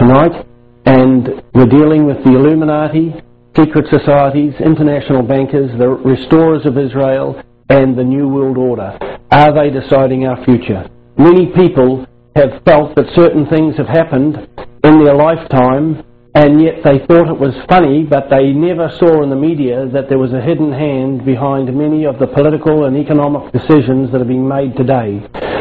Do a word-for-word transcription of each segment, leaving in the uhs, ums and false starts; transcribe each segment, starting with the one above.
tonight, and we're dealing with the Illuminati, secret societies, international bankers, the restorers of Israel, and the New World Order. Are they deciding our future? Many people have felt that certain things have happened in their lifetime, and yet they thought it was funny, but they never saw in the media that there was a hidden hand behind many of the political and economic decisions that are being made today.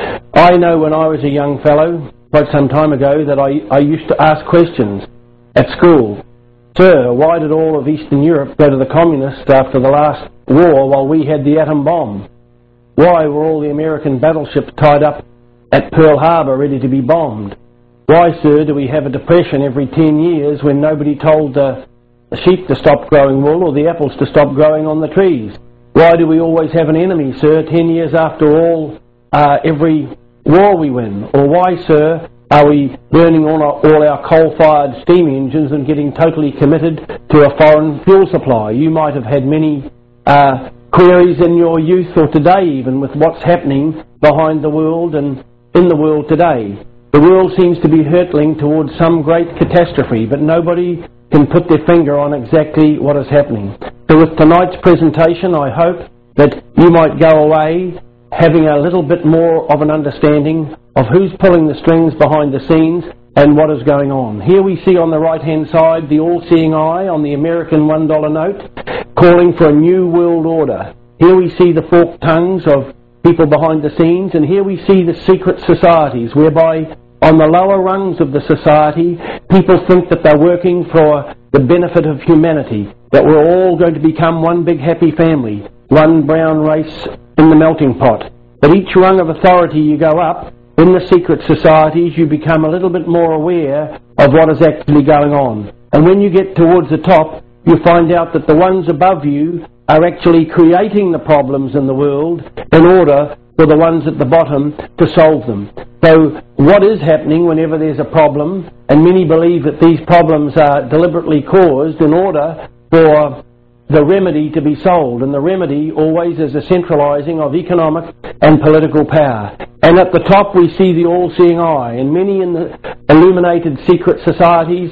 I know when I was a young fellow, quite some time ago, that I, I used to ask questions at school. Sir, why did all of Eastern Europe go to the communists after the last war while we had the atom bomb? Why were all the American battleships tied up at Pearl Harbor ready to be bombed? Why, sir, do we have a depression every ten years when nobody told uh, the sheep to stop growing wool or the apples to stop growing on the trees? Why do we always have an enemy, sir, ten years after all, uh, every war we win? Or why, sir, are we burning all our, all our coal-fired steam engines and getting totally committed to a foreign fuel supply? You might have had many uh, queries in your youth or today even with what's happening behind the world and in the world today. The world seems to be hurtling towards some great catastrophe, but nobody can put their finger on exactly what is happening. So with tonight's presentation, I hope that you might go away having a little bit more of an understanding of who's pulling the strings behind the scenes and what is going on. Here we see on the right-hand side the all-seeing eye on the American one dollar note calling for a new world order. Here we see the forked tongues of people behind the scenes, and here we see the secret societies whereby on the lower rungs of the society, people think that they're working for the benefit of humanity, that we're all going to become one big happy family, one brown race in the melting pot. But each rung of authority you go up, in the secret societies, you become a little bit more aware of what is actually going on. And when you get towards the top, you find out that the ones above you are actually creating the problems in the world in order for the ones at the bottom to solve them. So what is happening whenever there's a problem, and many believe that these problems are deliberately caused in order for the remedy to be solved, and the remedy always is a centralising of economic and political power. And at the top we see the all-seeing eye, and many in the illuminated secret societies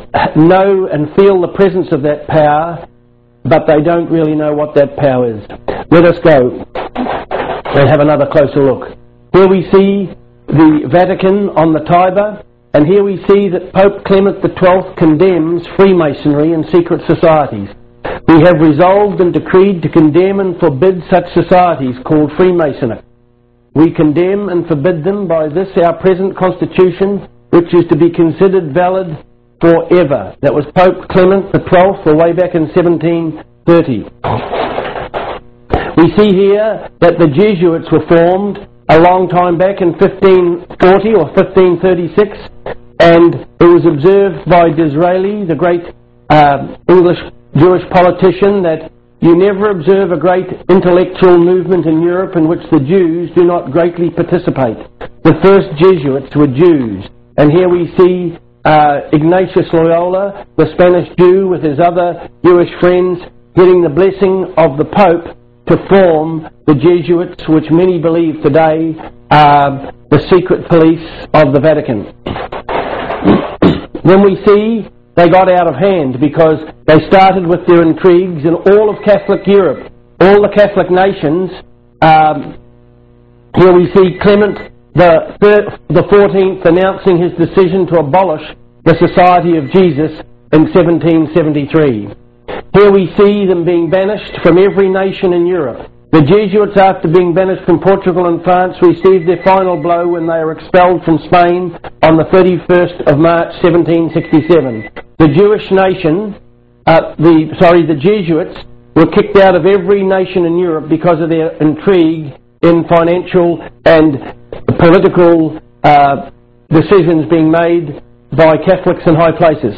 know and feel the presence of that power, but they don't really know what that power is. Let us go and have another closer look. Here we see the Vatican on the Tiber, and here we see that Pope Clement the twelfth condemns Freemasonry and secret societies. We have resolved and decreed to condemn and forbid such societies called Freemasonry. We condemn and forbid them by this our present constitution, which is to be considered valid forever. That was Pope Clement the twelfth, way back in seventeen thirty. We see here that the Jesuits were formed a long time back in fifteen forty or fifteen thirty-six, and it was observed by Disraeli, the great uh, English Jewish politician, that you never observe a great intellectual movement in Europe in which the Jews do not greatly participate. The first Jesuits were Jews, and here we see uh, Ignatius Loyola, the Spanish Jew, with his other Jewish friends, getting the blessing of the Pope to form the Jesuits, which many believe today are the secret police of the Vatican. Then we see they got out of hand because they started with their intrigues in all of Catholic Europe, all the Catholic nations. Um, here we see Clement the, third, the fourteenth announcing his decision to abolish the Society of Jesus in seventeen seventy-three. Here we see them being banished from every nation in Europe. The Jesuits, after being banished from Portugal and France, received their final blow when they were expelled from Spain on the thirty-first of March seventeen sixty-seven. The Jewish nation, uh, the sorry, the Jesuits were kicked out of every nation in Europe because of their intrigue in financial and political uh, decisions being made by Catholics in high places.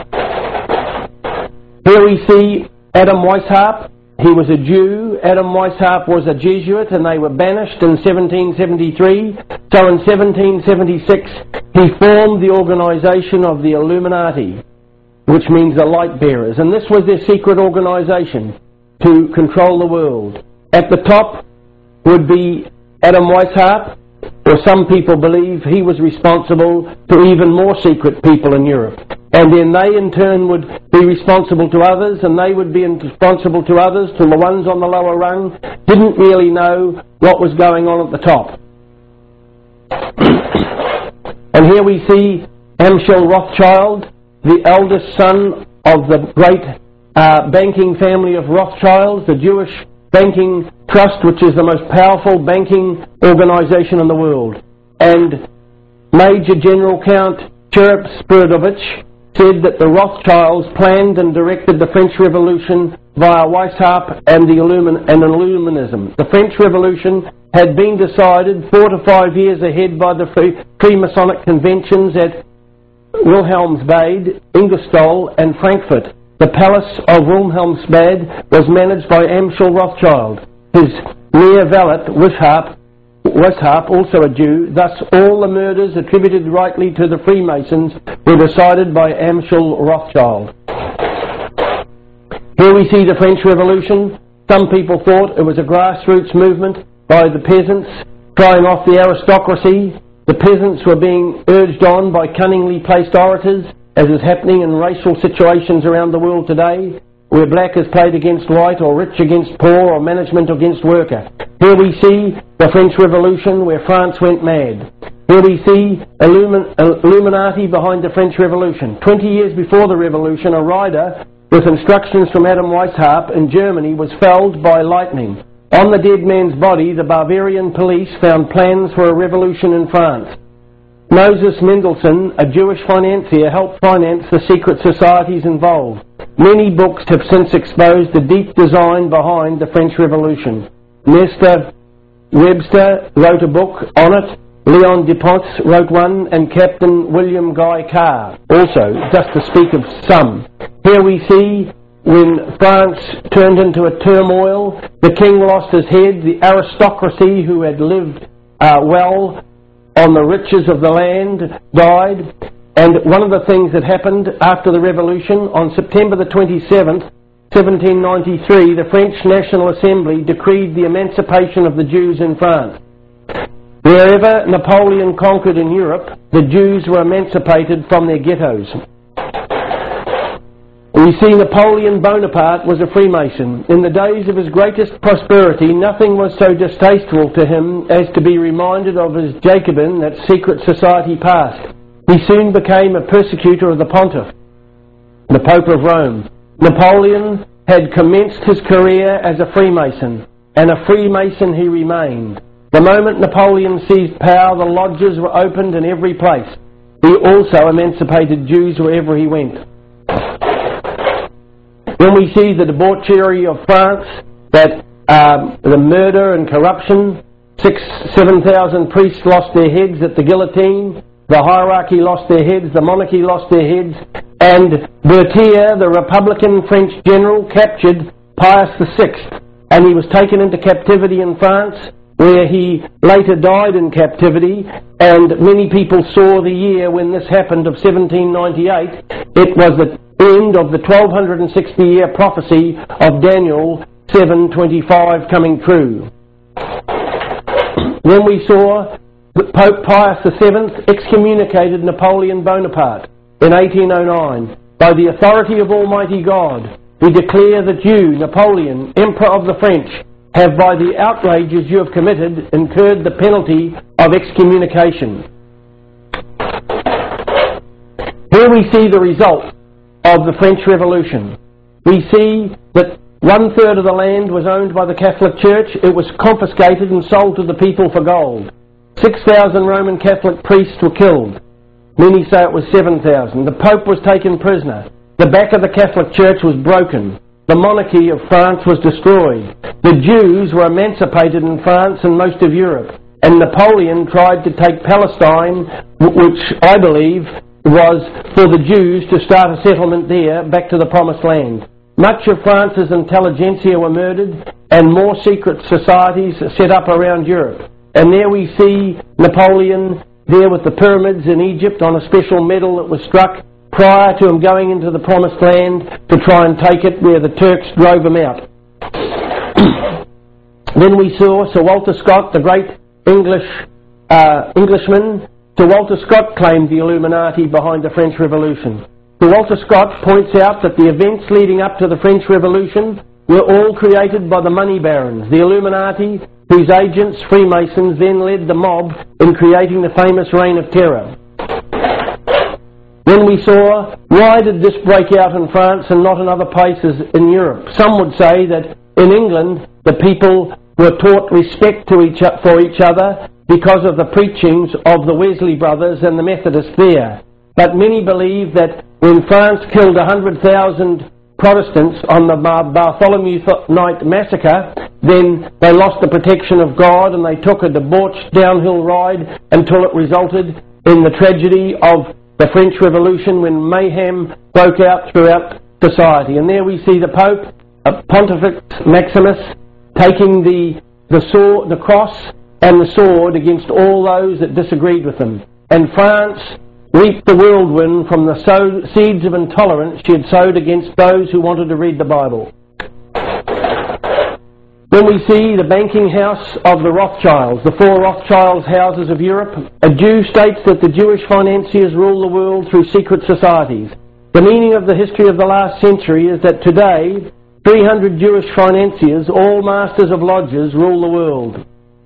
Here we see Adam Weishaupt. He was a Jew. Adam Weishaupt was a Jesuit, and they were banished in seventeen seventy-three. So in seventeen seventy-six, he formed the organisation of the Illuminati, which means the light bearers. And this was their secret organisation to control the world. At the top would be Adam Weishaupt, or some people believe he was responsible for even more secret people in Europe. And then they in turn would be responsible to others, and they would be responsible to others, till the ones on the lower rung didn't really know what was going on at the top. And here we see Amschel Rothschild, the eldest son of the great uh, banking family of Rothschilds, the Jewish Banking Trust, which is the most powerful banking organisation in the world. And Major General Count Cherep Spiridovich said that the Rothschilds planned and directed the French Revolution via Weishaupt and the Illumin- and Illuminism. The French Revolution had been decided four to five years ahead by the Freemasonic conventions at Wilhelmsbad, Ingolstadt and Frankfurt. The palace of Wilhelmsbad was managed by Amschel Rothschild. His near valet, Weishaupt, Weishaupt, also a Jew. Thus all the murders attributed rightly to the Freemasons were decided by Amschel Rothschild. Here we see the French Revolution. Some people thought it was a grassroots movement by the peasants trying off the aristocracy. The peasants were being urged on by cunningly placed orators, as is happening in racial situations around the world today, where black is played against white, or rich against poor, or management against worker. Here we see the French Revolution, where France went mad. Here we see Illumin- Illuminati behind the French Revolution. Twenty years before the Revolution, a rider with instructions from Adam Weishaupt in Germany was felled by lightning. On the dead man's body, the Bavarian police found plans for a revolution in France. Moses Mendelssohn, a Jewish financier, helped finance the secret societies involved. Many books have since exposed the deep design behind the French Revolution. Mister Webster wrote a book on it, Leon Dupont wrote one, and Captain William Guy Carr also, just to speak of some. Here we see when France turned into a turmoil, the king lost his head, the aristocracy who had lived uh, well on the riches of the land died. And one of the things that happened after the revolution, on September the twenty-seventh, seventeen ninety-three, the French National Assembly decreed the emancipation of the Jews in France. Wherever Napoleon conquered in Europe, the Jews were emancipated from their ghettos. We see Napoleon Bonaparte was a Freemason. In the days of his greatest prosperity, nothing was so distasteful to him as to be reminded of his Jacobin, that secret society past. He soon became a persecutor of the Pontiff, the Pope of Rome. Napoleon had commenced his career as a Freemason, and a Freemason he remained. The moment Napoleon seized power, the lodges were opened in every place. He also emancipated Jews wherever he went. When we see the debauchery of France, that um, the murder and corruption, six, seven thousand priests lost their heads at the guillotine, the hierarchy lost their heads, the monarchy lost their heads, and Berthier, the Republican French general, captured Pius the Sixth, and he was taken into captivity in France, where he later died in captivity. And many people saw the year when this happened of seventeen ninety-eight. It was the end of the twelve sixty year prophecy of Daniel seven twenty-five coming true. When we saw that Pope Pius the Seventh excommunicated Napoleon Bonaparte in eighteen oh nine. By the authority of Almighty God, we declare that you, Napoleon, Emperor of the French, have by the outrages you have committed incurred the penalty of excommunication. Here we see the result of the French Revolution. We see that one third of the land was owned by the Catholic Church. It was confiscated and sold to the people for gold. Six thousand Roman Catholic priests were killed. Many say it was seven thousand. The Pope was taken prisoner. The back of the Catholic Church was broken. The monarchy of France was destroyed. The Jews were emancipated in France and most of Europe. And Napoleon tried to take Palestine, which I believe was for the Jews to start a settlement there back to the Promised Land. Much of France's intelligentsia were murdered, and more secret societies set up around Europe. And there we see Napoleon there with the pyramids in Egypt on a special medal that was struck prior to him going into the Promised Land to try and take it, where the Turks drove him out. Then we saw Sir Walter Scott, the great English uh, Englishman, Sir Walter Scott, claimed the Illuminati behind the French Revolution. Sir Walter Scott points out that the events leading up to the French Revolution were all created by the money barons, the Illuminati, whose agents, Freemasons, then led the mob in creating the famous Reign of Terror. Then we saw, why did this break out in France and not in other places in Europe? Some would say that in England the people were taught respect to each, for each other because of the preachings of the Wesley brothers and the Methodists there. But many believe that when France killed one hundred thousand Protestants on the Bartholomew Night Massacre, then they lost the protection of God and they took a debauched downhill ride until it resulted in the tragedy of the French Revolution, when mayhem broke out throughout society. And there we see the Pope, uh, Pontifex Maximus, taking the, the, sword, the cross and the sword against all those that disagreed with him. And France reaped the whirlwind from the sow, seeds of intolerance she had sowed against those who wanted to read the Bible. Then we see the banking house of the Rothschilds, the four Rothschilds houses of Europe. A Jew states that the Jewish financiers rule the world through secret societies. The meaning of the history of the last century is that today, three hundred Jewish financiers, all masters of lodges, rule the world.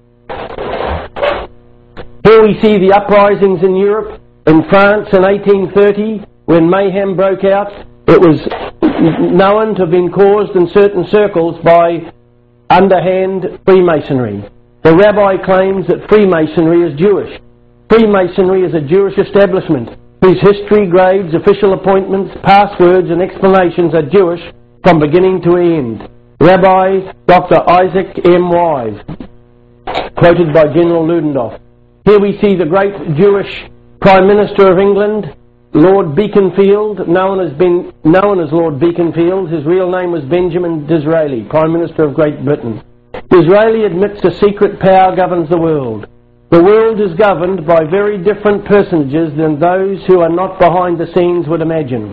Here we see the uprisings in Europe. In France in eighteen thirty, when mayhem broke out, it was known to have been caused in certain circles by underhand Freemasonry. The rabbi claims that Freemasonry is Jewish. Freemasonry is a Jewish establishment whose history, grades, official appointments, passwords and explanations are Jewish from beginning to end. Rabbi Doctor Isaac M. Wise, quoted by General Ludendorff. Here we see the great Jewish Prime Minister of England, Lord Beaconsfield, known as, ben, known as Lord Beaconsfield. His real name was Benjamin Disraeli, Prime Minister of Great Britain. Disraeli admits a secret power governs the world. The world is governed by very different personages than those who are not behind the scenes would imagine.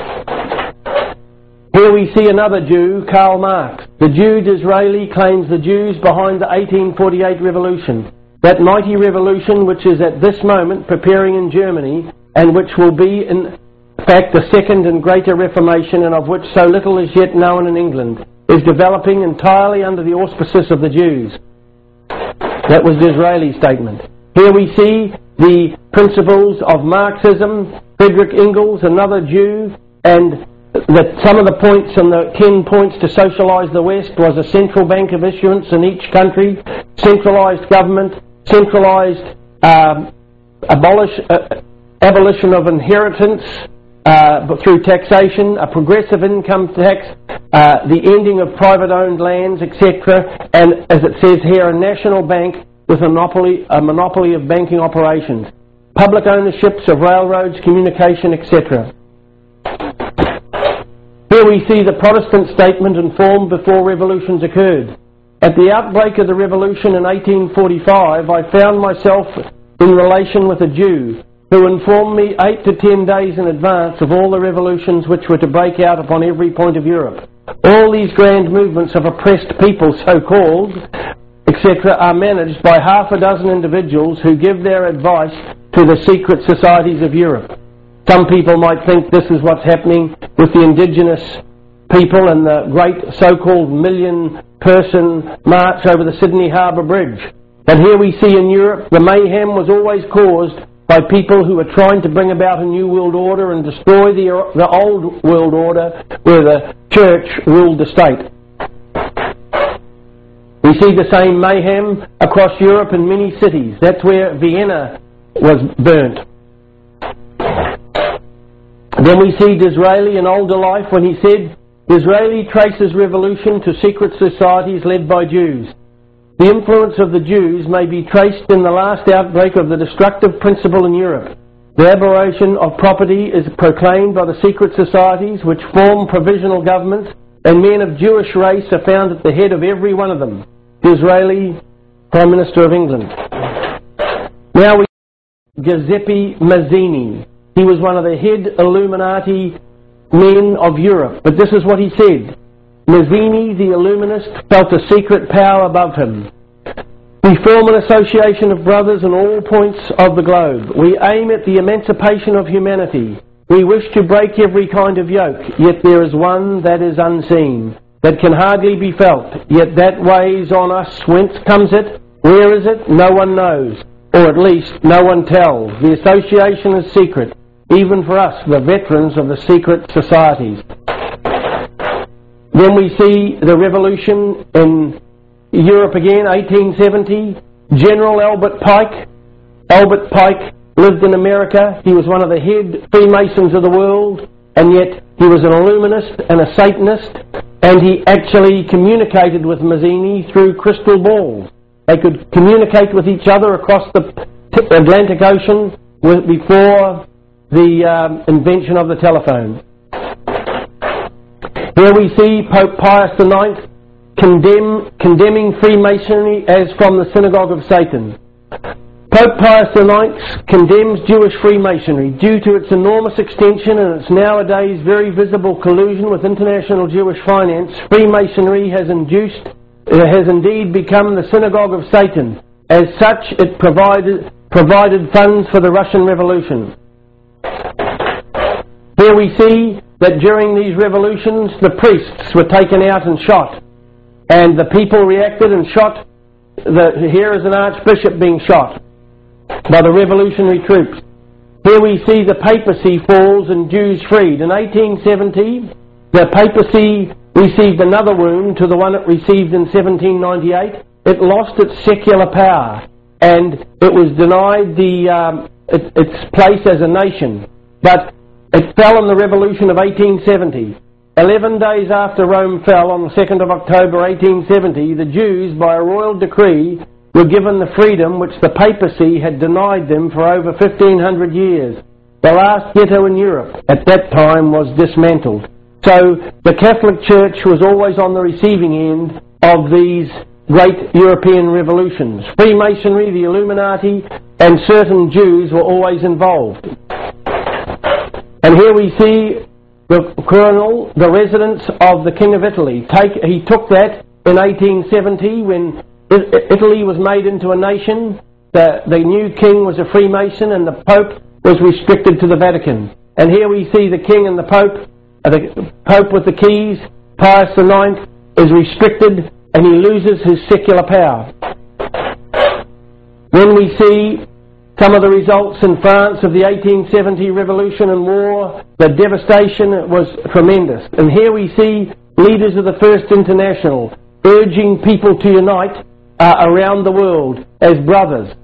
Here we see another Jew, Karl Marx. The Jew Disraeli claims the Jews behind the eighteen forty-eight revolution. That mighty revolution which is at this moment preparing in Germany, and which will be in fact the second and greater reformation, and of which so little is yet known in England, is developing entirely under the auspices of the Jews. That was Disraeli's statement. Here we see the principles of Marxism, Friedrich Engels, another Jew, and that some of the points and the ten points to socialise the West was a central bank of issuance in each country, centralised government, centralised um, abolish, uh, abolition of inheritance uh, through taxation, a progressive income tax, uh, the ending of private-owned lands, et cetera, and, as it says here, a national bank with a monopoly, a monopoly of banking operations, public ownerships of railroads, communication, et cetera. Here we see the Protestant statement and form before revolutions occurred. At the outbreak of the revolution in eighteen forty-five, I found myself in relation with a Jew who informed me eight to ten days in advance of all the revolutions which were to break out upon every point of Europe. All these grand movements of oppressed people, so-called, et cetera, are managed by half a dozen individuals who give their advice to the secret societies of Europe. Some people might think this is what's happening with the indigenous people and the great so-called million-person march over the Sydney Harbour Bridge. And here we see in Europe the mayhem was always caused by people who were trying to bring about a new world order and destroy the, the old world order where the church ruled the state. We see the same mayhem across Europe in many cities. That's where Vienna was burnt. Then we see Disraeli in older life when he said, Disraeli traces revolution to secret societies led by Jews. The influence of the Jews may be traced in the last outbreak of the destructive principle in Europe. The abolition of property is proclaimed by the secret societies which form provisional governments, and men of Jewish race are found at the head of every one of them. Disraeli, Prime Minister of England. Now we see Giuseppe Mazzini. He was one of the head Illuminati men of Europe, but this is what he said. Mazzini, the Illuminist, felt a secret power above him. We form an association of brothers in all points of the globe. We aim at the emancipation of humanity. We wish to break every kind of yoke, yet there is one that is unseen, that can hardly be felt, yet that weighs on us. Whence comes it? Where is it? No one knows, or at least no one tells. The association is secret, even for us, the veterans of the secret societies. Then we see the revolution in Europe again, eighteen seventy. General Albert Pike. Albert Pike lived in America. He was one of the head Freemasons of the world, and yet he was an Illuminist and a Satanist, and he actually communicated with Mazzini through crystal balls. They could communicate with each other across the Atlantic Ocean before the um, invention of the telephone. Here we see Pope Pius the ninth condemn, condemning Freemasonry as from the synagogue of Satan. Pope Pius the ninth condemns Jewish Freemasonry due to its enormous extension and its nowadays very visible collusion with international Jewish finance. Freemasonry has induced, uh, has indeed become the synagogue of Satan. As such, it provided, provided funds for the Russian Revolution. Here we see that during these revolutions, the priests were taken out and shot. And the people reacted and shot. The, here is an archbishop being shot by the revolutionary troops. Here we see the papacy falls and Jews freed. In eighteen seventy, the papacy received another wound to the one it received in seventeen ninety-eight. It lost its secular power and it was denied the, um, it, its place as a nation. But it fell in the revolution of eighteen seventy. Eleven days after Rome fell, on the second of October eighteen seventy, the Jews, by a royal decree, were given the freedom which the papacy had denied them for over fifteen hundred years. The last ghetto in Europe at that time was dismantled. So the Catholic Church was always on the receiving end of these great European revolutions. Freemasonry, the Illuminati, and certain Jews were always involved. And here we see the colonel, the residence of the King of Italy. Take, he took that in eighteen seventy when Italy was made into a nation. The, the new king was a Freemason and the Pope was restricted to the Vatican. And here we see the king and the Pope, uh, the Pope with the keys. Pius the ninth is restricted and he loses his secular power. Then we see some of the results in France of the eighteen seventy revolution and war. The devastation was tremendous. And here we see leaders of the First International urging people to unite uh, around the world as brothers.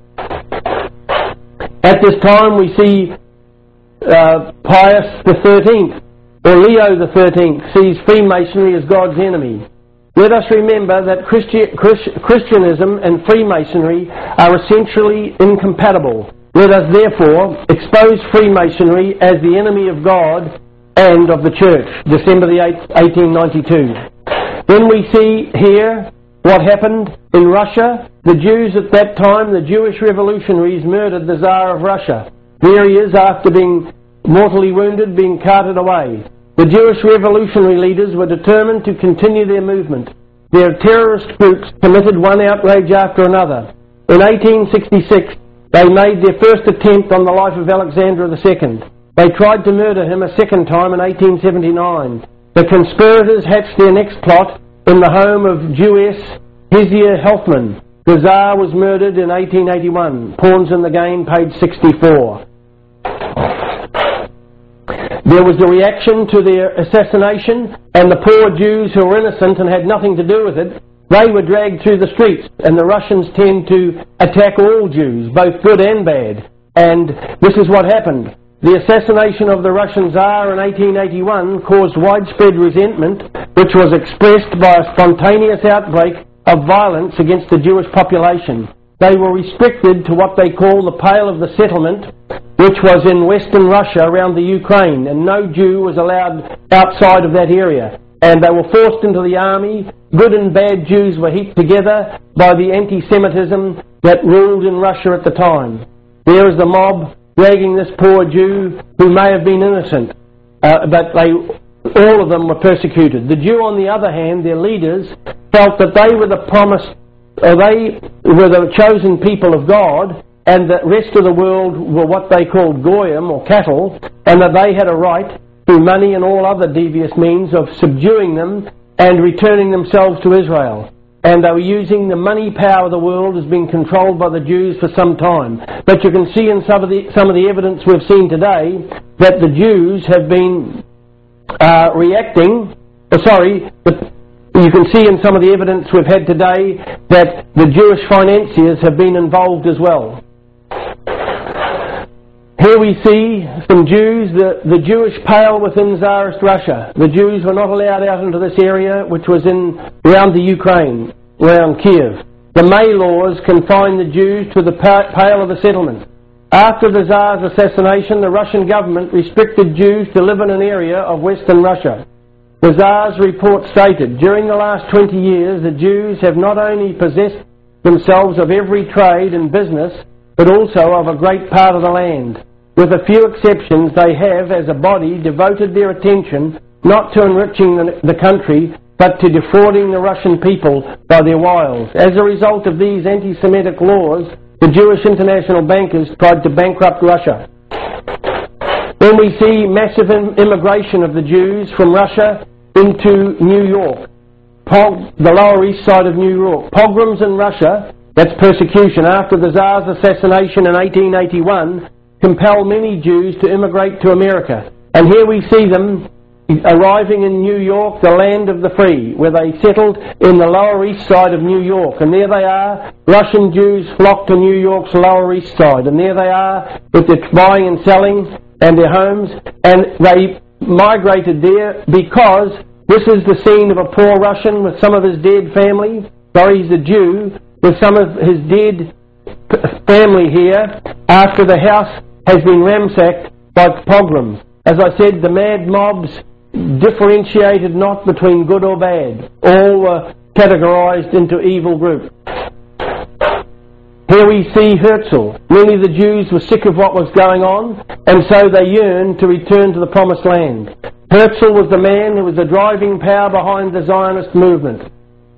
At this time we see uh, Pius the thirteenth, or Leo the thirteenth, sees Freemasonry as God's enemy. Let us remember that Christi- Christ- Christianism and Freemasonry are essentially incompatible. Let us therefore expose Freemasonry as the enemy of God and of the Church. December the eighth, eighteen ninety-two. Then we see here what happened in Russia. The Jews at that time, the Jewish revolutionaries, murdered the Tsar of Russia. There he is, after being mortally wounded, being carted away. The Jewish revolutionary leaders were determined to continue their movement. Their terrorist groups committed one outrage after another. In eighteen sixty-six, they made their first attempt on the life of Alexander the second. They tried to murder him a second time in eighteen seventy-nine. The conspirators hatched their next plot in the home of Jewess Hesia Helfman. The Tsar was murdered in eighteen eighty-one. Pawns in the game, page sixty-four. There was a reaction to their assassination, and the poor Jews who were innocent and had nothing to do with it, they were dragged through the streets, and the Russians tend to attack all Jews, both good and bad. And this is what happened. The assassination of the Russian Tsar in eighteen eighty-one caused widespread resentment, which was expressed by a spontaneous outbreak of violence against the Jewish population. They were restricted to what they call the Pale of the Settlement, which was in western Russia around the Ukraine, and no Jew was allowed outside of that area. And they were forced into the army. Good and bad Jews were heaped together by the anti-Semitism that ruled in Russia at the time. There is the mob dragging this poor Jew who may have been innocent, uh, but they, all of them were persecuted. The Jew, on the other hand, their leaders, felt that they were the promised, uh, they were the chosen people of God, and the rest of the world were what they called goyim, or cattle, and that they had a right, through money and all other devious means, of subduing them and returning themselves to Israel. And they were using the money power of the world as being controlled by the Jews for some time. But you can see in some of the, some of the evidence we've seen today that the Jews have been uh, reacting, or sorry, the, you can see in some of the evidence we've had today that the Jewish financiers have been involved as well. Here we see some Jews, the, the Jewish Pale within Tsarist Russia. The Jews were not allowed out into this area, which was in around the Ukraine, around Kiev. The May laws confined the Jews to the Pale of the settlement. After the Tsar's assassination, the Russian government restricted Jews to live in an area of western Russia. The Tsar's report stated, during the last twenty years, the Jews have not only possessed themselves of every trade and business, but also of a great part of the land. With a few exceptions, they have, as a body, devoted their attention not to enriching the, the country, but to defrauding the Russian people by their wiles. As a result of these anti-Semitic laws, the Jewish international bankers tried to bankrupt Russia. Then we see massive immigration of the Jews from Russia into New York, Pog, the Lower East Side of New York. Pogroms in Russia, that's persecution, after the Tsar's assassination in eighteen eighty-one, compel many Jews to immigrate to America. And here we see them arriving in New York, the land of the free, where they settled in the Lower East Side of New York. And there they are, Russian Jews flock to New York's Lower East Side. And there they are with their buying and selling and their homes. And they migrated there because this is the scene of a poor Russian with some of his dead family. Sorry, he's a Jew, with some of his dead family here after the house has been ransacked by pogroms. As I said, the mad mobs differentiated not between good or bad. All were categorized into evil groups. Here we see Herzl. Many of the Jews were sick of what was going on, and so they yearned to return to the Promised Land. Herzl was the man who was the driving power behind the Zionist movement.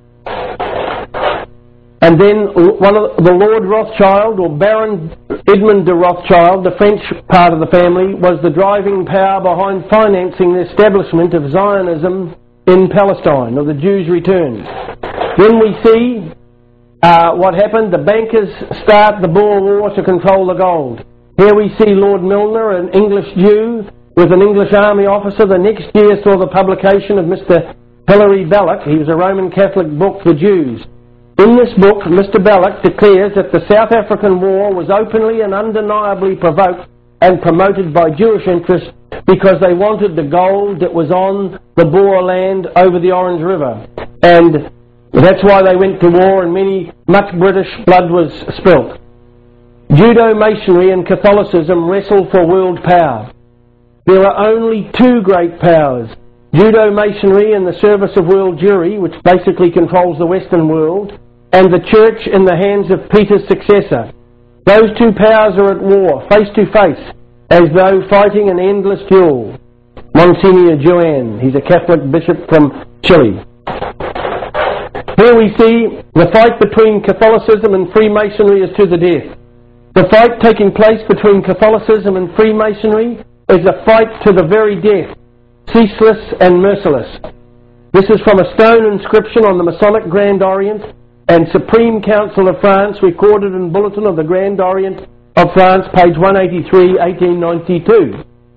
And then one of the Lord Rothschild, or Baron Edmond de Rothschild, the French part of the family, was the driving power behind financing the establishment of Zionism in Palestine, or the Jews' return. Then we see uh, what happened. The bankers start the Boer War to control the gold. Here we see Lord Milner, an English Jew, with an English army officer. The next year saw the publication of Mister Hilary Belloc. He was a Roman Catholic book for Jews. In this book, Mister Belloc declares that the South African War was openly and undeniably provoked and promoted by Jewish interests because they wanted the gold that was on the Boer land over the Orange River. And that's why they went to war, and many, much British blood was spilt. Judo-Masonry and Catholicism wrestle for world power. There are only two great powers, Judo-Masonry in the service of world Jewry, which basically controls the Western world, and the Church in the hands of Peter's successor. Those two powers are at war, face to face, as though fighting an endless duel. Monsignor Joanne, he's a Catholic bishop from Chile. Here we see the fight between Catholicism and Freemasonry is to the death. The fight taking place between Catholicism and Freemasonry is a fight to the very death, ceaseless and merciless. This is from a stone inscription on the Masonic Grand Orient and Supreme Council of France, recorded in Bulletin of the Grand Orient of France, page one eighty-three, eighteen ninety-two.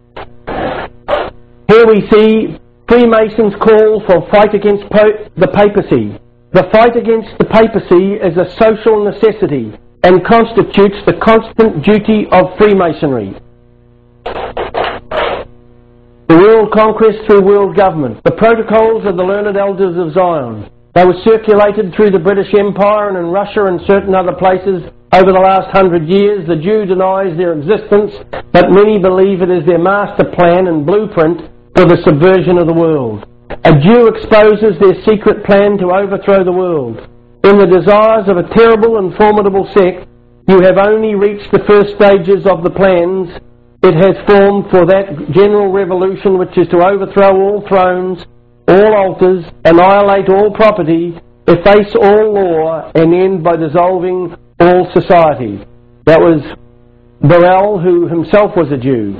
Here we see Freemasons call for fight against po- the papacy. The fight against the papacy is a social necessity and constitutes the constant duty of Freemasonry. The world conquest through world government. The protocols of the learned elders of Zion. They were circulated through the British Empire and in Russia and certain other places over the last hundred years. The Jew denies their existence, but many believe it is their master plan and blueprint for the subversion of the world. A Jew exposes their secret plan to overthrow the world. In the desires of a terrible and formidable sect, you have only reached the first stages of the plans it has formed for that general revolution which is to overthrow all thrones, all altars, annihilate all property, efface all law and end by dissolving all society. That was Burrell, who himself was a Jew.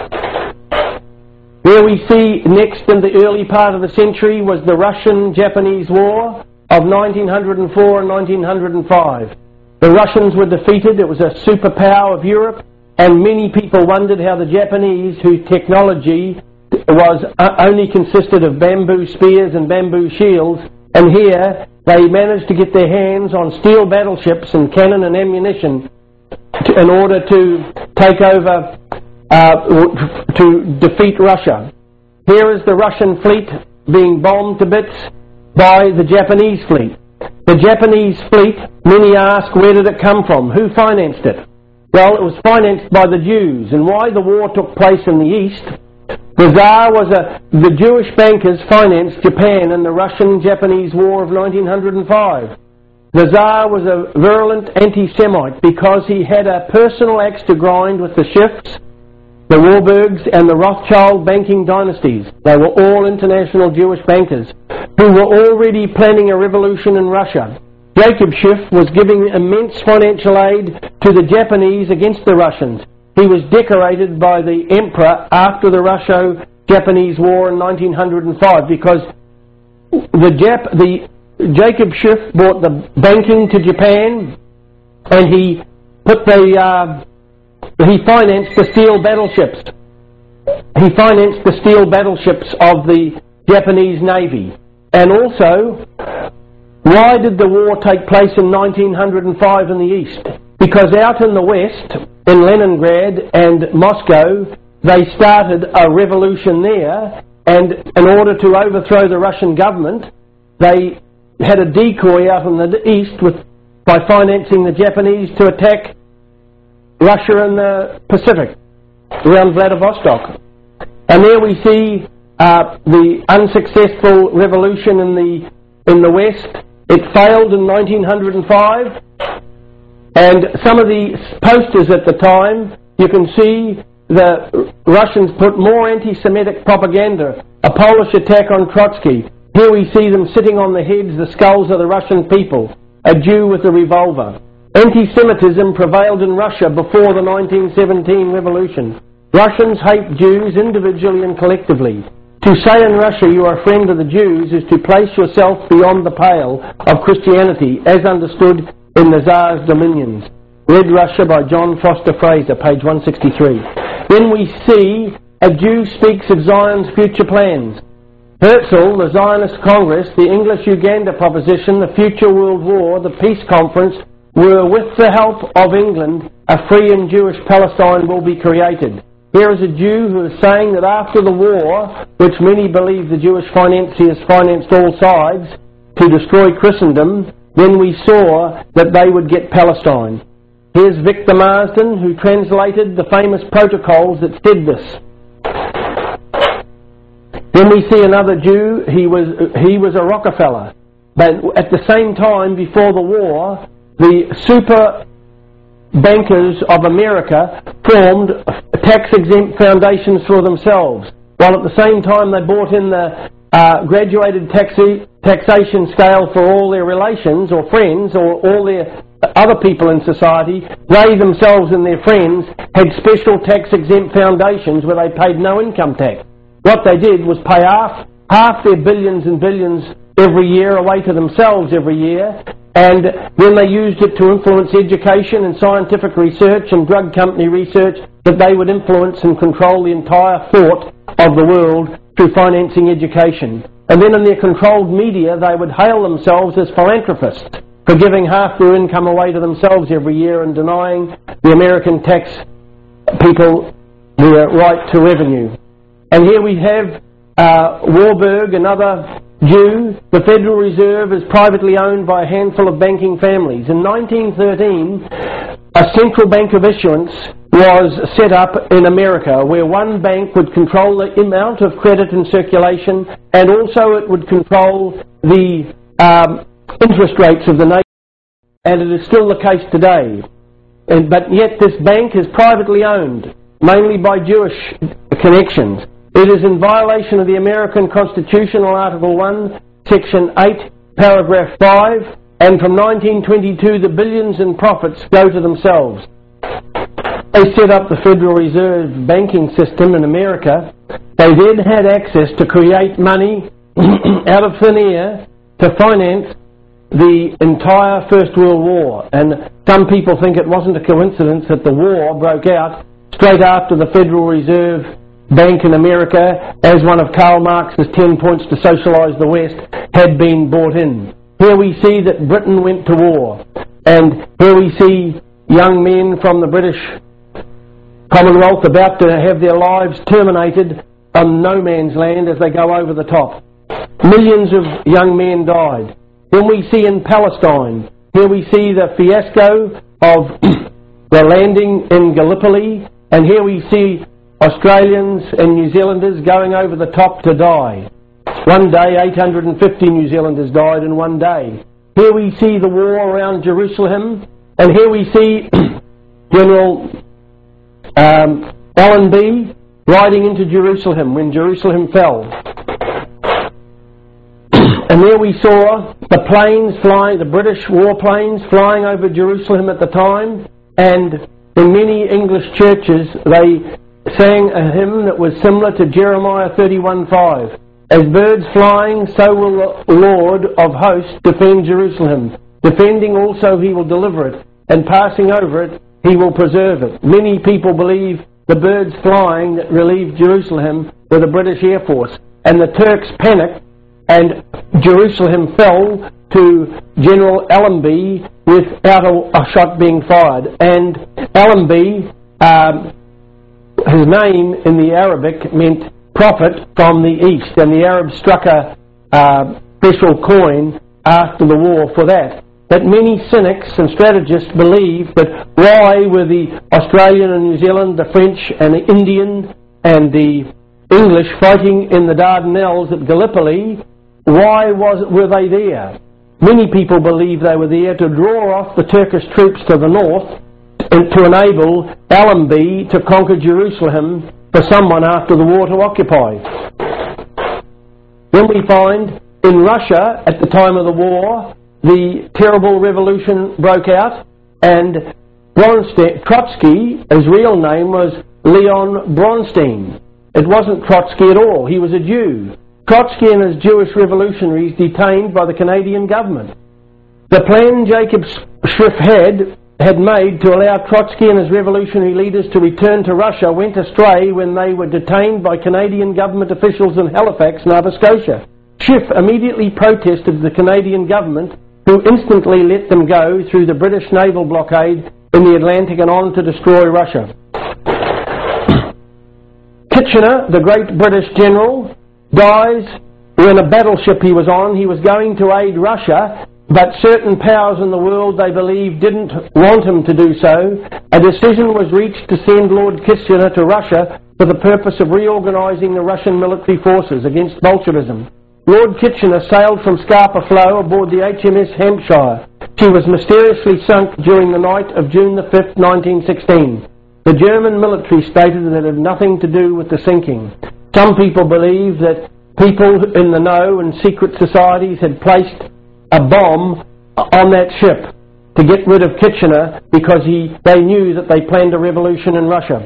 Where we see next in the early part of the century was the Russian-Japanese War of nineteen oh four and nineteen oh five. The Russians were defeated. It was a superpower of Europe, and many people wondered how the Japanese, whose technology was uh, only consisted of bamboo spears and bamboo shields, and here they managed to get their hands on steel battleships and cannon and ammunition to, in order to take over, uh, to defeat Russia. Here is the Russian fleet being bombed to bits by the Japanese fleet. The Japanese fleet, many ask, where did it come from? Who financed it? Well, it was financed by the Jews. And why the war took place in the East, the Tsar was a, the Jewish bankers financed Japan in the Russian-Japanese War of nineteen oh five. The Tsar was a virulent anti-Semite because he had a personal axe to grind with the Schiffs, the Warburgs and the Rothschild banking dynasties. They were all international Jewish bankers who were already planning a revolution in Russia. Jacob Schiff was giving immense financial aid to the Japanese against the Russians. He was decorated by the emperor after the Russo-Japanese War in nineteen oh five because the, Jap- the Jacob Schiff brought the banking to Japan, and he put the uh, he financed the steel battleships. He financed the steel battleships of the Japanese Navy. And also, why did the war take place in nineteen oh five in the East? Because out in the West, in Leningrad and Moscow, they started a revolution there, and in order to overthrow the Russian government, they had a decoy out in the East with, by financing the Japanese to attack Russia in the Pacific, around Vladivostok. And there we see uh, the unsuccessful revolution in the in the West. It failed in nineteen oh five, and some of the posters at the time, you can see the Russians put more anti-Semitic propaganda, a Polish attack on Trotsky. Here we see them sitting on the heads, the skulls of the Russian people, a Jew with a revolver. Anti-Semitism prevailed in Russia before the nineteen seventeen revolution. Russians hate Jews individually and collectively. To say in Russia you are a friend of the Jews is to place yourself beyond the pale of Christianity as understood in the Tsar's dominions. Read Russia by John Foster Fraser, page one sixty-three. Then we see a Jew speaks of Zion's future plans. Herzl, the Zionist Congress, the English-Uganda proposition, the future world war, the peace conference, were with the help of England, a free and Jewish Palestine will be created. Here is a Jew who is saying that after the war, which many believe the Jewish financiers financed all sides to destroy Christendom, then we saw that they would get Palestine. Here's Victor Marsden, who translated the famous protocols that said this. Then we see another Jew. He was he was a Rockefeller, but at the same time, before the war, the super bankers of America formed tax-exempt foundations for themselves, while at the same time they brought in the uh, graduated taxi- taxation scale for all their relations or friends or all their other people in society. They themselves and their friends had special tax-exempt foundations where they paid no income tax. What they did was pay half, half their billions and billions every year away to themselves every year, and then they used it to influence education and scientific research and drug company research, that they would influence and control the entire thought of the world through financing education. And then in their controlled media, they would hail themselves as philanthropists for giving half their income away to themselves every year and denying the American tax people their right to revenue. And here we have uh, Warburg, another Jew. The Federal Reserve is privately owned by a handful of banking families. In nineteen thirteen, a central bank of issuance was set up in America, where one bank would control the amount of credit in circulation, and also it would control the um, interest rates of the nation. And it is still the case today. And, but yet this bank is privately owned, mainly by Jewish connections. It is in violation of the American Constitutional Article one, Section eight, paragraph five, and from nineteen twenty-two the billions in profits go to themselves. They set up the Federal Reserve banking system in America. They then had access to create money out of thin air to finance the entire First World War. And some people think it wasn't a coincidence that the war broke out straight after the Federal Reserve Bank in America, as one of Karl Marx's ten points to socialise the West, had been brought in. Here we see that Britain went to war, and here we see young men from the British Commonwealth about to have their lives terminated on no man's land as they go over the top. Millions of young men died. Then we see in Palestine, here we see the fiasco of the landing in Gallipoli, and here we see Australians and New Zealanders going over the top to die. One day, eight hundred fifty New Zealanders died in one day. Here we see the war around Jerusalem, and here we see General um, Allenby riding into Jerusalem when Jerusalem fell. And there we saw the planes flying, the British warplanes flying over Jerusalem at the time, and in many English churches they sang a hymn that was similar to Jeremiah thirty-one five. As birds flying, so will the Lord of hosts defend Jerusalem. Defending also he will deliver it, and passing over it he will preserve it. Many people believe the birds flying that relieved Jerusalem were the British Air Force, and the Turks panicked, and Jerusalem fell to General Allenby without a, a shot being fired. And Allenby, um, his name in the Arabic meant prophet from the east, and the Arabs struck a uh, special coin after the war for that. But many cynics and strategists believe that why were the Australian and New Zealand, the French and the Indian and the English fighting in the Dardanelles at Gallipoli? Why was were they there? Many people believe they were there to draw off the Turkish troops to the north and to enable Allenby to conquer Jerusalem for someone after the war to occupy. Then we find in Russia at the time of the war the terrible revolution broke out, and Bronstein, Trotsky, his real name was Leon Bronstein. It wasn't Trotsky at all, he was a Jew. Trotsky and his Jewish revolutionaries detained by the Canadian government. The plan Jacob Schiff had had made to allow Trotsky and his revolutionary leaders to return to Russia went astray when they were detained by Canadian government officials in Halifax, Nova Scotia. Schiff immediately protested the Canadian government, who instantly let them go through the British naval blockade in the Atlantic and on to destroy Russia. Kitchener, the great British general, dies when a battleship he was on. He was going to aid Russia, but certain powers in the world, they believe, didn't want him to do so. A decision was reached to send Lord Kitchener to Russia for the purpose of reorganising the Russian military forces against Bolshevism. Lord Kitchener sailed from Scapa Flow aboard the H M S Hampshire. She was mysteriously sunk during the night of June the fifth, nineteen sixteen. The German military stated that it had nothing to do with the sinking. Some people believe that people in the know and secret societies had placed a bomb on that ship to get rid of Kitchener because he, they knew that they planned a revolution in Russia.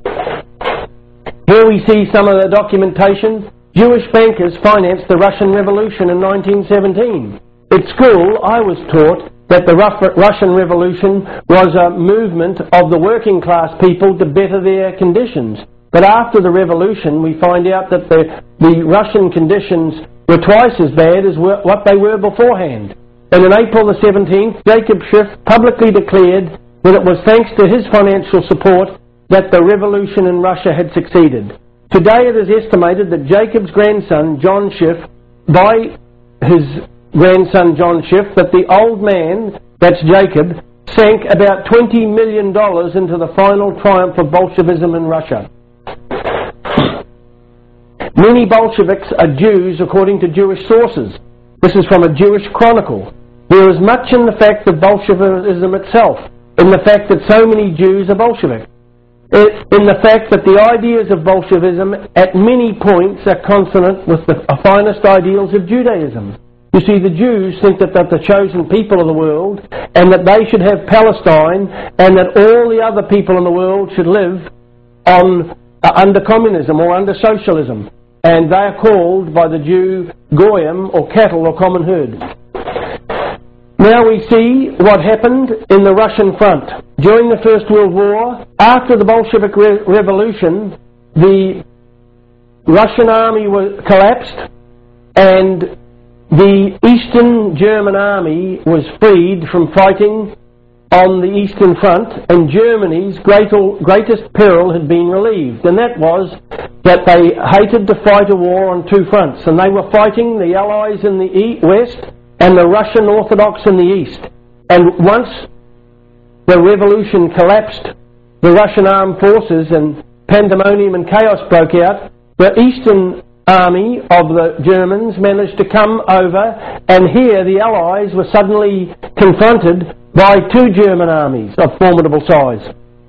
Here we see some of the documentation. Jewish bankers financed the Russian Revolution in nineteen seventeen. At school, I was taught that the Russian Revolution was a movement of the working class people to better their conditions. But after the revolution, we find out that the, the Russian conditions were twice as bad as were, what they were beforehand. And on April the seventeenth, Jacob Schiff publicly declared that it was thanks to his financial support that the revolution in Russia had succeeded. Today it is estimated that Jacob's grandson, John Schiff, by his grandson John Schiff, that the old man, that's Jacob, sank about twenty million dollars into the final triumph of Bolshevism in Russia. Many Bolsheviks are Jews according to Jewish sources. This is from a Jewish chronicle. There is much in the fact of Bolshevism itself, in the fact that so many Jews are Bolshevik, in the fact that the ideas of Bolshevism at many points are consonant with the finest ideals of Judaism. You see, the Jews think that they're the chosen people of the world and that they should have Palestine and that all the other people in the world should live on uh, under communism or under socialism. And they are called by the Jew Goyim, or cattle, or common herd. Now we see what happened in the Russian front. During the First World War, after the Bolshevik Re- Revolution, the Russian army was collapsed and the Eastern German army was freed from fighting on the Eastern Front, and Germany's great, greatest peril had been relieved, and that was that they hated to fight a war on two fronts, and they were fighting the Allies in the e- West and the Russian Orthodox in the East. And once the revolution collapsed, the Russian armed forces, and pandemonium and chaos broke out, the Eastern army of the Germans managed to come over, and here the Allies were suddenly confronted by two German armies of formidable size.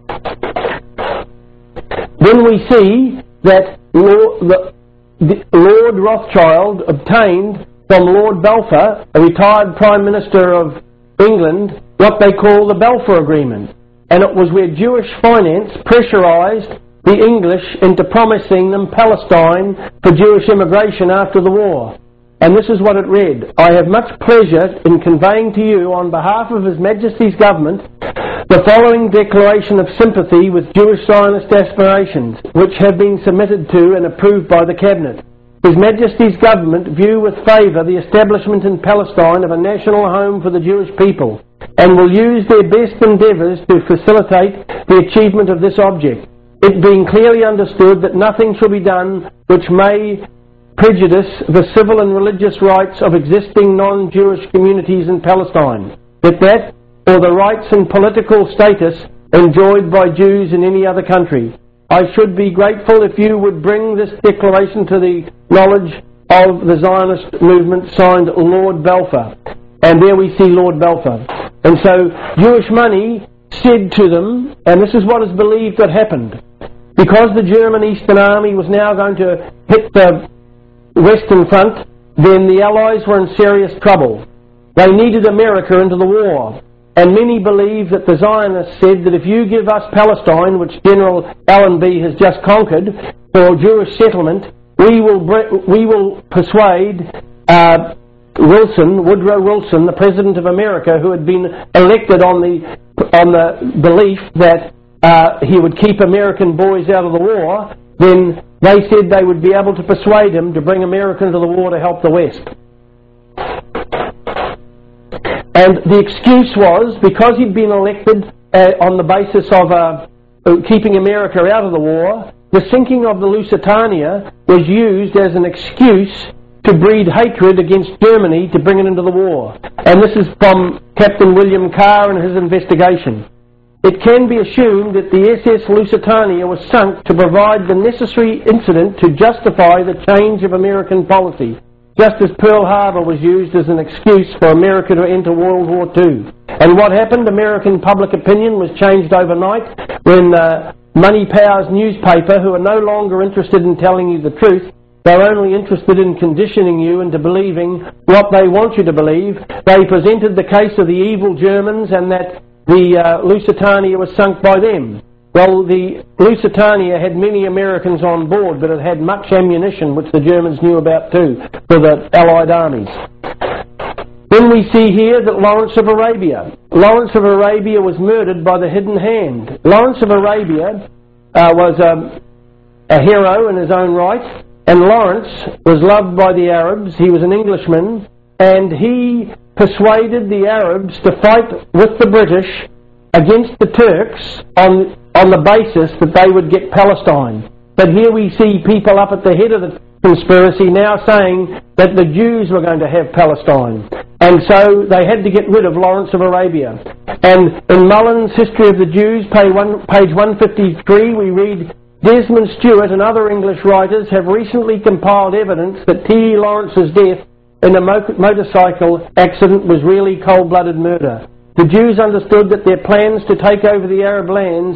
Then we see that Lord, the, the Lord Rothschild obtained from Lord Balfour, a retired Prime Minister of England, what they call the Balfour Agreement. And it was where Jewish finance pressurised the English into promising them Palestine for Jewish immigration after the war. And this is what it read: I have much pleasure in conveying to you, on behalf of His Majesty's government, the following declaration of sympathy with Jewish Zionist aspirations, which have been submitted to and approved by the Cabinet. His Majesty's government view with favour the establishment in Palestine of a national home for the Jewish people, and will use their best endeavours to facilitate the achievement of this object, it being clearly understood that nothing shall be done which may prejudice the civil and religious rights of existing non-Jewish communities in Palestine, that that, or the rights and political status enjoyed by Jews in any other country. I should be grateful if you would bring this declaration to the knowledge of the Zionist movement, signed Lord Balfour. And there we see Lord Balfour. And so Jewish money said to them, and this is what is believed that happened, because the German Eastern Army was now going to hit the Western Front, then the Allies were in serious trouble. They needed America into the war. And many believe that the Zionists said that if you give us Palestine, which General Allenby has just conquered, for Jewish settlement, we will we will persuade uh, Wilson, Woodrow Wilson, the President of America, who had been elected on the on the belief that uh, he would keep American boys out of the war. Then they said they would be able to persuade him to bring America into the war to help the West. And the excuse was, because he'd been elected uh, on the basis of uh, keeping America out of the war, the sinking of the Lusitania was used as an excuse to breed hatred against Germany to bring it into the war. And this is from Captain William Carr and his investigation. It can be assumed that the S S Lusitania was sunk to provide the necessary incident to justify the change of American policy, just as Pearl Harbor was used as an excuse for America to enter World War Two. And what happened? American public opinion was changed overnight when uh, Money Powers newspaper, who are no longer interested in telling you the truth, they're only interested in conditioning you into believing what they want you to believe. They presented the case of the evil Germans and that the uh, Lusitania was sunk by them. Well, the Lusitania had many Americans on board, but it had much ammunition, which the Germans knew about too, for the Allied armies. Then we see here that Lawrence of Arabia. Lawrence of Arabia was murdered by the hidden hand. Lawrence of Arabia uh, was a, a hero in his own right, and Lawrence was loved by the Arabs. He was an Englishman, and he persuaded the Arabs to fight with the British against the Turks on on the basis that they would get Palestine. But here we see people up at the head of the conspiracy now saying that the Jews were going to have Palestine. And so they had to get rid of Lawrence of Arabia. And in Mullen's History of the Jews, page one fifty-three, we read, Desmond Stewart and other English writers have recently compiled evidence that T E Lawrence's death in a mo- motorcycle accident was really cold-blooded murder. The Jews understood that their plans to take over the Arab lands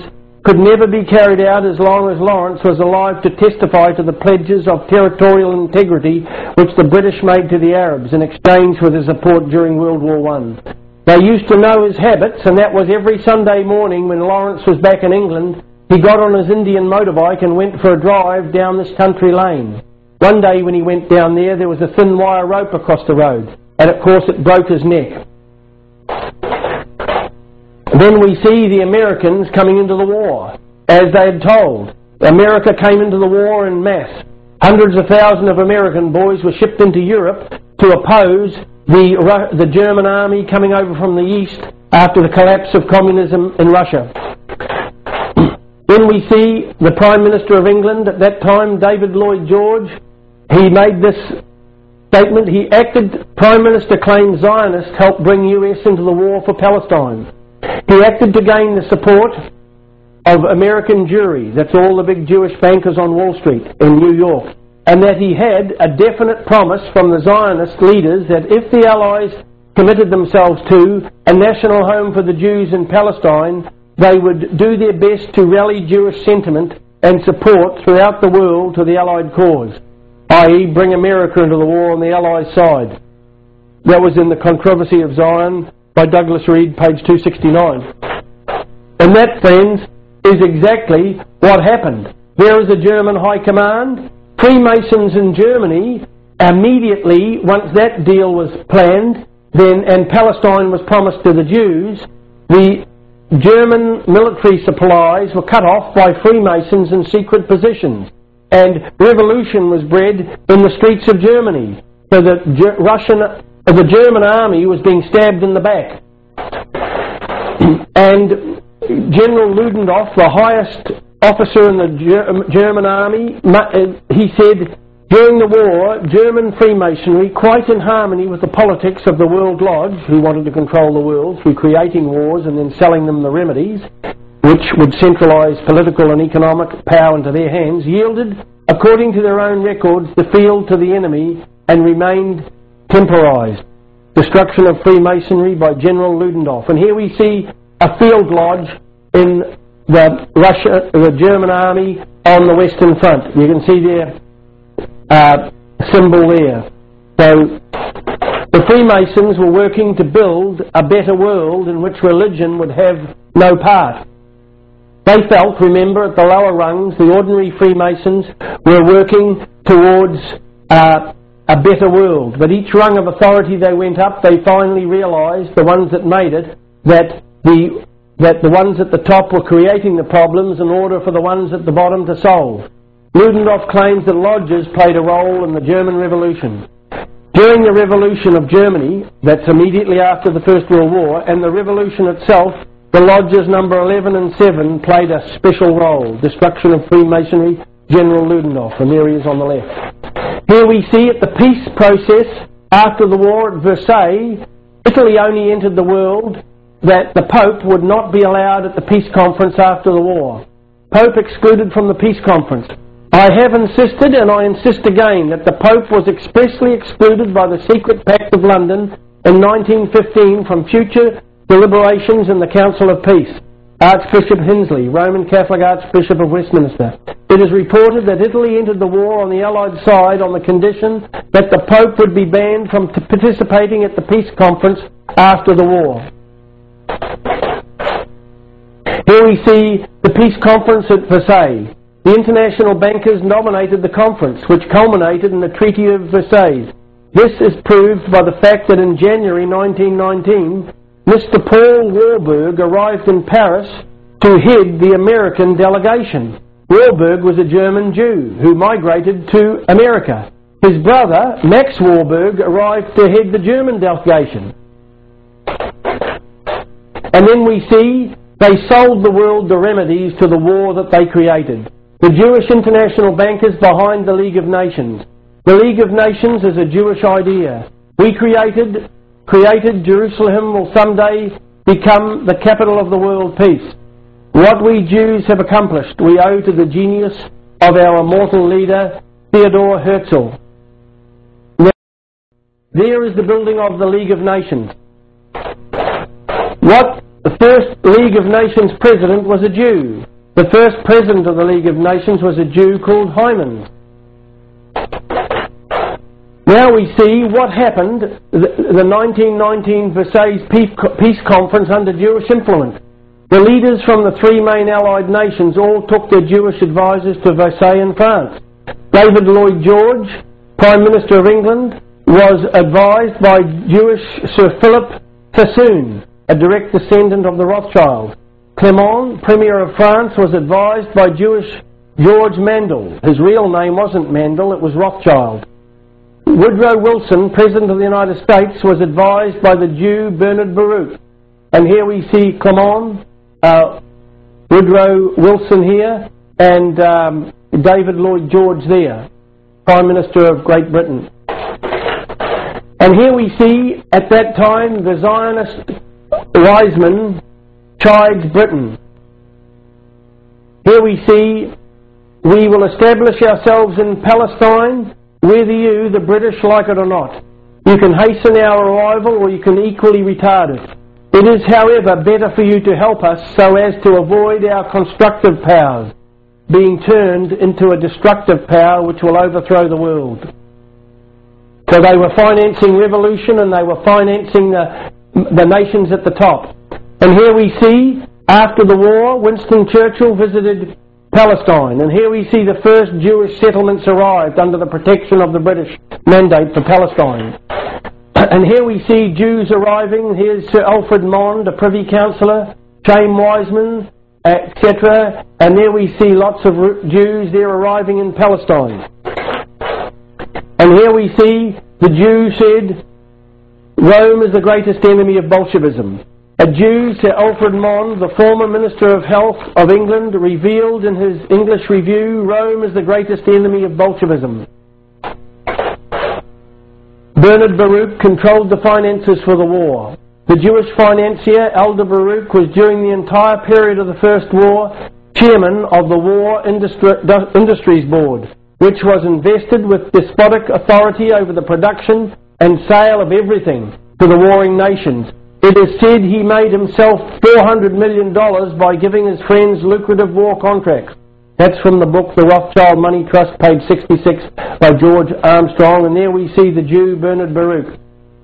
could never be carried out as long as Lawrence was alive to testify to the pledges of territorial integrity which the British made to the Arabs in exchange for their support during World War One. They used to know his habits, and that was every Sunday morning when Lawrence was back in England, he got on his Indian motorbike and went for a drive down this country lane. One day when he went down there, there was a thin wire rope across the road, and of course it broke his neck. Then we see the Americans coming into the war, as they had told. America came into the war en masse. Hundreds of thousands of American boys were shipped into Europe to oppose the, the German army coming over from the east after the collapse of communism in Russia. Then we see the Prime Minister of England at that time, David Lloyd George. He made this statement. He acted, Prime Minister claims Zionists helped bring U S into the war for Palestine. He acted to gain the support of American Jewry, that's all the big Jewish bankers on Wall Street in New York, and that he had a definite promise from the Zionist leaders that if the Allies committed themselves to a national home for the Jews in Palestine, they would do their best to rally Jewish sentiment and support throughout the world to the Allied cause, that is bring America into the war on the Allies' side. That was in The Controversy of Zion by Douglas Reed, page two sixty-nine. And that, friends, is exactly what happened. There is a German high command. Freemasons in Germany, immediately, once that deal was planned, then and Palestine was promised to the Jews, the German military supplies were cut off by Freemasons in secret positions, and revolution was bred in the streets of Germany. So the Ge- Russian, uh, the German army was being stabbed in the back, and General Ludendorff, the highest officer in the Ger- German army, he said, during the war, German Freemasonry, quite in harmony with the politics of the World Lodge, who wanted to control the world through creating wars and then selling them the remedies, which would centralise political and economic power into their hands, yielded, according to their own records, the field to the enemy and remained temporised. Destruction of Freemasonry by General Ludendorff. And here we see a field lodge in the Russia, the German army on the Western Front. You can see their uh, symbol there. So the Freemasons were working to build a better world in which religion would have no part. They felt, remember, at the lower rungs, the ordinary Freemasons were working towards uh, a better world. But each rung of authority they went up, they finally realised, the ones that made it, that the that the ones at the top were creating the problems in order for the ones at the bottom to solve. Ludendorff claims that lodges played a role in the German Revolution. During the Revolution of Germany, that's immediately after the First World War, and the Revolution itself, the lodges number eleven and seven played a special role. Destruction of Freemasonry, General Ludendorff, and there he is on the left. Here we see at the peace process after the war at Versailles, Italy only entered the world that the Pope would not be allowed at the peace conference after the war. Pope excluded from the peace conference. I have insisted, and I insist again, that the Pope was expressly excluded by the Secret Pact of London in nineteen fifteen from future deliberations in the Council of Peace. Archbishop Hensley, Roman Catholic Archbishop of Westminster. It is reported that Italy entered the war on the Allied side on the condition that the Pope would be banned from t- participating at the peace conference after the war. Here we see the peace conference at Versailles. The international bankers nominated the conference, which culminated in the Treaty of Versailles. This is proved by the fact that in January nineteen nineteen, Mister Paul Warburg arrived in Paris to head the American delegation. Warburg was a German Jew who migrated to America. His brother, Max Warburg, arrived to head the German delegation. And then we see they sold the world the remedies to the war that they created. The Jewish international bankers behind the League of Nations. The League of Nations is a Jewish idea. We created, created Jerusalem will someday become the capital of the world peace. What we Jews have accomplished we owe to the genius of our immortal leader, Theodor Herzl. Now, there is the building of the League of Nations. What the first League of Nations president was a Jew. The first president of the League of Nations was a Jew called Hyman. Now we see what happened, the, the nineteen nineteen Versailles Peace Conference under Jewish influence. The leaders from the three main Allied nations all took their Jewish advisors to Versailles in France. David Lloyd George, Prime Minister of England, was advised by Jewish Sir Philip Sassoon, a direct descendant of the Rothschilds. Clement, Premier of France, was advised by Jewish George Mandel. His real name wasn't Mandel, it was Rothschild. Woodrow Wilson, President of the United States, was advised by the Jew Bernard Baruch. And here we see Clement, uh, Woodrow Wilson here, and um, David Lloyd George there, Prime Minister of Great Britain. And here we see, at that time, the Zionist Weizmann chides Britain. Here we see, we will establish ourselves in Palestine, whether you, the British, like it or not. You can hasten our arrival or you can equally retard it. It is, however, better for you to help us so as to avoid our constructive powers being turned into a destructive power which will overthrow the world. So they were financing revolution and they were financing the, the nations at the top. And here we see, after the war, Winston Churchill visited Palestine, and here we see the first Jewish settlements arrived under the protection of the British mandate for Palestine. And here we see Jews arriving. Here's Sir Alfred Mond, a Privy Councillor, Chaim Weizmann, et cetera. And there we see lots of Jews there arriving in Palestine. And here we see the Jew said, Rome is the greatest enemy of Bolshevism. A Jew, Sir Alfred Mond, the former Minister of Health of England, revealed in his English review, Rome is the greatest enemy of Bolshevism. Bernard Baruch controlled the finances for the war. The Jewish financier, Elder Baruch, was during the entire period of the First War chairman of the War Industri- Industries Board, which was invested with despotic authority over the production and sale of everything to the warring nations. It is said he made himself four hundred million dollars by giving his friends lucrative war contracts. That's from the book The Rothschild Money Trust, page sixty-six, by George Armstrong, and there we see the Jew Bernard Baruch.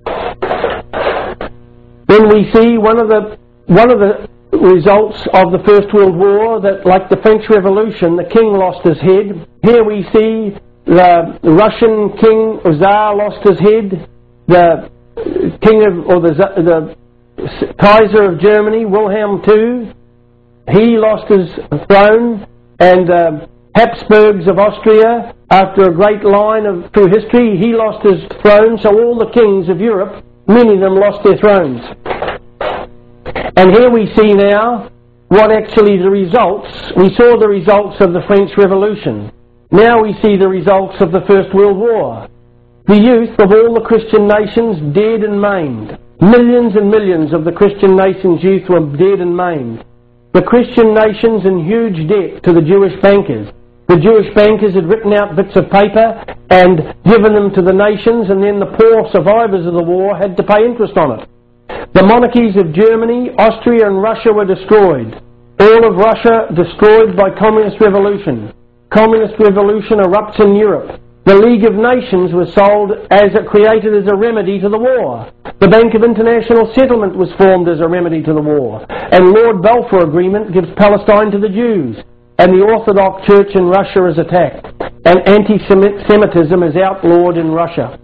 Then we see one of the one of the results of the First World War, that like the French Revolution, the king lost his head. Here we see the Russian king, Tsar, lost his head. The king of, or the, the Kaiser of Germany, Wilhelm the Second, he lost his throne, and uh, Habsburgs of Austria, after a great line of through history, he lost his throne, so all the kings of Europe, many of them lost their thrones. And here we see now what actually the results, we saw the results of the French Revolution. Now we see the results of the First World War. The youth of all the Christian nations dead and maimed. Millions and millions of the Christian nations' youth were dead and maimed. The Christian nations in huge debt to the Jewish bankers. The Jewish bankers had written out bits of paper and given them to the nations, and then the poor survivors of the war had to pay interest on it. The monarchies of Germany, Austria and Russia were destroyed. All of Russia destroyed by communist revolution. Communist revolution erupts in Europe. The League of Nations was sold as it created as a remedy to the war. The Bank of International Settlement was formed as a remedy to the war. And Lord Balfour Agreement gives Palestine to the Jews. And the Orthodox Church in Russia is attacked. And anti-Semitism is outlawed in Russia.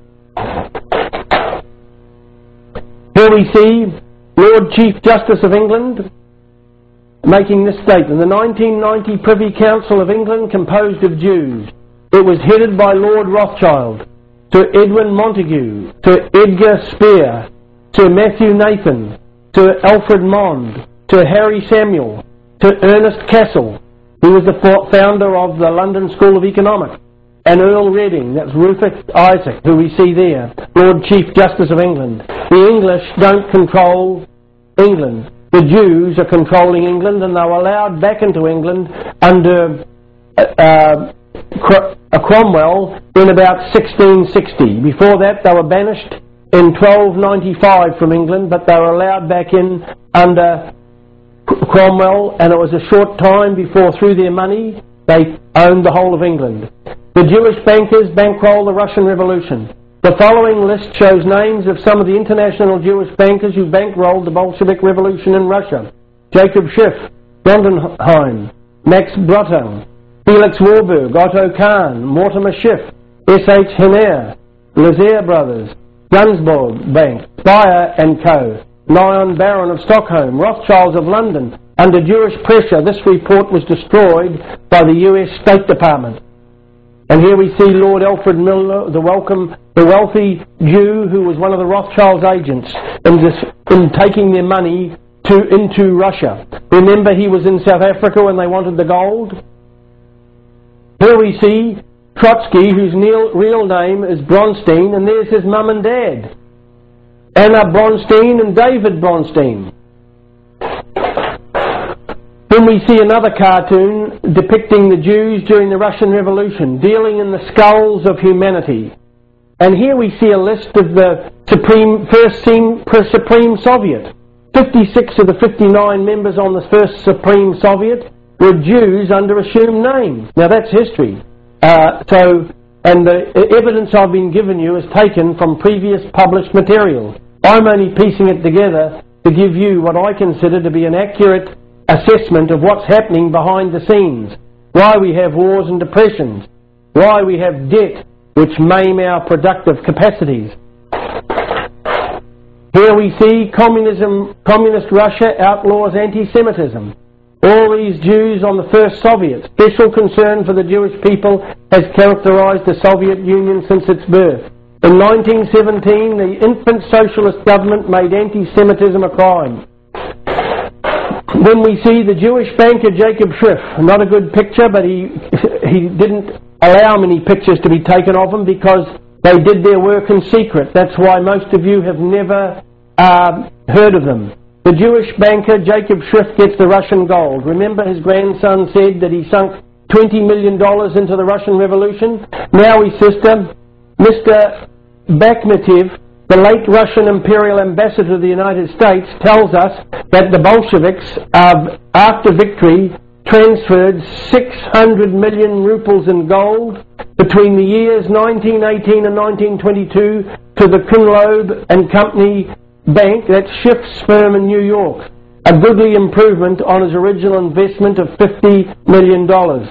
Here we see Lord Chief Justice of England making this statement. The nineteen ninety Privy Council of England, composed of Jews. It was headed by Lord Rothschild, Sir Edwin Montagu, Sir Edgar Spear, Sir Matthew Nathan, Sir Alfred Mond, Sir Harry Samuel, Sir Ernest Cassel, who was the founder of the London School of Economics, and Earl Reading, that's Rufus Isaac, who we see there, Lord Chief Justice of England. The English don't control England. The Jews are controlling England, and they were allowed back into England under uh, a Cromwell in about sixteen sixty. Before that they were banished in twelve ninety-five from England, but they were allowed back in under Cromwell, and it was a short time before, through their money, they owned the whole of England. The Jewish bankers bankrolled the Russian Revolution. The following list shows names of some of the international Jewish bankers who bankrolled the Bolshevik Revolution in Russia. Jacob Schiff, Gondenheim, Max Brotto, Felix Warburg, Otto Kahn, Mortimer Schiff, S H Henner, Lazare Brothers, Gunsborg Bank, Speyer and Co., Lion Baron of Stockholm, Rothschilds of London. Under Jewish pressure, this report was destroyed by the U S State Department. And here we see Lord Alfred Milner, the welcome, the wealthy Jew who was one of the Rothschilds' agents in, this, in taking their money to into Russia. Remember, he was in South Africa when they wanted the gold. Here we see Trotsky, whose real name is Bronstein, and there's his mum and dad, Anna Bronstein and David Bronstein. Then we see another cartoon depicting the Jews during the Russian Revolution, dealing in the skulls of humanity. And here we see a list of the Supreme, first Supreme Soviet. fifty-six of the fifty-nine members on the first Supreme Soviet were Jews under assumed names. Now that's history. Uh, so, and the evidence I've been given you is taken from previous published material. I'm only piecing it together to give you what I consider to be an accurate assessment of what's happening behind the scenes, why we have wars and depressions, why we have debt which maim our productive capacities. Here we see communism, communist Russia outlaws anti-Semitism. All these Jews on the first Soviet. Special concern for the Jewish people has characterized the Soviet Union since its birth. In nineteen seventeen, the infant socialist government made anti-Semitism a crime. When we see the Jewish banker Jacob Schiff, not a good picture, but he he didn't allow many pictures to be taken of him because they did their work in secret. That's why most of you have never uh, heard of them. The Jewish banker Jacob Schiff gets the Russian gold. Remember, his grandson said that he sunk twenty million dollars into the Russian Revolution. Now his sister, Mister Bakhmetev, the late Russian imperial ambassador to the United States, tells us that the Bolsheviks, uh, after victory, transferred six hundred million rubles in gold between the years nineteen eighteen and nineteen twenty-two to the Kunloeb and Company Bank, that's Schiff's firm in New York. A goodly improvement on his original investment of fifty million dollars.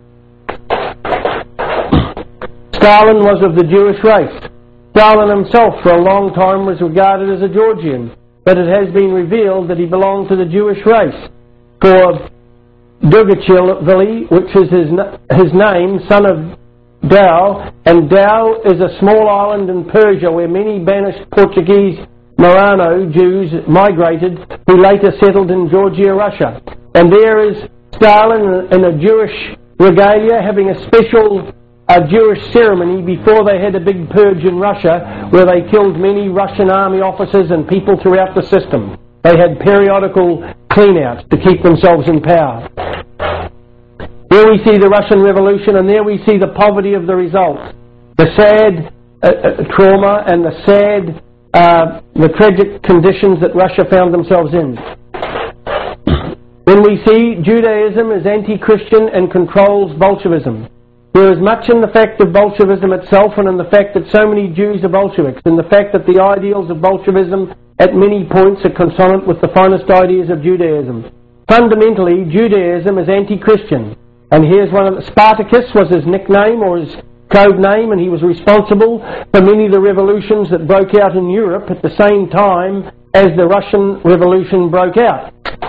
Stalin was of the Jewish race. Stalin himself for a long time was regarded as a Georgian, but it has been revealed that he belonged to the Jewish race. For Dugachishvili, which is his, his name, son of Dao, and Dao is a small island in Persia where many banished Portuguese Marano Jews migrated, who later settled in Georgia, Russia. And there is Stalin in a Jewish regalia having a special a Jewish ceremony before they had a big purge in Russia where they killed many Russian army officers and people throughout the system. They had periodical clean-outs to keep themselves in power. There we see the Russian Revolution, and there we see the poverty of the results. The sad uh, uh, trauma and the sad, uh, the tragic conditions that Russia found themselves in. Then we see Judaism is anti-Christian and controls Bolshevism. There is much in the fact of Bolshevism itself and in the fact that so many Jews are Bolsheviks, in the fact that the ideals of Bolshevism at many points are consonant with the finest ideas of Judaism. Fundamentally, Judaism is anti-Christian. And here's one of the, Spartacus was his nickname or his code name, and he was responsible for many of the revolutions that broke out in Europe at the same time as the Russian Revolution broke out.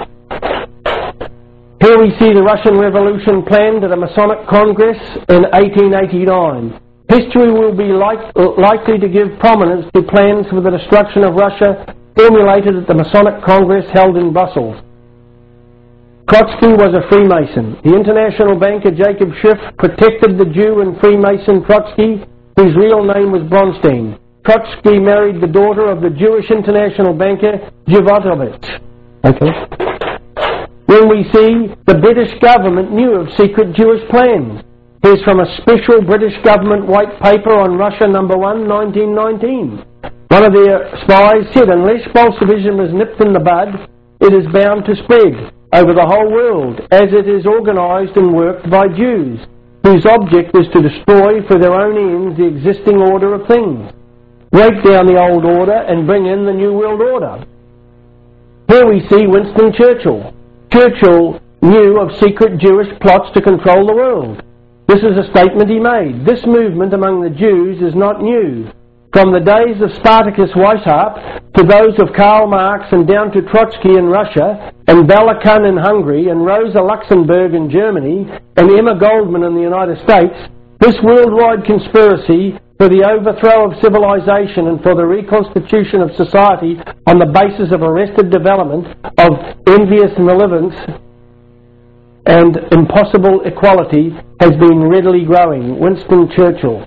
Here we see the Russian Revolution planned at a Masonic Congress in eighteen eighty-nine. History will be like, likely to give prominence to plans for the destruction of Russia formulated at the Masonic Congress held in Brussels. Trotsky was a Freemason. The international banker Jacob Schiff protected the Jew and Freemason Trotsky, whose real name was Bronstein. Trotsky married the daughter of the Jewish international banker Zhivatovich. Okay. When we see the British government knew of secret Jewish plans. Here's from a special British government white paper on Russia number one, nineteen nineteen. One of their spies said, unless Bolshevism is nipped in the bud, it is bound to spread over the whole world, as it is organised and worked by Jews, whose object is to destroy for their own ends the existing order of things, break down the old order and bring in the new world order. Here we see Winston Churchill. Churchill knew of secret Jewish plots to control the world. This is a statement he made. This movement among the Jews is not new. From the days of Spartacus Weishaupt to those of Karl Marx and down to Trotsky in Russia and Bela Kun in Hungary and Rosa Luxemburg in Germany and Emma Goldman in the United States, this worldwide conspiracy for the overthrow of civilization and for the reconstitution of society on the basis of arrested development of envious malevolence and impossible equality has been readily growing. Winston Churchill.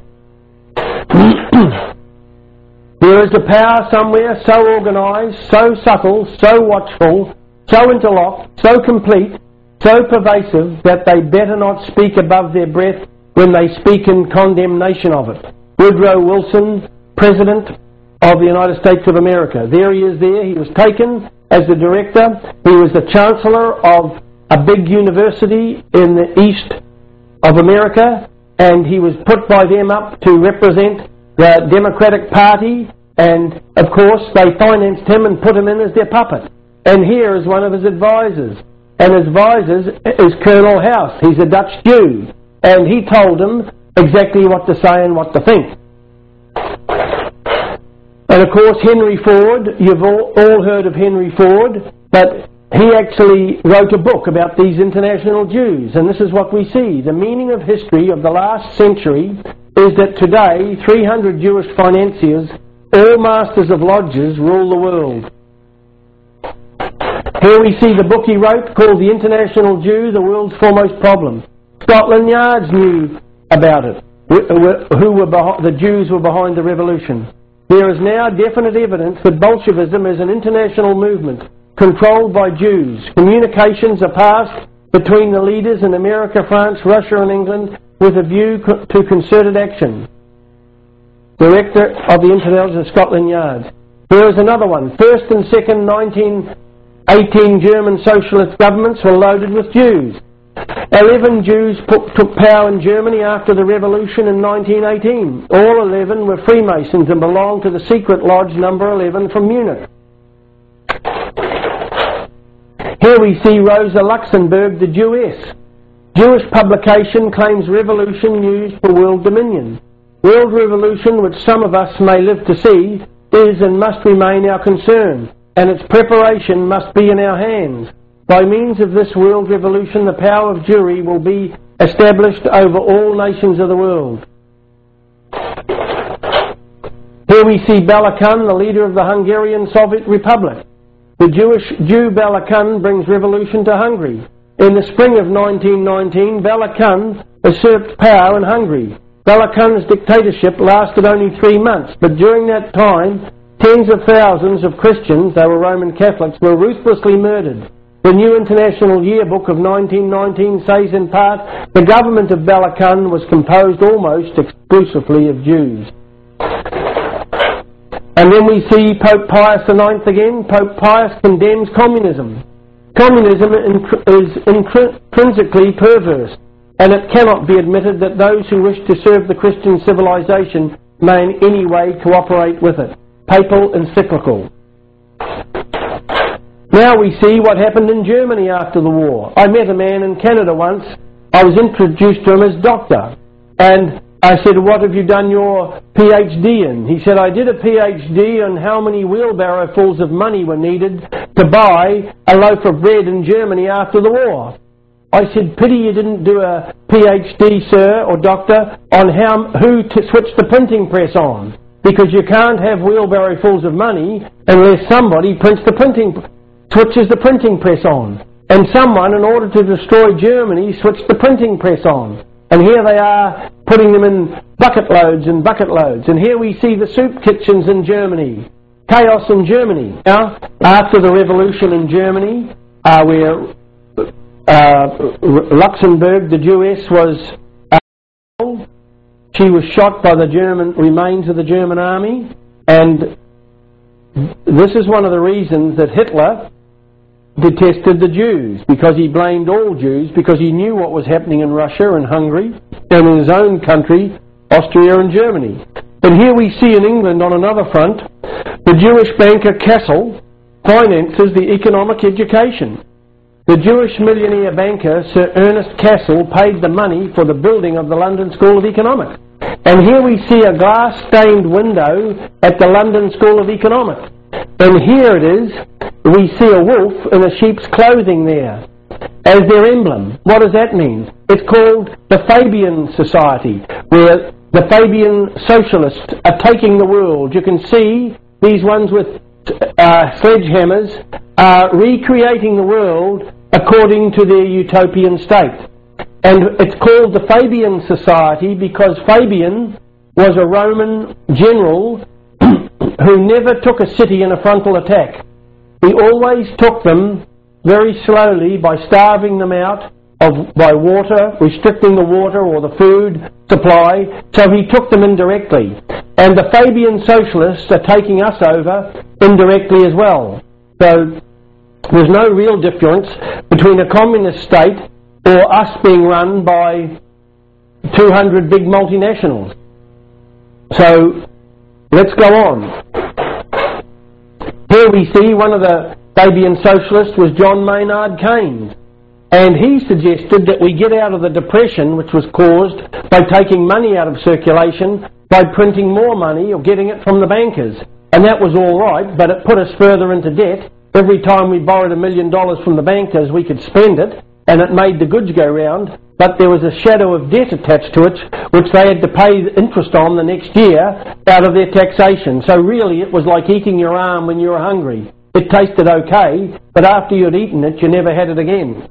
There is a power somewhere so organised, so subtle, so watchful, so interlocked, so complete, so pervasive that they better not speak above their breath when they speak in condemnation of it. Woodrow Wilson, President of the United States of America. There he is there. He was taken as the director. He was the Chancellor of a big university in the east of America, and he was put by them up to represent the Democratic Party, and of course they financed him and put him in as their puppet. And here is one of his advisors, and his advisor is Colonel House. He's a Dutch Jew, and he told him exactly what to say and what to think. And of course Henry Ford, you've all, all heard of Henry Ford, but he actually wrote a book about these international Jews, and this is what we see. The meaning of history of the last century is that today three hundred Jewish financiers, all masters of lodges, rule the world. Here we see the book he wrote called The International Jew, the World's Foremost Problem. Scotland Yard knew about it, who were behind, the Jews were behind the revolution. There is now definite evidence that Bolshevism is an international movement controlled by Jews. Communications are passed between the leaders in America, France, Russia and England with a view co- to concerted action. Director of the Intelligence, Scotland Yard. Here is another one. First and second nineteen eighteen German socialist governments were loaded with Jews. Eleven Jews put, took power in Germany after the revolution in nineteen eighteen. All eleven were Freemasons and belonged to the secret lodge number eleven from Munich. Here we see Rosa Luxemburg, the Jewess. Jewish publication claims revolution used for world dominion. World revolution, which some of us may live to see, is and must remain our concern, and its preparation must be in our hands. By means of this world revolution, the power of Jewry will be established over all nations of the world. Here we see Bela Kun, the leader of the Hungarian Soviet Republic. The Jewish Jew Bela Kun brings revolution to Hungary. In the spring of nineteen nineteen, Bela Kun usurped power in Hungary. Bela Kun's dictatorship lasted only three months, but during that time, tens of thousands of Christians, they were Roman Catholics, were ruthlessly murdered. The New International Yearbook of nineteen nineteen says in part, the government of Bela Kun was composed almost exclusively of Jews. And then we see Pope Pius the ninth again. Pope Pius condemns communism. Communism is intrinsically perverse, and it cannot be admitted that those who wish to serve the Christian civilization may in any way cooperate with it. Papal encyclical. Now we see what happened in Germany after the war. I met a man in Canada once. I was introduced to him as doctor, and I said, what have you done your PhD in? He said, I did a PhD on how many wheelbarrowfuls of money were needed to buy a loaf of bread in Germany after the war. I said, pity you didn't do a PhD, sir, or doctor, on how who to switch the printing press on. Because you can't have wheelbarrowfuls of money unless somebody prints the printing, switches the printing press on. And someone, in order to destroy Germany, switched the printing press on. And here they are, putting them in bucket loads and bucket loads. And here we see the soup kitchens in Germany. Chaos in Germany. Now, after the revolution in Germany, uh, where uh, Luxemburg, the Jewess, was uh, she was shot by the German remains of the German army. And this is one of the reasons that Hitler detested the Jews because he blamed all Jews because he knew what was happening in Russia and Hungary and in his own country, Austria and Germany. But here we see in England on another front, the Jewish banker Cassel finances the economic education. The Jewish millionaire banker Sir Ernest Cassel paid the money for the building of the London School of Economics. And here we see a glass-stained window at the London School of Economics. And here it is, we see a wolf in a sheep's clothing there as their emblem. What does that mean? It's called the Fabian Society, where the Fabian socialists are taking the world. You can see these ones with uh, sledgehammers are recreating the world according to their utopian state. And it's called the Fabian Society because Fabian was a Roman general who never took a city in a frontal attack. He always took them very slowly by starving them out of by water, restricting the water or the food supply, so he took them indirectly. And the Fabian socialists are taking us over indirectly as well. So there's no real difference between a communist state or us being run by two hundred big multinationals. So let's go on. Here we see one of the Fabian socialists was John Maynard Keynes. And he suggested that we get out of the depression which was caused by taking money out of circulation by printing more money or getting it from the bankers. And that was all right, but it put us further into debt. Every time we borrowed a million dollars from the bankers, we could spend it, and it made the goods go round. But there was a shadow of debt attached to it, which they had to pay interest on the next year out of their taxation. So really it was like eating your arm when you were hungry. It tasted okay, but after you'd eaten it, you never had it again.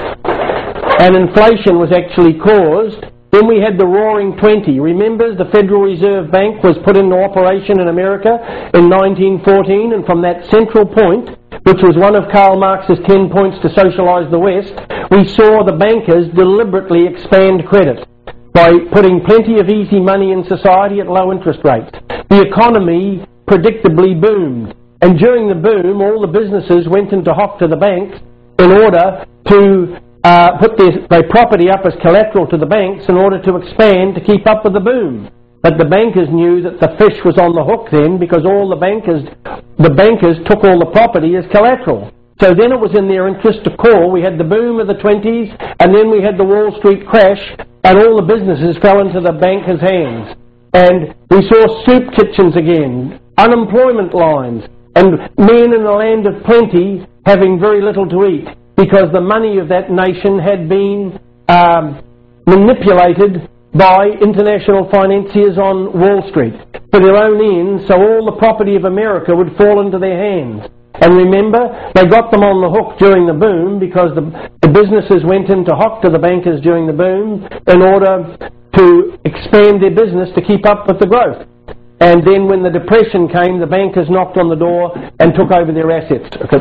And inflation was actually caused. Then we had the Roaring Twenty. Remember, the Federal Reserve Bank was put into operation in America in nineteen fourteen, and from that central point, which was one of Karl Marx's ten points to socialise the West, we saw the bankers deliberately expand credit by putting plenty of easy money in society at low interest rates. The economy predictably boomed, and during the boom, all the businesses went into hock to the banks in order to Uh, put their, their property up as collateral to the banks in order to expand to keep up with the boom. But the bankers knew that the fish was on the hook then because all the bankers, the bankers took all the property as collateral. So then it was in their interest to call. We had the boom of the twenties, and then we had the Wall Street crash, and all the businesses fell into the bankers' hands. And we saw soup kitchens again, unemployment lines, and men in the land of plenty having very little to eat, because the money of that nation had been um, manipulated by international financiers on Wall Street for their own ends, so all the property of America would fall into their hands. And remember, they got them on the hook during the boom because the, the businesses went into hock to the bankers during the boom in order to expand their business to keep up with the growth. And then when the depression came, the bankers knocked on the door and took over their assets. Okay.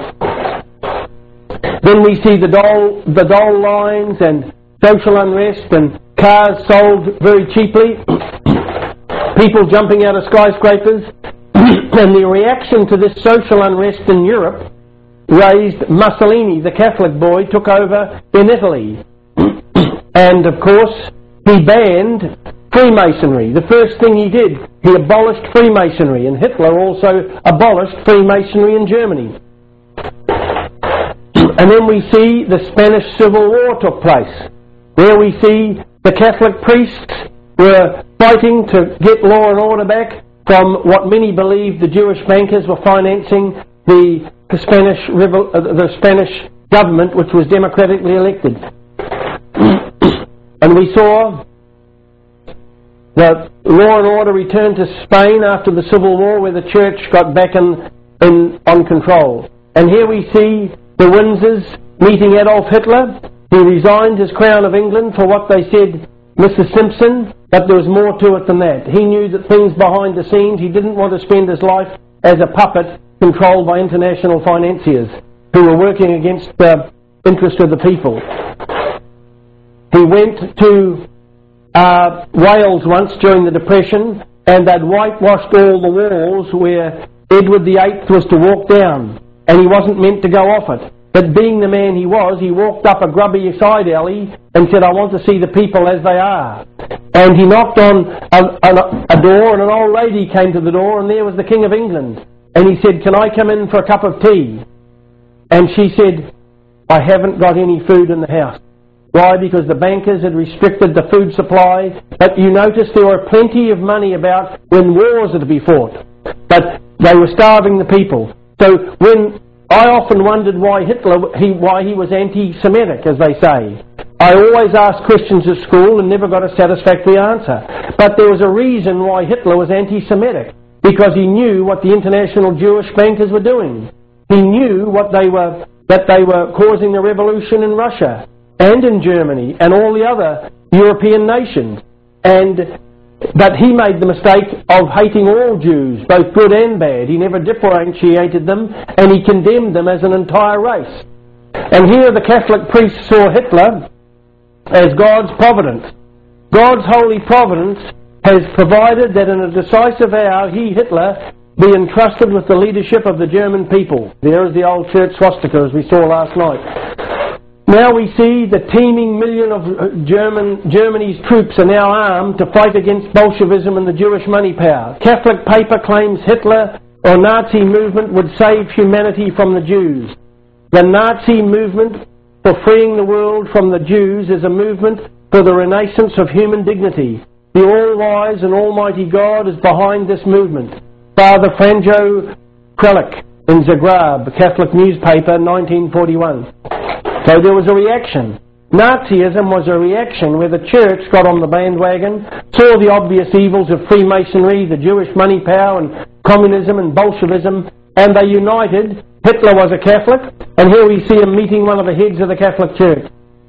Then we see the dole, the dole lines and social unrest and cars sold very cheaply, people jumping out of skyscrapers, and the reaction to this social unrest in Europe raised Mussolini, the Catholic boy, took over in Italy. And of course, he banned Freemasonry. The first thing he did, he abolished Freemasonry, and Hitler also abolished Freemasonry in Germany. And then we see the Spanish Civil War took place, where we see the Catholic priests were fighting to get law and order back from what many believed the Jewish bankers were financing the Spanish the Spanish government, which was democratically elected. And we saw the law and order return to Spain after the Civil War, where the church got back in, in on control. And here we see the Windsors meeting Adolf Hitler. He resigned his crown of England for what they said, Missus Simpson, but there was more to it than that. He knew that things behind the scenes, he didn't want to spend his life as a puppet controlled by international financiers who were working against the interest of the people. He went to uh, Wales once during the Depression, and they'd whitewashed all the walls where Edward the Eighth was to walk down, and he wasn't meant to go off it. that being the man he was, he walked up a grubby side alley and said, I want to see the people as they are. And he knocked on a, a, a door, and an old lady came to the door, and there was the King of England. And he said, can I come in for a cup of tea? And she said, I haven't got any food in the house. Why? Because the bankers had restricted the food supply. But you notice there were plenty of money about when wars are to be fought. But they were starving the people. So when I often wondered why Hitler, he, why he was anti-Semitic, as they say. I always asked Christians at school and never got a satisfactory answer. But there was a reason why Hitler was anti-Semitic. Because he knew what the international Jewish bankers were doing. He knew what they were, that they were causing the revolution in Russia and in Germany and all the other European nations. And but he made the mistake of hating all Jews, both good and bad. He never differentiated them, and he condemned them as an entire race. And here the Catholic priests saw Hitler as God's providence. God's holy providence has provided that in a decisive hour he, Hitler, be entrusted with the leadership of the German people. There is the old church swastika, as we saw last night. Now we see the teeming million of German, Germany's troops are now armed to fight against Bolshevism and the Jewish money power. Catholic paper claims Hitler or Nazi movement would save humanity from the Jews. The Nazi movement for freeing the world from the Jews is a movement for the renaissance of human dignity. The all-wise and almighty God is behind this movement. Father Franjo Kralik in Zagreb, Catholic newspaper, nineteen forty-one. So there was a reaction. Nazism was a reaction where the church got on the bandwagon, saw the obvious evils of Freemasonry, the Jewish money power, and communism and Bolshevism, and they united. Hitler was a Catholic, and here we see him meeting one of the heads of the Catholic Church.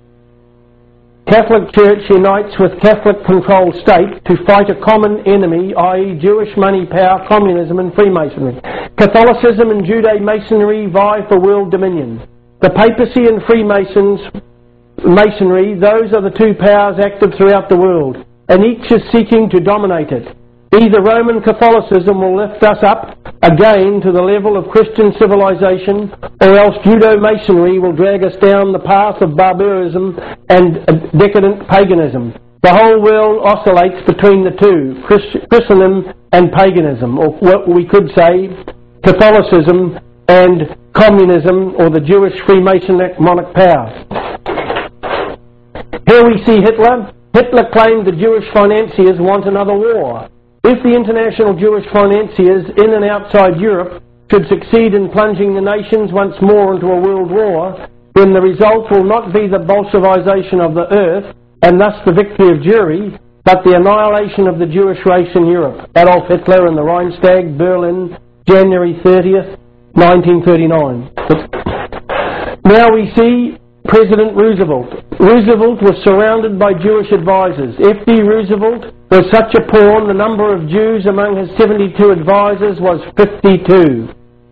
Catholic Church unites with Catholic-controlled state to fight a common enemy, that is Jewish money power, communism and Freemasonry. Catholicism and Judeo-Masonry vie for world dominion. The papacy and Freemasons, Masonry, those are the two powers active throughout the world, and each is seeking to dominate it. Either Roman Catholicism will lift us up again to the level of Christian civilization, or else Judeo-Masonry will drag us down the path of barbarism and decadent paganism. The whole world oscillates between the two, Christendom and paganism, or what we could say, Catholicism and communism, or the Jewish Freemasonic monarch power. Here we see Hitler. Hitler claimed the Jewish financiers want another war. If the international Jewish financiers in and outside Europe should succeed in plunging the nations once more into a world war, then the result will not be the Bolshevization of the earth, and thus the victory of Jewry, but the annihilation of the Jewish race in Europe. Adolf Hitler and the Reichstag, Berlin, January thirtieth, nineteen thirty-nine. Now we see President Roosevelt. Roosevelt was surrounded by Jewish advisors. F D Roosevelt was such a pawn, the number of Jews among his seventy-two advisors was fifty-two.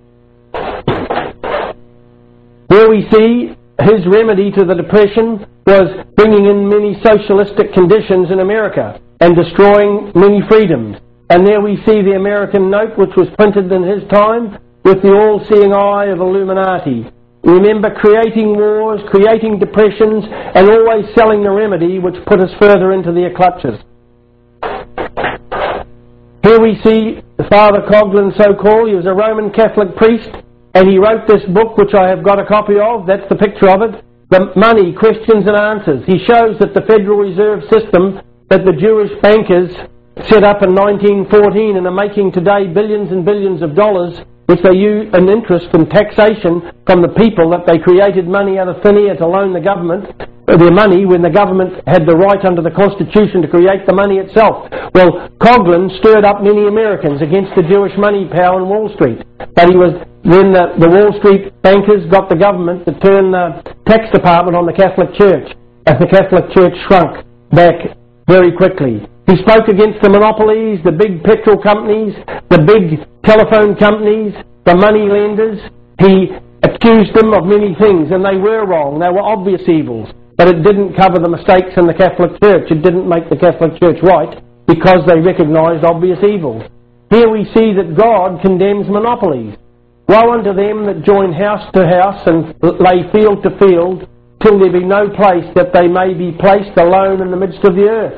Here we see his remedy to the Depression was bringing in many socialistic conditions in America and destroying many freedoms. And there we see the American note, which was printed in his time, with the all-seeing eye of Illuminati. Remember, creating wars, creating depressions, and always selling the remedy which put us further into their clutches. Here we see Father Coughlin, so-called. He was a Roman Catholic priest, and he wrote this book, which I have got a copy of. That's the picture of it. The Money, Questions and Answers. He shows that the Federal Reserve System that the Jewish bankers set up in nineteen fourteen and are making today billions and billions of dollars, which they use an interest in taxation from the people, that they created money out of thin air to loan the government their money when the government had the right under the Constitution to create the money itself. Well, Coughlin stirred up many Americans against the Jewish money power on Wall Street. But he was then the, the Wall Street bankers got the government to turn the tax department on the Catholic Church, and the Catholic Church shrunk back very quickly. He spoke against the monopolies, the big petrol companies, the big telephone companies, the money lenders. He accused them of many things, and they were wrong. They were obvious evils. But it didn't cover the mistakes in the Catholic Church. It didn't make the Catholic Church right, because they recognised obvious evils. Here we see that God condemns monopolies. Woe unto them that join house to house and lay field to field, till there be no place that they may be placed alone in the midst of the earth.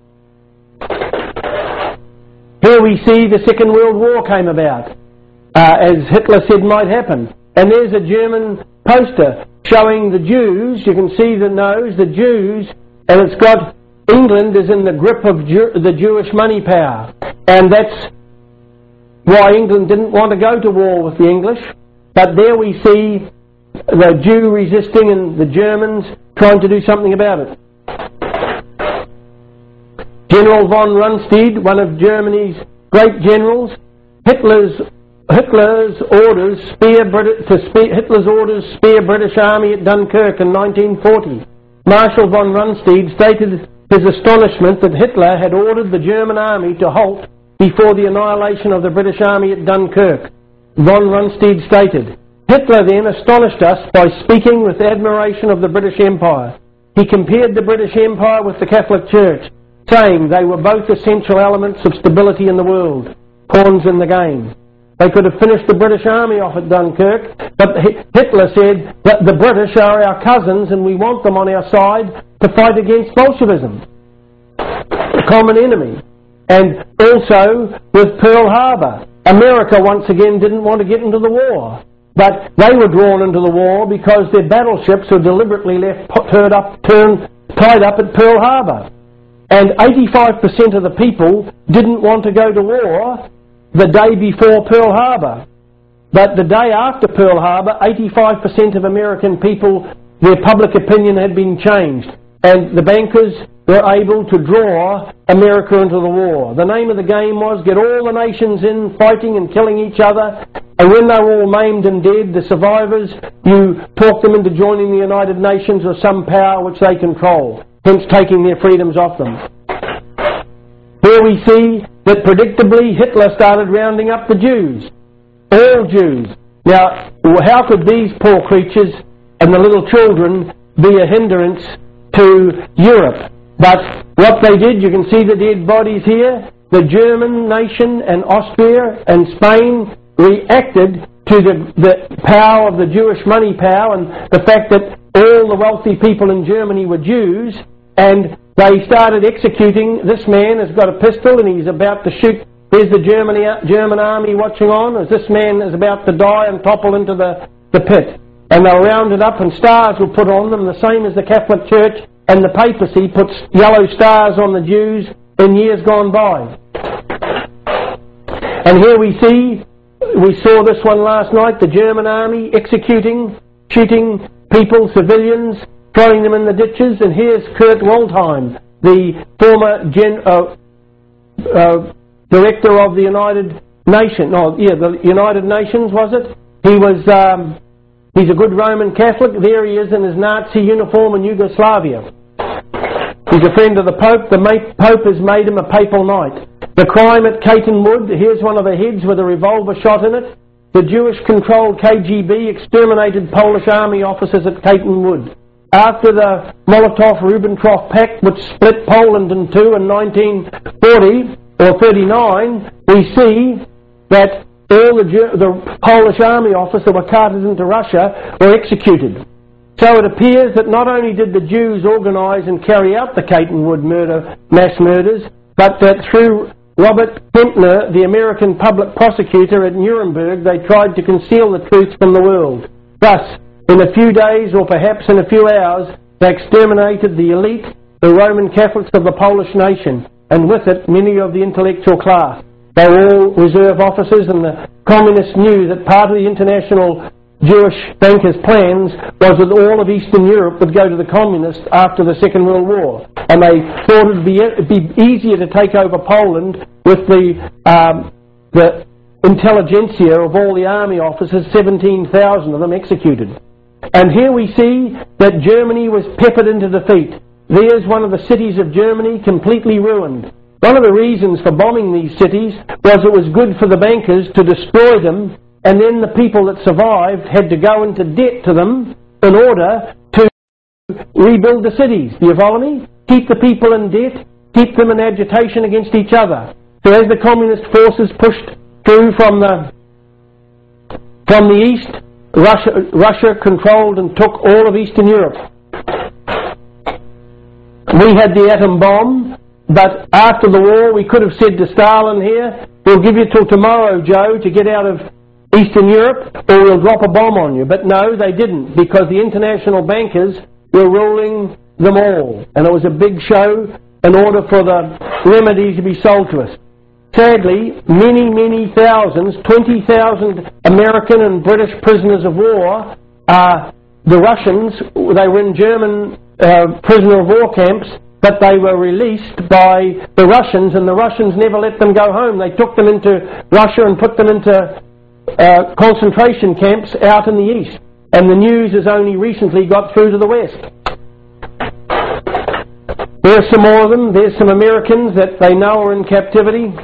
Here we see the Second World War came about, uh, as Hitler said might happen. And there's a German poster showing the Jews. You can see the nose, the Jews, and it's got England is in the grip of Jew, the Jewish money power. And that's why England didn't want to go to war with the English. But there we see the Jew resisting and the Germans trying to do something about it. General von Rundstedt, one of Germany's great generals, Hitler's Hitler's orders spear Brit- to spear, Hitler's orders spear British army at Dunkirk in nineteen forty. Marshal von Rundstedt stated his astonishment that Hitler had ordered the German army to halt before the annihilation of the British army at Dunkirk. Von Rundstedt stated, Hitler then astonished us by speaking with admiration of the British Empire. He compared the British Empire with the Catholic Church, saying they were both essential elements of stability in the world, pawns in the game. They could have finished the British army off at Dunkirk, but Hitler said that the British are our cousins and we want them on our side to fight against Bolshevism, the common enemy. And also with Pearl Harbor, America once again didn't want to get into the war, but they were drawn into the war because their battleships were deliberately left turned up, turned, tied up at Pearl Harbor. And eighty-five percent of the people didn't want to go to war the day before Pearl Harbor. But the day after Pearl Harbor, eighty-five percent of American people, their public opinion had been changed. And the bankers were able to draw America into the war. The name of the game was get all the nations in fighting and killing each other. And when they were all maimed and dead, the survivors, you talk them into joining the United Nations or some power which they control, hence taking their freedoms off them. Here we see that predictably Hitler started rounding up the Jews, all Jews. Now, how could these poor creatures and the little children be a hindrance to Europe? But what they did, you can see the dead bodies here. The German nation and Austria and Spain reacted to the, the power of the Jewish money power and the fact that all the wealthy people in Germany were Jews, and they started executing. This man has got a pistol and he's about to shoot. There's the Germany, German army watching on as this man is about to die and topple into the, the pit. And they were rounded up and stars were put on them, the same as the Catholic Church and the papacy puts yellow stars on the Jews in years gone by. And here we see, we saw this one last night, the German army executing, shooting people, civilians, throwing them in the ditches. And here's Kurt Waldheim, the former gen, uh, uh, director of the United Nations. Oh, yeah, the United Nations, was it? He was, um, he's a good Roman Catholic. There he is in his Nazi uniform in Yugoslavia. He's a friend of the Pope. The Pope has made him a papal knight. The crime at Caton Wood, here's one of the heads with a revolver shot in it. The Jewish-controlled K G B exterminated Polish army officers at Caton Wood. After the Molotov-Ribbentrop Pact, which split Poland in two in nineteen forty or thirty-nine, we see that all the, the Polish army officers that were carted into Russia were executed. So it appears that not only did the Jews organise and carry out the Caton Wood murder, mass murders, but that through Robert Kempner, the American public prosecutor at Nuremberg, they tried to conceal the truth from the world. Thus, in a few days or perhaps in a few hours, they exterminated the elite, the Roman Catholics of the Polish nation, and with it many of the intellectual class. They were all reserve officers, and the communists knew that part of the international Jewish bankers' plans was that all of Eastern Europe would go to the communists after the Second World War. And they thought it would be, it'd be easier to take over Poland with the, um, the intelligentsia of all the army officers, seventeen thousand of them executed. And here we see that Germany was peppered into defeat. There's one of the cities of Germany completely ruined. One of the reasons for bombing these cities was it was good for the bankers to destroy them, and then the people that survived had to go into debt to them in order to rebuild the cities. Do you follow me? Keep the people in debt, keep them in agitation against each other. So as the communist forces pushed through from the From the east, Russia, Russia controlled and took all of Eastern Europe. We had the atom bomb, but after the war we could have said to Stalin here, we'll give you till tomorrow, Joe, to get out of Eastern Europe, or we'll drop a bomb on you. But no, they didn't, because the international bankers were ruling them all. And it was a big show in order for the remedies to be sold to us. Sadly, many, many thousands, twenty thousand American and British prisoners of war, uh, the Russians, they were in German uh, prisoner of war camps, but they were released by the Russians, and the Russians never let them go home. They took them into Russia and put them into uh, concentration camps out in the east. And the news has only recently got through to the west. There's some more of them. There's some Americans that they know are in captivity.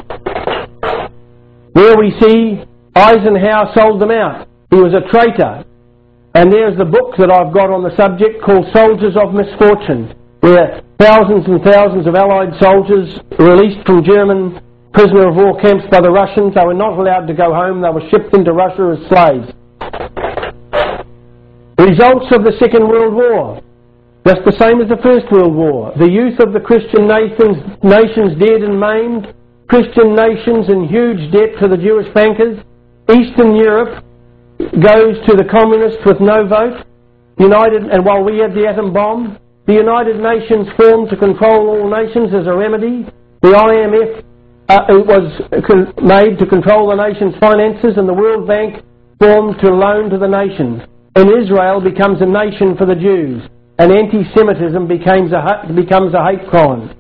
There we see Eisenhower sold them out. He was a traitor. And there's the book that I've got on the subject called Soldiers of Misfortune, where thousands and thousands of Allied soldiers released from German prisoner of war camps by the Russians. They were not allowed to go home. They were shipped into Russia as slaves. Results of the Second World War. Just the same as the First World War. The youth of the Christian nations, nations dead and maimed. Christian nations in huge debt to the Jewish bankers. Eastern Europe goes to the communists with no vote. United, and while we had the atom bomb, the United Nations formed to control all nations as a remedy. The I M F uh, was made to control the nation's finances, and the World Bank formed to loan to the nations. And Israel becomes a nation for the Jews, and anti-Semitism becomes a, becomes a hate crime.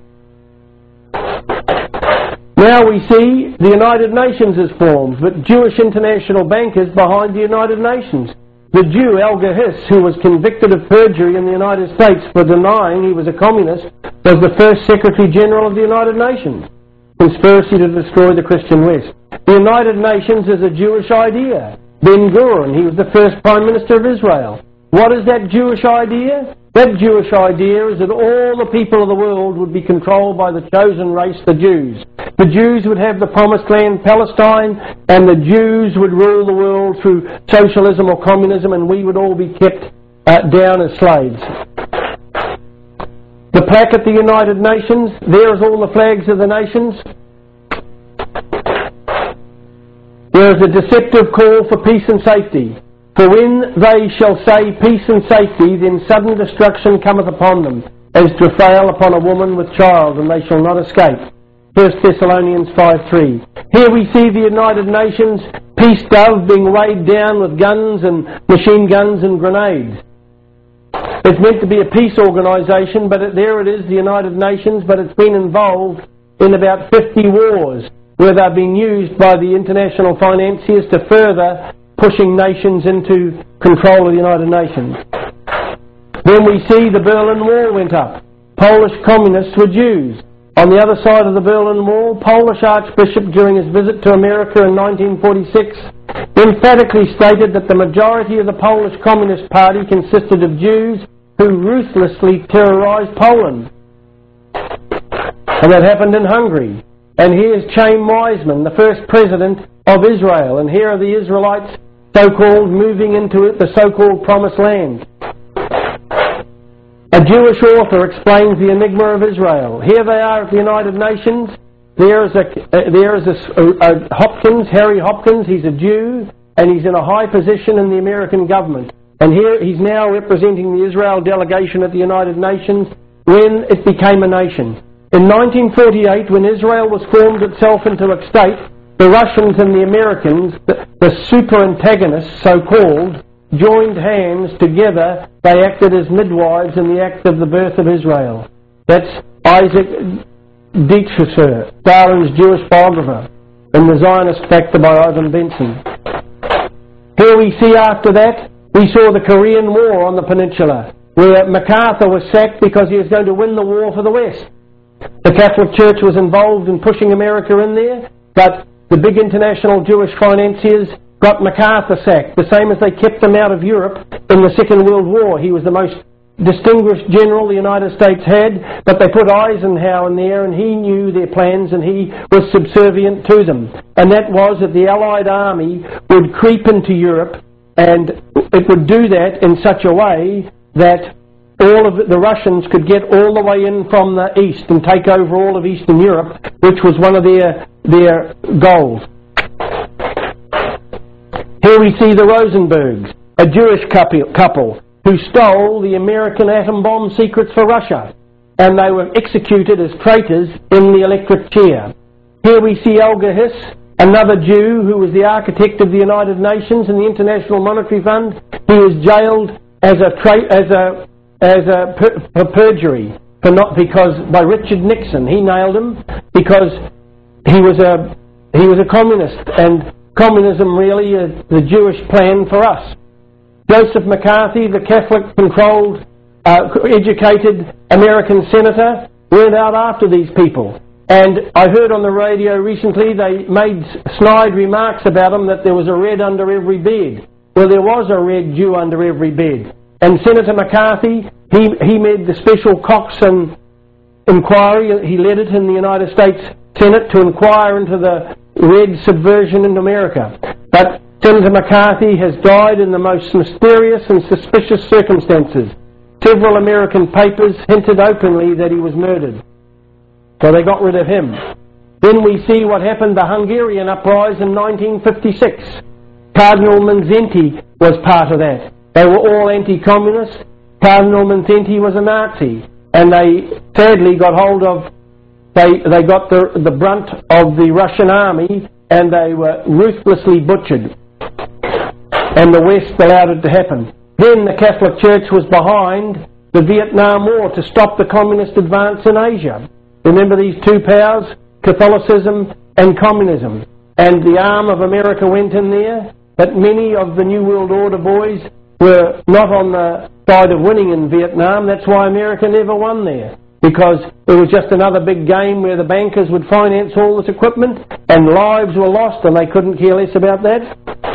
Now we see the United Nations is formed, but Jewish international bankers behind the United Nations. The Jew, Alger Hiss, who was convicted of perjury in the United States for denying he was a communist, was the first Secretary General of the United Nations. Conspiracy to destroy the Christian West. The United Nations is a Jewish idea. Ben-Gurion, he was the first Prime Minister of Israel. What is that Jewish idea? That Jewish idea is that all the people of the world would be controlled by the chosen race, the Jews. The Jews would have the promised land, Palestine, and the Jews would rule the world through socialism or communism, and we would all be kept uh, down as slaves. The plaque at the United Nations, there's all the flags of the nations. There is a deceptive call for peace and safety. For when they shall say peace and safety, then sudden destruction cometh upon them, as travail upon a woman with child, and they shall not escape. First Thessalonians five three. Here we see the United Nations peace dove being weighed down with guns and machine guns and grenades. It's meant to be a peace organisation, but it, there it is, the United Nations, but it's been involved in about fifty wars, where they're being used by the international financiers to further pushing nations into control of the United Nations. Then we see the Berlin Wall went up. Polish communists were Jews. On the other side of the Berlin Wall, Polish Archbishop, during his visit to America in nineteen forty-six, emphatically stated that the majority of the Polish Communist Party consisted of Jews who ruthlessly terrorized Poland. And that happened in Hungary. And here's Chaim Weizmann, the first president of Israel. And here are the Israelites, so-called, moving into the so-called Promised Land. A Jewish author explains the enigma of Israel. Here they are at the United Nations. There is a, uh, there is a, a, a Hopkins, Harry Hopkins. He's a Jew, and he's in a high position in the American government. And here he's now representing the Israel delegation at the United Nations when it became a nation. In nineteen forty-eight, when Israel was formed itself into a state, the Russians and the Americans, the, the super antagonists, so-called, joined hands together. They acted as midwives in the act of the birth of Israel. That's Isaac Dietricher, Stalin's Jewish biographer, in the Zionist Factor by Ivan Benson. Here we see after that, we saw the Korean War on the peninsula, where MacArthur was sacked because he was going to win the war for the West. The Catholic Church was involved in pushing America in there, but the big international Jewish financiers got MacArthur sacked, the same as they kept him out of Europe in the Second World War. He was the most distinguished general the United States had, but they put Eisenhower in there and he knew their plans and he was subservient to them. And that was that the Allied army would creep into Europe, and it would do that in such a way that all of the Russians could get all the way in from the east and take over all of Eastern Europe, which was one of their, their goals. Here we see the Rosenbergs, a Jewish couple who stole the American atom bomb secrets for Russia, and they were executed as traitors in the electric chair. Here we see Elga Hiss, another Jew who was the architect of the United Nations and the International Monetary Fund. He was jailed as a tra- as a as a per- for perjury for not because by Richard Nixon. He nailed him because he was a he was a communist, and communism really is the Jewish plan for us. Joseph McCarthy, the Catholic-controlled, uh, educated American senator, went out after these people. And I heard on the radio recently they made snide remarks about him that there was a red under every bed. Well, there was a red Jew under every bed. And Senator McCarthy, he, he made the special Coxon inquiry. He led it in the United States Senate to inquire into the red subversion in America. But Senator McCarthy has died in the most mysterious and suspicious circumstances. Several American papers hinted openly that he was murdered. So they got rid of him. Then we see what happened, the Hungarian uprising in nineteen fifty-six. Cardinal Mindszenty was part of that. They were all anti-communist. Cardinal Mindszenty was a Nazi. And they sadly got hold of, they, they got the, the brunt of the Russian army, and they were ruthlessly butchered. And the West allowed it to happen. Then the Catholic Church was behind the Vietnam War to stop the communist advance in Asia. Remember these two powers, Catholicism and communism. And the arm of America went in there, but many of the New World Order boys were not on the side of winning in Vietnam. That's why America never won there, because it was just another big game where the bankers would finance all this equipment, and lives were lost, and they couldn't care less about that.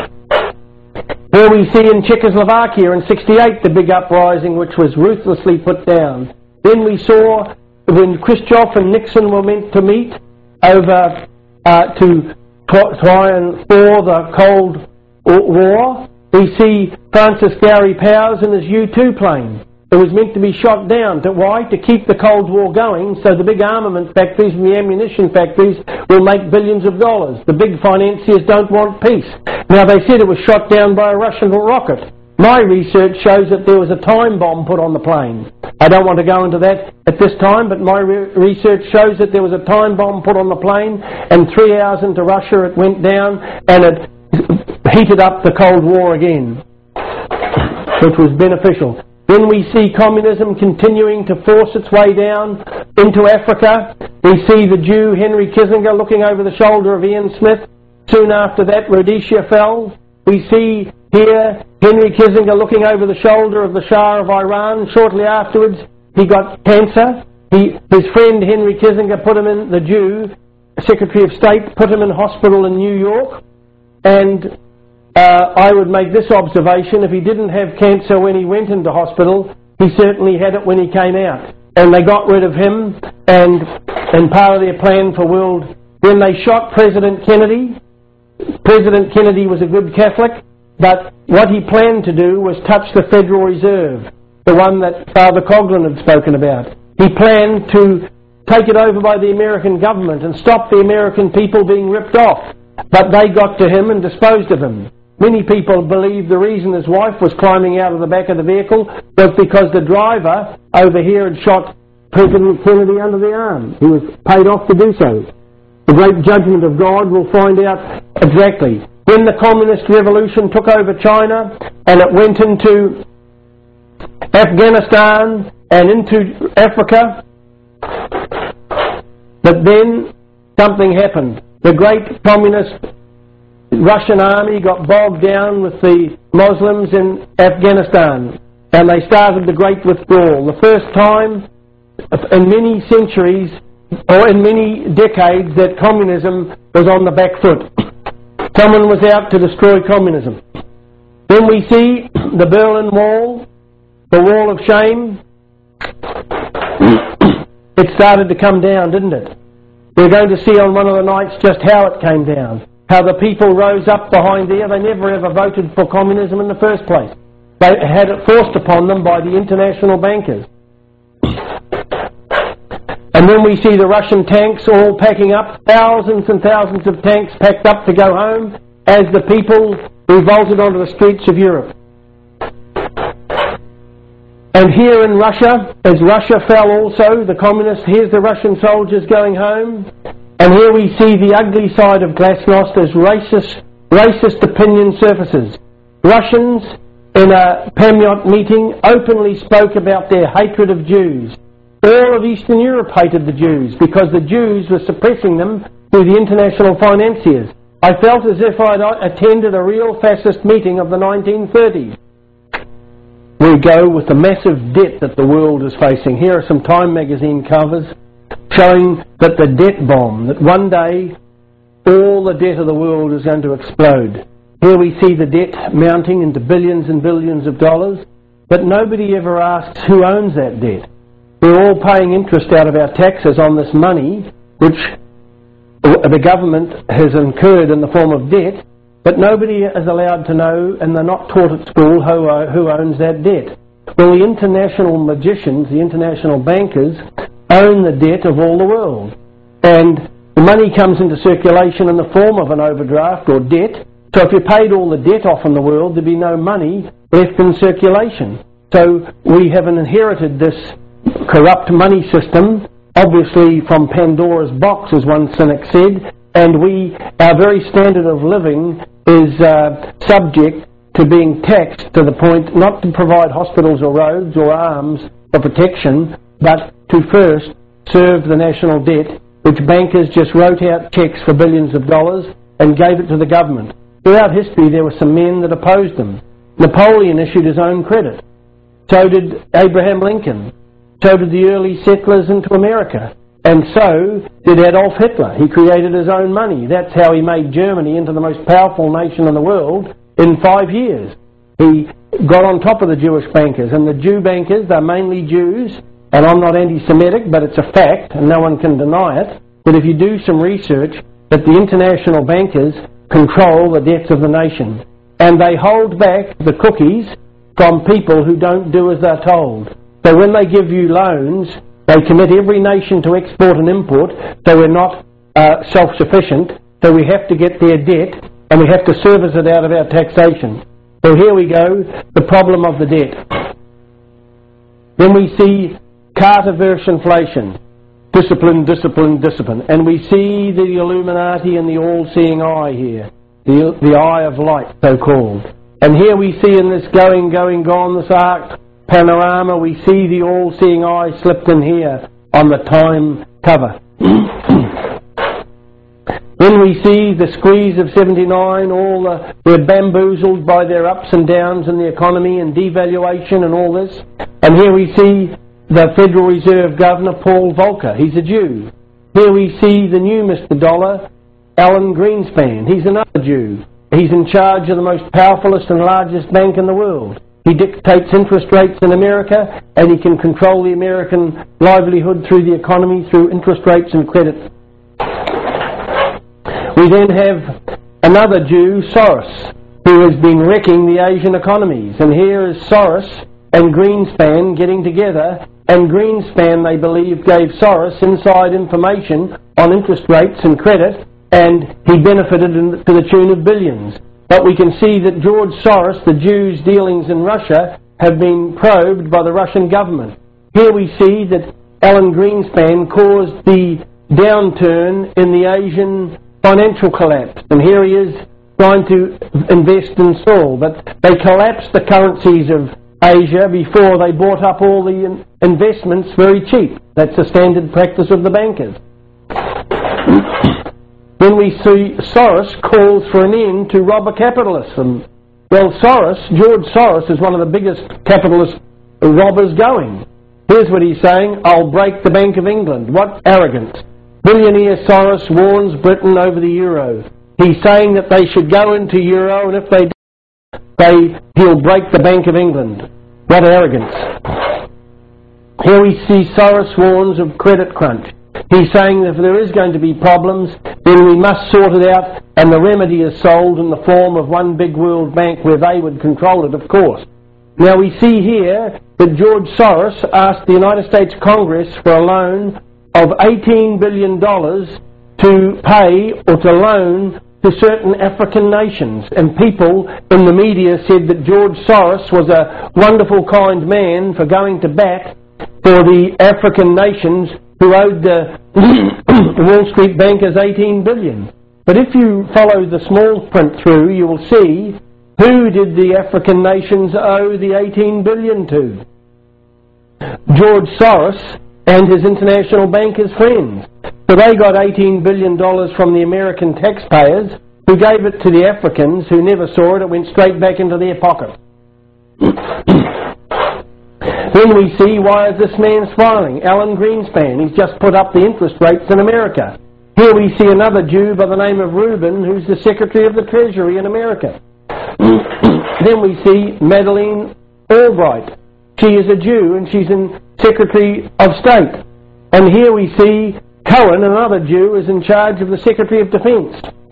Here we see in Czechoslovakia in sixty-eight the big uprising which was ruthlessly put down. Then we saw when Khrushchev and Nixon were meant to meet over uh, to try and thaw the Cold War, we see Francis Gary Powers in his U two plane. It was meant to be shot down. To, why? To keep the Cold War going, so the big armament factories and the ammunition factories will make billions of dollars. The big financiers don't want peace. Now, they said it was shot down by a Russian rocket. My research shows that there was a time bomb put on the plane. I don't want to go into that at this time, but my re- research shows that there was a time bomb put on the plane, and three hours into Russia it went down, and it heated up the Cold War again, which was beneficial. Then we see communism continuing to force its way down into Africa. We see the Jew Henry Kissinger looking over the shoulder of Ian Smith. Soon after that, Rhodesia fell. We see here Henry Kissinger looking over the shoulder of the Shah of Iran. Shortly afterwards, he got cancer. He, his friend Henry Kissinger put him in, the Jew, Secretary of State, put him in hospital in New York. And Uh, I would make this observation: if he didn't have cancer when he went into hospital, he certainly had it when he came out. And they got rid of him, and and part of their plan for world... When they shot President Kennedy, President Kennedy was a good Catholic, but what he planned to do was touch the Federal Reserve, the one that Father Coughlin had spoken about. He planned to take it over by the American government and stop the American people being ripped off. But they got to him and disposed of him. Many people believe the reason his wife was climbing out of the back of the vehicle was because the driver over here had shot President Kennedy under the arm. He was paid off to do so. The great judgment of God will find out exactly. When the communist revolution took over China and it went into Afghanistan and into Africa, but then something happened. The great communist Russian army got bogged down with the Muslims in Afghanistan, and they started the Great Withdrawal. The first time in many centuries, or in many decades, that communism was on the back foot. Someone was out to destroy communism. Then we see the Berlin Wall The wall of shame, it started to come down, didn't it? We're going to see on one of the nights just how it came down. How the people rose up behind there. They never ever voted for communism in the first place. They had it forced upon them by the international bankers. And then we see the Russian tanks all packing up, thousands and thousands of tanks packed up to go home as the people revolted onto the streets of Europe. And here in Russia, as Russia fell also, the communists, here's the Russian soldiers going home. And here we see the ugly side of glasnost as racist, racist opinion surfaces. Russians in a Pamyot meeting openly spoke about their hatred of Jews. All of Eastern Europe hated the Jews because the Jews were suppressing them through the international financiers. I felt as if I'd attended a real fascist meeting of the nineteen thirties. We go with the massive debt that the world is facing. Here are some Time magazine covers showing that the debt bomb, that one day all the debt of the world is going to explode. Here we see the debt mounting into billions and billions of dollars, but nobody ever asks who owns that debt. We're all paying interest out of our taxes on this money, which the government has incurred in the form of debt, but nobody is allowed to know, and they're not taught at school, who, who owns that debt. Well, the international magicians, the international bankers, own the debt of all the world. And the money comes into circulation in the form of an overdraft or debt. So if you paid all the debt off in the world, there'd be no money left in circulation. So we have inherited this corrupt money system, obviously from Pandora's box, as one cynic said, and we, our very standard of living is uh, subject to being taxed to the point not to provide hospitals or roads or arms for protection, but to first serve the national debt, which bankers just wrote out cheques for billions of dollars and gave it to the government. Throughout history there were some men that opposed them. Napoleon issued his own credit. So did Abraham Lincoln. So did the early settlers into America. And so did Adolf Hitler. He created his own money. That's how he made Germany into the most powerful nation in the world in five years. He got on top of the Jewish bankers. And the Jew bankers, they're mainly Jews. And I'm not anti-Semitic, but it's a fact, and no one can deny it, that if you do some research, that the international bankers control the debts of the nation. And they hold back the cookies from people who don't do as they're told. So when they give you loans, they commit every nation to export and import, so we're not uh, self-sufficient, so we have to get their debt, and we have to service it out of our taxation. So here we go, the problem of the debt. Then we see Carter-verse inflation. Discipline, discipline, discipline. And we see the Illuminati and the all-seeing eye here. The, the eye of light, so-called. And here we see in this going, going, gone, this arc panorama, we see the all-seeing eye slipped in here on the Time cover. Then we see the squeeze of seventy-nine, all the, they're bamboozled by their ups and downs in the economy and devaluation and all this. And here we see the Federal Reserve Governor, Paul Volcker. He's a Jew. Here we see the new Mister Dollar, Alan Greenspan. He's another Jew. He's in charge of the most powerfulest and largest bank in the world. He dictates interest rates in America, and he can control the American livelihood through the economy, through interest rates and credit. We then have another Jew, Soros, who has been wrecking the Asian economies. And here is Soros and Greenspan getting together, and Greenspan, they believe, gave Soros inside information on interest rates and credit, and he benefited in, to the tune of billions. But we can see that George Soros, the Jews' dealings in Russia, have been probed by the Russian government. Here we see that Alan Greenspan caused the downturn in the Asian financial collapse, and here he is trying to invest in Seoul. But they collapsed the currencies of Asia before they bought up all the investments very cheap. That's the standard practice of the bankers. Then we see Soros calls for an end to robber capitalism. Well, Soros, George Soros, is one of the biggest capitalist robbers going. Here's what he's saying: I'll break the Bank of England. What arrogance. Billionaire Soros warns Britain over the euro. He's saying that they should go into euro, and if they do, they, he'll break the Bank of England. What arrogance. Here we see Soros warns of credit crunch. He's saying that if there is going to be problems, then we must sort it out, and the remedy is sold in the form of one big world bank where they would control it, of course. Now we see here that George Soros asked the United States Congress for a loan of eighteen billion dollars to pay or to loan to certain African nations, and people in the media said that George Soros was a wonderful, kind man for going to bat for the African nations who owed the Wall Street bankers eighteen billion dollars. But if you follow the small print through, you will see who did the African nations owe the eighteen billion dollars to? George Soros and his international bankers' friends. So they got eighteen billion dollars from the American taxpayers, who gave it to the Africans who never saw it. It went straight back into their pocket. Then we see, why is this man smiling? Alan Greenspan. He's just put up the interest rates in America. Here we see another Jew by the name of Rubin, who's the Secretary of the Treasury in America. Then we see Madeleine Albright. She is a Jew and she's in Secretary of State. And here we see Cohen, another Jew, is in charge of the Secretary of Defense.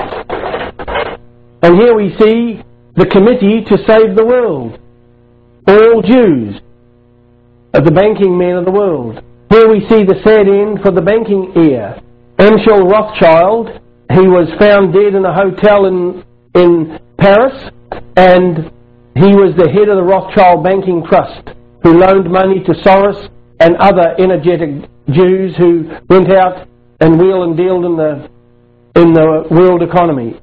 And here we see the Committee to Save the World. All Jews are the banking men of the world. Here we see the sad end for the banking heir. Amschel Rothschild, he was found dead in a hotel in, in Paris, and he was the head of the Rothschild Banking Trust, who loaned money to Soros and other energetic Jews who went out and wheel and dealed in the in the world economy.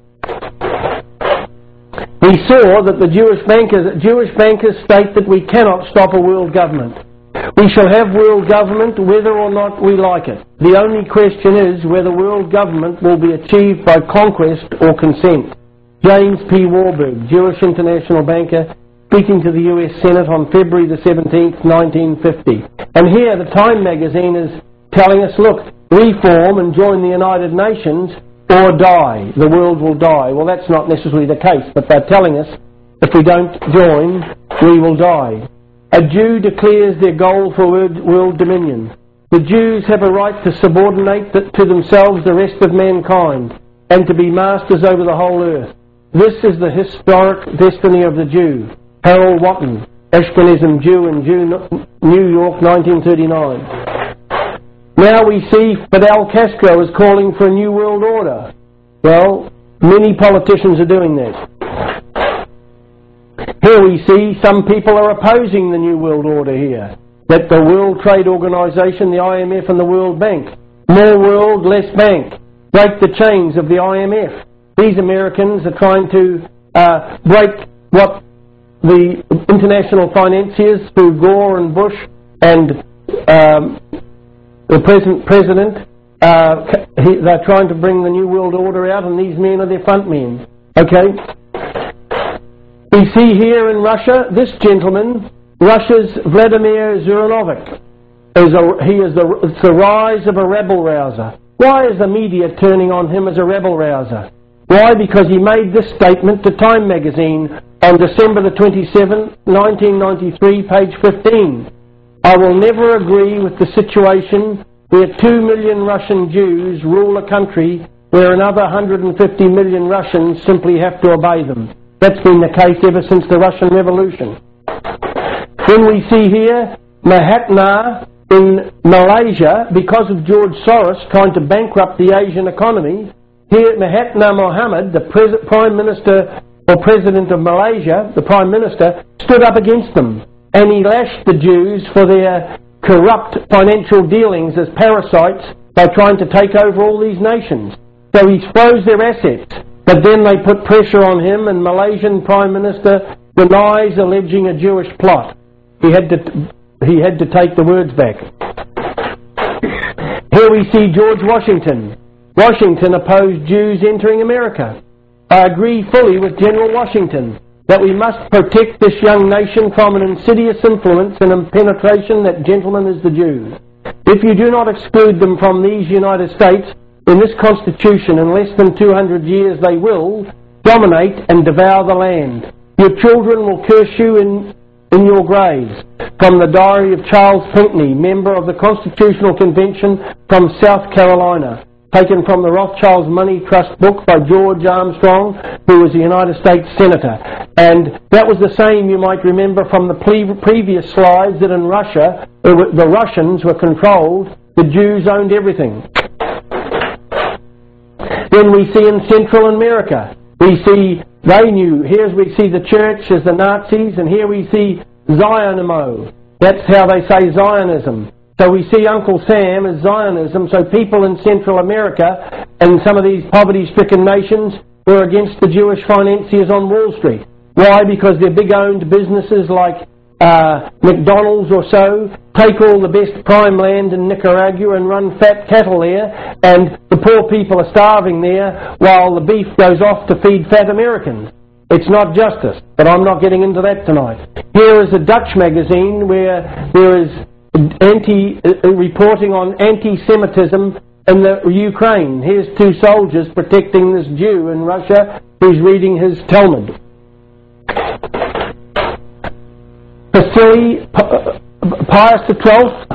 We saw that the Jewish bankers Jewish bankers state that we cannot stop a world government. We shall have world government whether or not we like it. The only question is whether world government will be achieved by conquest or consent. James P. Warburg, Jewish international banker, speaking to the U S Senate on February the seventeenth, nineteen fifty. And here the Time magazine is telling us, look, reform and join the United Nations or die. The world will die. Well, that's not necessarily the case, but they're telling us if we don't join, we will die. A Jew declares their goal for world dominion. The Jews have a right to subordinate to themselves the rest of mankind and to be masters over the whole earth. This is the historic destiny of the Jew. Harold Watton, Ashkenazim Jew in New York, nineteen thirty-nine. Now we see Fidel Castro is calling for a new world order. Well, many politicians are doing that. Here we see some people are opposing the new world order here. That the World Trade Organization, the I M F and the World Bank. More world, less bank. Break the chains of the I M F. These Americans are trying to uh, break what the international financiers through Gore and Bush and um, the present president, uh, he, they're trying to bring the New World Order out, and these men are their front men. Okay? We see here in Russia, this gentleman, Russia's Vladimir Zhirinovich, is a, he is the, it's the rise of a rebel-rouser. Why is the media turning on him as a rebel-rouser? Why? Because he made this statement to Time magazine on December the twenty-seventh, nineteen ninety-three, page fifteen. I will never agree with the situation where two million Russian Jews rule a country where another one hundred fifty million Russians simply have to obey them. That's been the case ever since the Russian Revolution. Then we see here Mahatma in Malaysia, because of George Soros trying to bankrupt the Asian economy. Here Mahatma Mohamad, the pres- Prime Minister or President of Malaysia, the Prime Minister, stood up against them. And he lashed the Jews for their corrupt financial dealings as parasites by trying to take over all these nations. So he froze their assets. But then they put pressure on him, and Malaysian Prime Minister denies alleging a Jewish plot. He had to, he had to take the words back. Here we see George Washington. Washington opposed Jews entering America. I agree fully with General Washington that we must protect this young nation from an insidious influence and a penetration that gentleman is the Jews. If you do not exclude them from these United States, in this Constitution, in less than two hundred years they will dominate and devour the land. Your children will curse you in, in your graves. From the diary of Charles Pinckney, member of the Constitutional Convention from South Carolina, taken from the Rothschild's Money Trust book by George Armstrong, who was a United States Senator. And that was the same, you might remember, from the ple- previous slides, that in Russia, the Russians were controlled, the Jews owned everything. Then we see in Central America, we see, they knew, here we see the church as the Nazis, and here we see Zionimo. That's how they say Zionism. So we see Uncle Sam as Zionism. So people in Central America and some of these poverty-stricken nations were against the Jewish financiers on Wall Street. Why? Because they're big-owned businesses like uh, McDonald's or so take all the best prime land in Nicaragua and run fat cattle there, and the poor people are starving there while the beef goes off to feed fat Americans. It's not justice, but I'm not getting into that tonight. Here is a Dutch magazine where there is anti uh, reporting on anti-Semitism in the Ukraine. Here's two soldiers protecting this Jew in Russia who's reading his Talmud. Vasily Pius the twelfth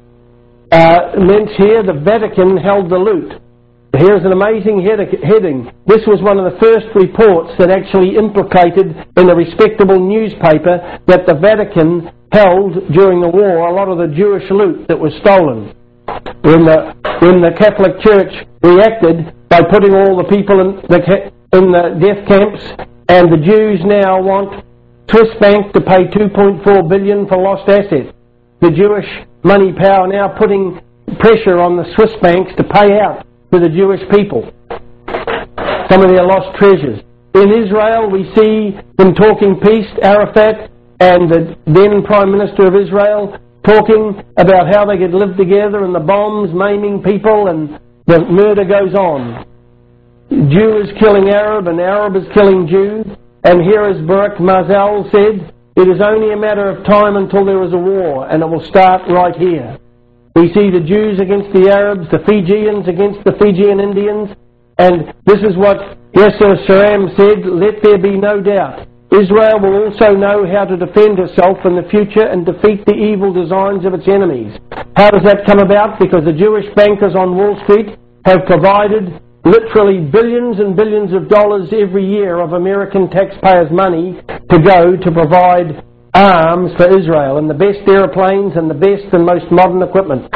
uh, meant here the Vatican held the loot. Here's an amazing heading. This was one of the first reports that actually implicated in a respectable newspaper that the Vatican held during the war a lot of the Jewish loot that was stolen. When the, when the Catholic Church reacted by putting all the people in the, in the death camps, and the Jews now want Swiss Bank to pay two point four billion dollars for lost assets. The Jewish money power now putting pressure on the Swiss banks to pay out to the Jewish people some of their lost treasures. In Israel, we see them talking peace, Arafat and the then Prime Minister of Israel talking about how they could live together, and the bombs maiming people and the murder goes on. Jew is killing Arab and Arab is killing Jew. And here, as Barak Marzal said, it is only a matter of time until there is a war, and it will start right here. We see the Jews against the Arabs, the Fijians against the Fijian Indians, and this is what Yasser Sharam said, let there be no doubt. Israel will also know how to defend herself in the future and defeat the evil designs of its enemies. How does that come about? Because the Jewish bankers on Wall Street have provided literally billions and billions of dollars every year of American taxpayers' money to go to provide arms for Israel, and the best airplanes and the best and most modern equipment.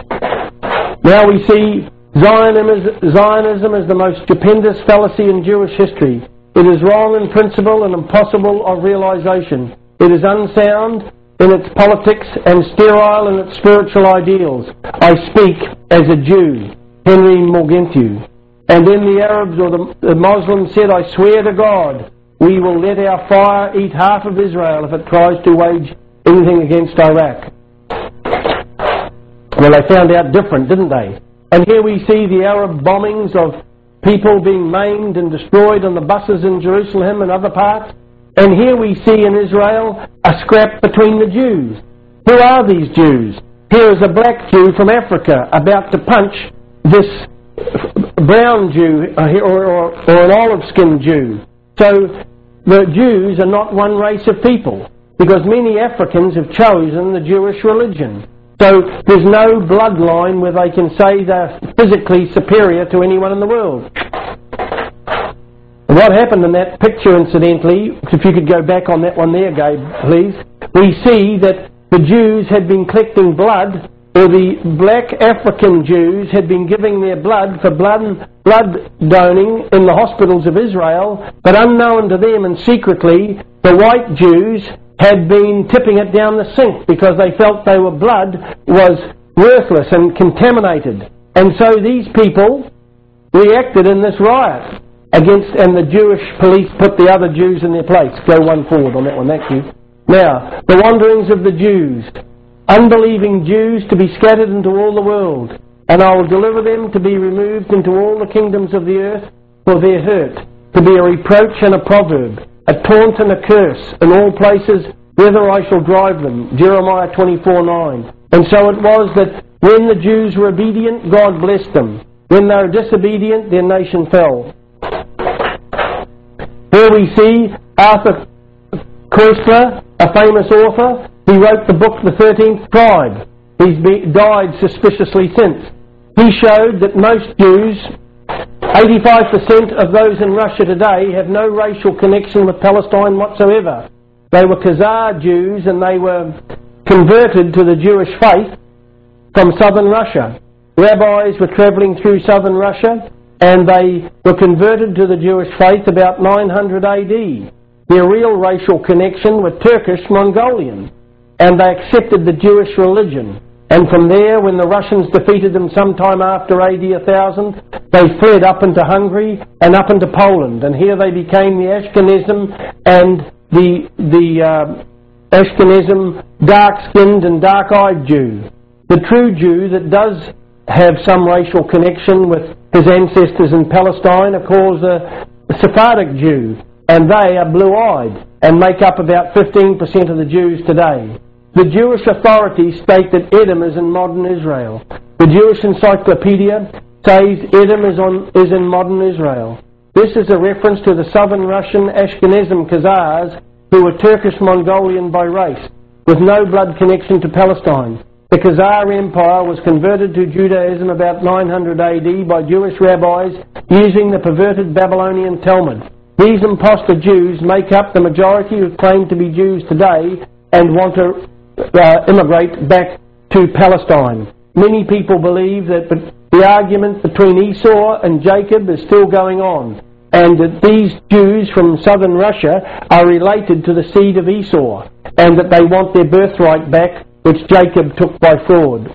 Now we see Zionism is, Zionism is the most stupendous fallacy in Jewish history. It is wrong in principle and impossible of realization. It is unsound in its politics and sterile in its spiritual ideals. I speak as a Jew, Henry Morgenthau. And then the Arabs or the, the Muslims said, I swear to God, we will let our fire eat half of Israel if it tries to wage anything against Iraq. Well, they found out different, didn't they? And here we see the Arab bombings of people being maimed and destroyed on the buses in Jerusalem and other parts. And here we see in Israel a scrap between the Jews. Who are these Jews? Here is a black Jew from Africa about to punch this brown Jew or, or, or an olive-skinned Jew. So the Jews are not one race of people, because many Africans have chosen the Jewish religion. So there's no bloodline where they can say they're physically superior to anyone in the world. What happened in that picture, incidentally, if you could go back on that one there, Gabe, please, we see that the Jews had been collecting blood, or the black African Jews had been giving their blood for blood, blood donating in the hospitals of Israel, but unknown to them and secretly, the white Jews had been tipping it down the sink because they felt their blood was worthless and contaminated. And so these people reacted in this riot against, and the Jewish police put the other Jews in their place. Go one forward on that one, thank you. Now, the wanderings of the Jews. Unbelieving Jews to be scattered into all the world, and I will deliver them to be removed into all the kingdoms of the earth for their hurt, to be a reproach and a proverb, a taunt and a curse in all places whither I shall drive them. Jeremiah twenty-four nine. And so it was that when the Jews were obedient, God blessed them. When they were disobedient, their nation fell. Here we see Arthur Koestler, a famous author. He wrote the book The thirteenth Tribe. He's be, died suspiciously since. He showed that most Jews, eighty-five percent of those in Russia today, have no racial connection with Palestine whatsoever. They were Khazar Jews, and they were converted to the Jewish faith from southern Russia. Rabbis were travelling through southern Russia, and they were converted to the Jewish faith about nine hundred A D. Their real racial connection were Turkish Mongolian, and they accepted the Jewish religion. And from there, when the Russians defeated them sometime after A D one thousand, they fled up into Hungary and up into Poland, and here they became the Ashkenazim and the the uh, Ashkenazim dark-skinned and dark-eyed Jew. The true Jew that does have some racial connection with his ancestors in Palestine are called the Sephardic Jew, and they are blue-eyed and make up about fifteen percent of the Jews today. The Jewish authorities state that Edom is in modern Israel. The Jewish Encyclopedia says Edom is, on, is in modern Israel. This is a reference to the southern Russian Ashkenazim Khazars, who were Turkish Mongolian by race, with no blood connection to Palestine. The Khazar Empire was converted to Judaism about nine hundred A D by Jewish rabbis using the perverted Babylonian Talmud. These impostor Jews make up the majority who claim to be Jews today and want to uh, immigrate back to Palestine. Many people believe that the argument between Esau and Jacob is still going on, and that these Jews from southern Russia are related to the seed of Esau, and that they want their birthright back, which Jacob took by fraud.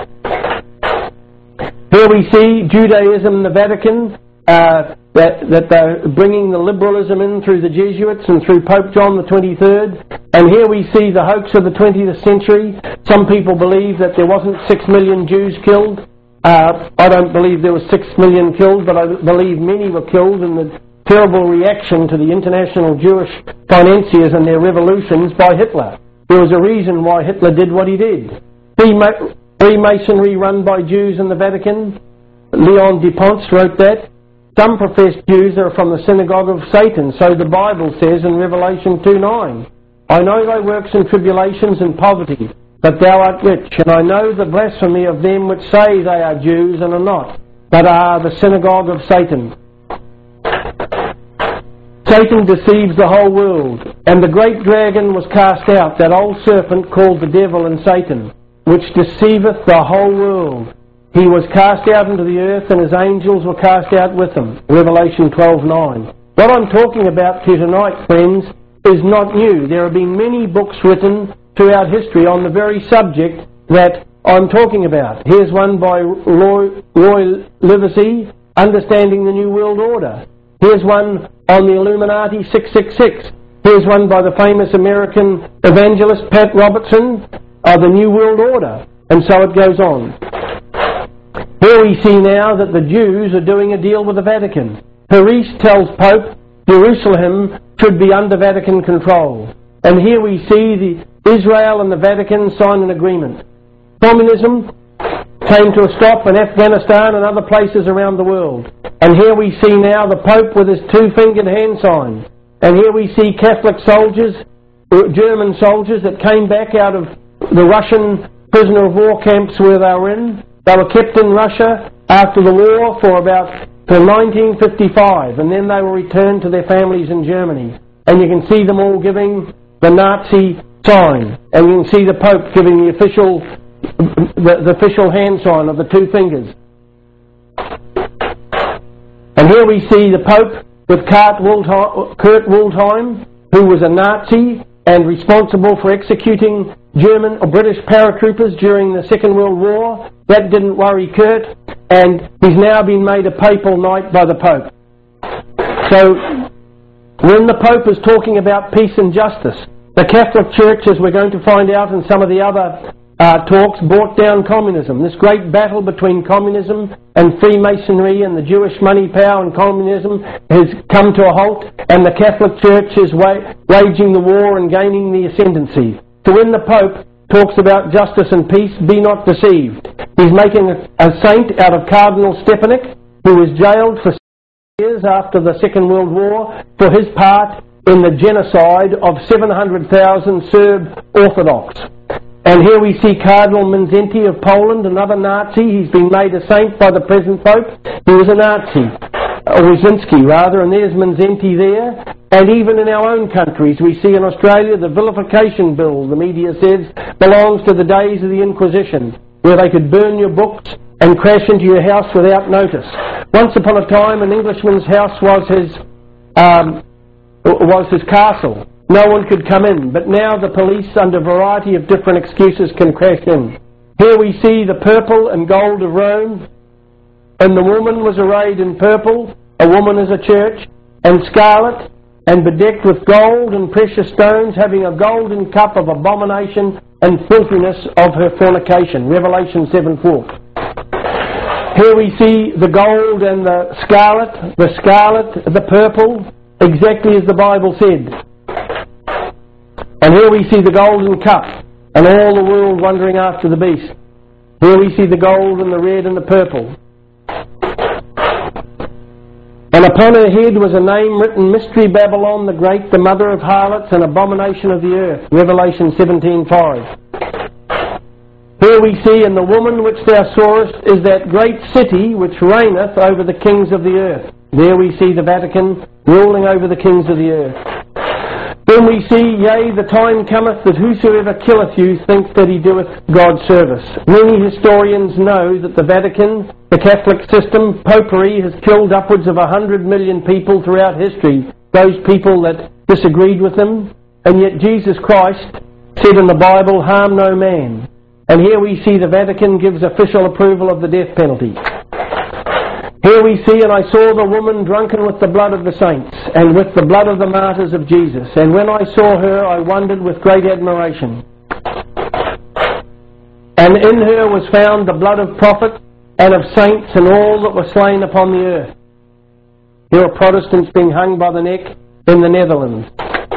Here we see Judaism and the Vatican, uh, that, that they're bringing the liberalism in through the Jesuits and through Pope John the twenty-third. And here we see the hoax of the twentieth century. Some people believe that there wasn't six million Jews killed. Uh, I don't believe there was six million killed, but I believe many were killed in the terrible reaction to the international Jewish financiers and their revolutions by Hitler. There was a reason why Hitler did what he did. Freemasonry run by Jews in the Vatican. Leon de Ponce wrote that. Some professed Jews are from the synagogue of Satan, so the Bible says in Revelation two nine. I know thy works and tribulations and poverty, but thou art rich, and I know the blasphemy of them which say they are Jews and are not, but are the synagogue of Satan. Satan deceives the whole world, and the great dragon was cast out, that old serpent called the devil and Satan, which deceiveth the whole world. He was cast out into the earth, and his angels were cast out with him. Revelation twelve nine. What I'm talking about to tonight, friends, is not new. There have been many books written throughout history on the very subject that I'm talking about. Here's one by Roy, Roy Livesey, Understanding the New World Order. Here's one on the Illuminati six six six. Here's one by the famous American evangelist Pat Robertson, uh, The New World Order. And so it goes on. Here we see now that the Jews are doing a deal with the Vatican. Paris tells Pope Jerusalem should be under Vatican control. And here we see the Israel and the Vatican sign an agreement. Communism came to a stop in Afghanistan and other places around the world. And here we see now the Pope with his two-fingered hand sign. And here we see Catholic soldiers, German soldiers that came back out of the Russian prisoner of war camps where they were in. They were kept in Russia after the war for about till nineteen fifty-five, and then they were returned to their families in Germany. And you can see them all giving the Nazi sign, and you can see the Pope giving the official, the, the official hand sign of the two fingers. And here we see the Pope with Kurt Waldheim, who was a Nazi and responsible for executing German or British paratroopers during the Second World War. That didn't worry Kurt, and he's now been made a papal knight by the Pope. So, when the Pope is talking about peace and justice, the Catholic Church, as we're going to find out in some of the other uh, talks, brought down communism. This great battle between communism and Freemasonry and the Jewish money power and communism has come to a halt, and the Catholic Church is wa- waging the war and gaining the ascendancy. So when the Pope talks about justice and peace, be not deceived. He's making a, a saint out of Cardinal Stepanek, who was jailed for years after the Second World War for his part in the genocide of seven hundred thousand Serb Orthodox. And here we see Cardinal Mindszenty of Poland, another Nazi. He's been made a saint by the present Pope. He was a Nazi, or Wyszynski rather, and there's Mindszenty there. And even in our own countries, we see in Australia the vilification bill, the media says, belongs to the days of the Inquisition, where they could burn your books and crash into your house without notice. Once upon a time, an Englishman's house was his um, was his castle. No one could come in, but now the police, under a variety of different excuses, can crash in. Here we see the purple and gold of Rome, and the woman was arrayed in purple, a woman is a church, and scarlet, and bedecked with gold and precious stones, having a golden cup of abomination and filthiness of her fornication. Revelation seven four. Here we see the gold and the scarlet, the scarlet, the purple, exactly as the Bible said. And here we see the golden cup, and all the world wandering after the beast. Here we see the gold and the red and the purple. And upon her head was a name written, Mystery Babylon the Great, the mother of harlots and abomination of the earth. Revelation seventeen five. Here we see, and the woman which thou sawest is that great city which reigneth over the kings of the earth. There we see the Vatican ruling over the kings of the earth. Then we see, yea, the time cometh that whosoever killeth you think that he doeth God's service. Many historians know that the Vatican, the Catholic system, popery, has killed upwards of a hundred million people throughout history, those people that disagreed with them, and yet Jesus Christ said in the Bible, harm no man. And here we see the Vatican gives official approval of the death penalty. Here we see, and I saw the woman drunken with the blood of the saints, and with the blood of the martyrs of Jesus. And when I saw her, I wondered with great admiration. And in her was found the blood of prophets, and of saints, and all that were slain upon the earth. Here are Protestants being hung by the neck in the Netherlands.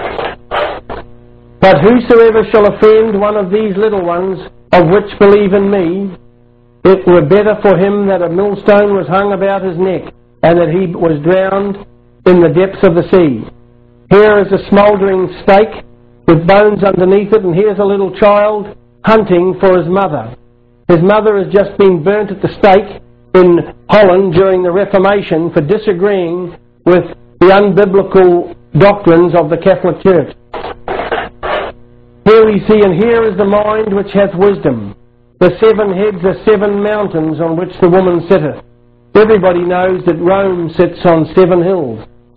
But whosoever shall offend one of these little ones, of which believe in me, it were better for him that a millstone was hung about his neck, and that he was drowned in the depths of the sea. Here is a smouldering stake with bones underneath it, and here's a little child hunting for his mother. His mother has just been burnt at the stake in Holland during the Reformation for disagreeing with the unbiblical doctrines of the Catholic Church. Here we see, and here is the mind which hath wisdom. The seven heads are seven mountains on which the woman sitteth. Everybody knows that Rome sits on seven hills.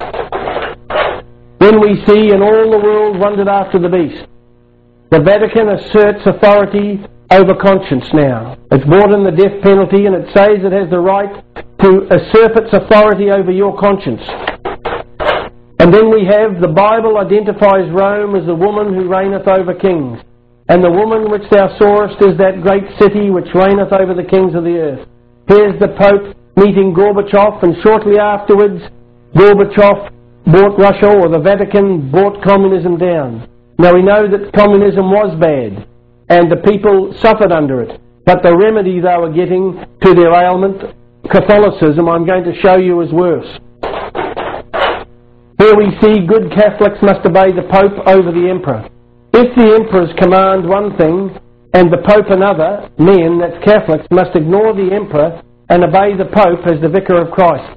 Then we see, and all the world wondered after the beast. The Vatican asserts authority over conscience now. It's brought in the death penalty, and it says it has the right to usurp its authority over your conscience. And then we have, the Bible identifies Rome as the woman who reigneth over kings. And the woman which thou sawest is that great city which reigneth over the kings of the earth. Here's the Pope meeting Gorbachev, and shortly afterwards Gorbachev brought Russia, or the Vatican brought communism down. Now we know that communism was bad, and the people suffered under it. But the remedy they were getting to their ailment, Catholicism, I'm going to show you is worse. Here we see good Catholics must obey the Pope over the Emperor. If the emperors command one thing and the Pope another, men, that's Catholics, must ignore the emperor and obey the Pope as the Vicar of Christ.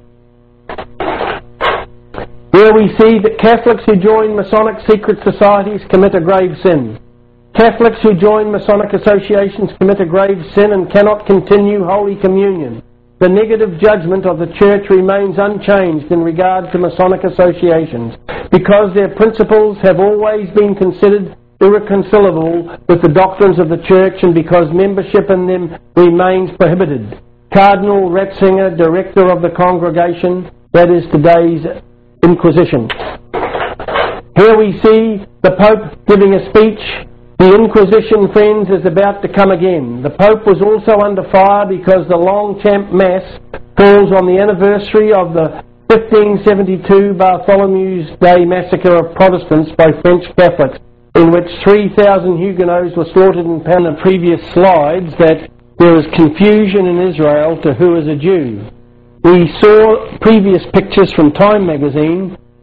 Here we see that Catholics who join Masonic secret societies commit a grave sin. Catholics who join Masonic associations commit a grave sin and cannot continue Holy Communion. The negative judgment of the Church remains unchanged in regard to Masonic associations, because their principles have always been considered irreconcilable with the doctrines of the Church, and because membership in them remains prohibited. Cardinal Ratzinger, director of the congregation, that is today's Inquisition. Here we see the Pope giving a speech. The Inquisition, friends, is about to come again. The Pope was also under fire because the Longchamp Mass falls on the anniversary of the fifteen seventy-two Bartholomew's Day massacre of Protestants by French Catholics, in which three thousand Huguenots were slaughtered. In the previous slides that there is confusion in Israel to who is a Jew. We saw previous pictures from Time magazine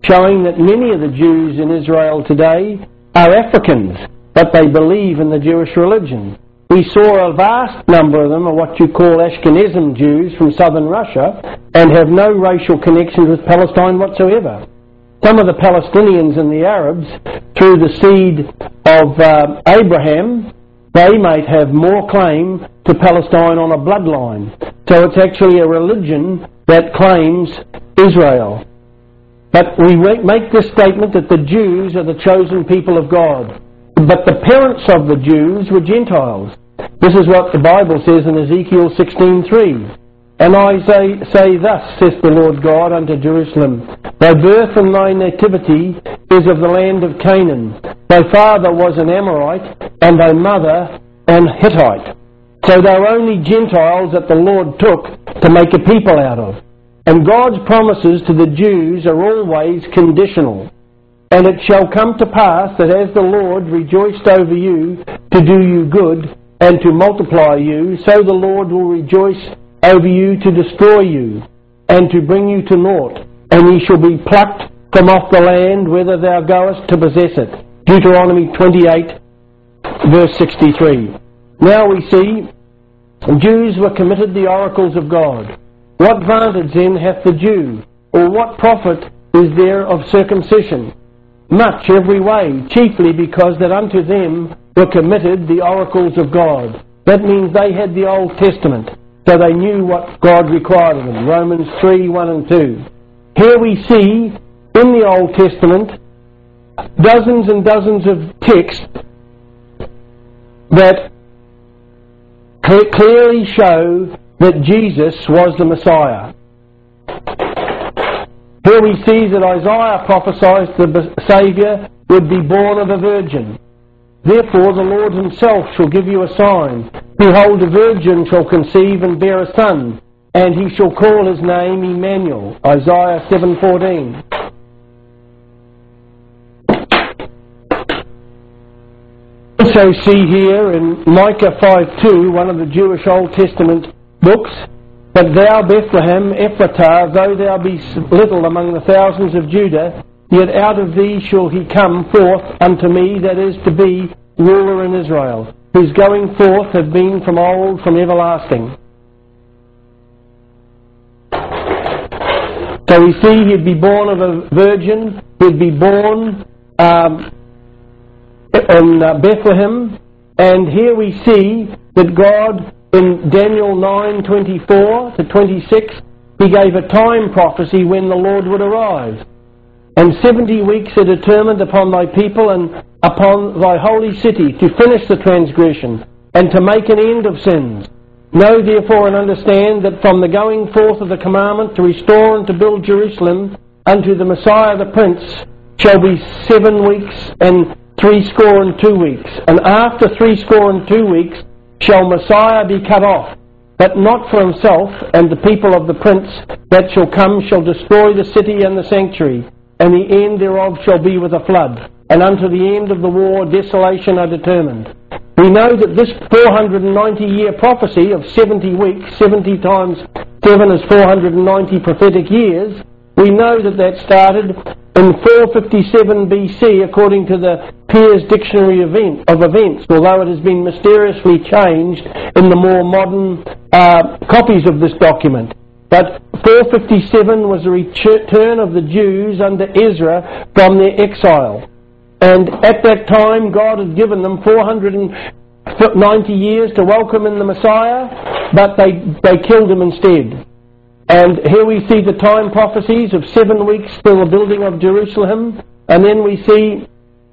showing that many of the Jews in Israel today are Africans, but they believe in the Jewish religion. We saw a vast number of them are what you call Ashkenazim Jews from southern Russia and have no racial connections with Palestine whatsoever. Some of the Palestinians and the Arabs, through the seed of uh, Abraham, they might have more claim to Palestine on a bloodline. So it's actually a religion that claims Israel. But we make this statement that the Jews are the chosen people of God. But the parents of the Jews were Gentiles. This is what the Bible says in Ezekiel sixteen three. And I say, say thus, saith the Lord God unto Jerusalem, Thy birth and thy nativity is of the land of Canaan. Thy father was an Amorite, and thy mother an Hittite. So they were only Gentiles that the Lord took to make a people out of. And God's promises to the Jews are always conditional. And it shall come to pass that as the Lord rejoiced over you to do you good and to multiply you, so the Lord will rejoice over you to destroy you and to bring you to naught, and ye shall be plucked from off the land whither thou goest to possess it. Deuteronomy twenty-eight, verse sixty-three. Now we see Jews were committed the oracles of God. What vantage then hath the Jew, or what profit is there of circumcision? Much every way, chiefly because that unto them were committed the oracles of God. That means they had the Old Testament, so they knew what God required of them. Romans three, one and two. Here we see, in the Old Testament, dozens and dozens of texts that cl- clearly show that Jesus was the Messiah. Here we see that Isaiah prophesied the Saviour would be born of a virgin. Therefore the Lord himself shall give you a sign. Behold, a virgin shall conceive and bear a son, and he shall call his name Emmanuel. Isaiah seven fourteen. Also see here in Micah five two, one of the Jewish Old Testament books, But thou, Bethlehem, Ephratah, though thou be little among the thousands of Judah, yet out of thee shall he come forth unto me that is to be ruler in Israel, whose going forth have been from old, from everlasting. So we see he'd be born of a virgin, he'd be born um, in uh, Bethlehem, and here we see that God, in Daniel nine twenty-four to twenty-six, he gave a time prophecy when the Lord would arrive. And seventy weeks are determined upon thy people and upon thy holy city to finish the transgression and to make an end of sins. Know therefore and understand that from the going forth of the commandment to restore and to build Jerusalem unto the Messiah the Prince shall be seven weeks and threescore and two weeks. And after threescore and two weeks shall Messiah be cut off, but not for himself, and the people of the Prince that shall come shall destroy the city and the sanctuary, and the end thereof shall be with a flood. And unto the end of the war desolation are determined. We know that this four hundred ninety year prophecy of seventy weeks, seventy times seven is four hundred ninety prophetic years, we know that that started in four fifty-seven B C according to the Pear's Dictionary event, of Events, although it has been mysteriously changed in the more modern uh, copies of this document. But four fifty-seven was the return of the Jews under Ezra from their exile. And at that time, God had given them four hundred ninety years to welcome in the Messiah, but they, they killed him instead. And here we see the time prophecies of seven weeks for the building of Jerusalem, and then we see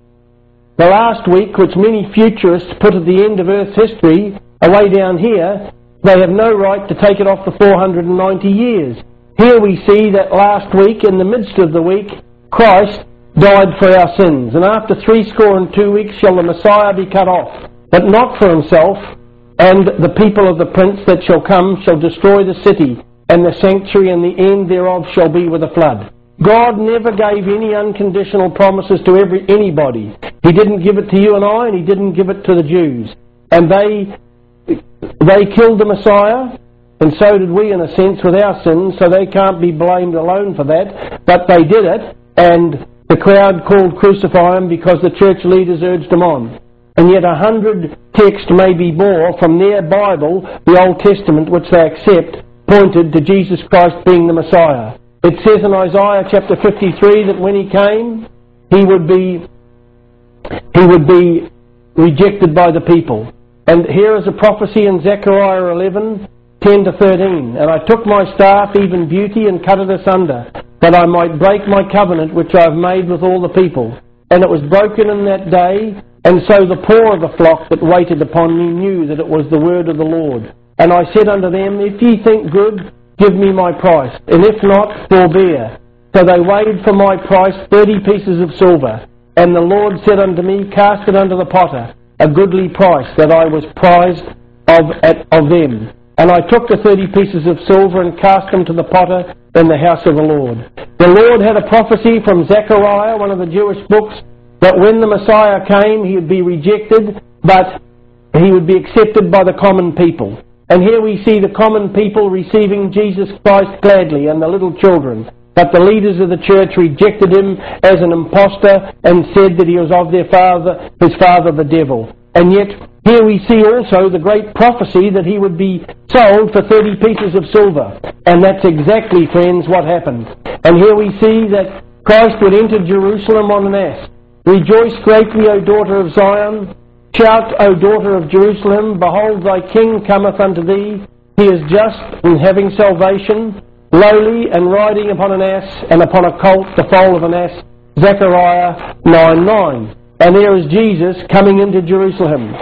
the last week, which many futurists put at the end of Earth's history, away down here. They have no right to take it off the four hundred ninety years. Here we see that last week, in the midst of the week, Christ died for our sins, and after threescore and two weeks shall the Messiah be cut off, but not for himself, and the people of the Prince that shall come shall destroy the city and the sanctuary, and the end thereof shall be with a flood. God never gave any unconditional promises to every anybody. He didn't give it to you and I, and he didn't give it to the Jews. And they they killed the Messiah, and so did we in a sense with our sins, so they can't be blamed alone for that. But they did it, and the crowd called crucify him because the church leaders urged him on. And yet a hundred texts, maybe more, from their Bible, the Old Testament, which they accept, pointed to Jesus Christ being the Messiah. It says in Isaiah chapter fifty-three that when he came, he would be he would be rejected by the people. And here is a prophecy in Zechariah eleven, ten to thirteen. And I took my staff, even beauty, and cut it asunder, that I might break my covenant which I have made with all the people. And it was broken in that day, and so the poor of the flock that waited upon me knew that it was the word of the Lord. And I said unto them, If ye think good, give me my price, and if not, forbear. So they weighed for my price thirty pieces of silver. And the Lord said unto me, Cast it unto the potter, a goodly price, that I was prized of, at, of them. And I took the thirty pieces of silver and cast them to the potter in the house of the Lord. The Lord had a prophecy from Zechariah, one of the Jewish books, that when the Messiah came, he would be rejected, but he would be accepted by the common people. And here we see the common people receiving Jesus Christ gladly, and the little children. But the leaders of the church rejected him as an impostor and said that he was of their father, his father the devil. And yet, here we see also the great prophecy that he would be sold for thirty pieces of silver. And that's exactly, friends, what happened. And here we see that Christ would enter Jerusalem on an ass. Rejoice greatly, O daughter of Zion. Shout, O daughter of Jerusalem. Behold, thy king cometh unto thee. He is just and having salvation, lowly and riding upon an ass, and upon a colt, the foal of an ass. Zechariah nine nine. And there is Jesus coming into Jerusalem.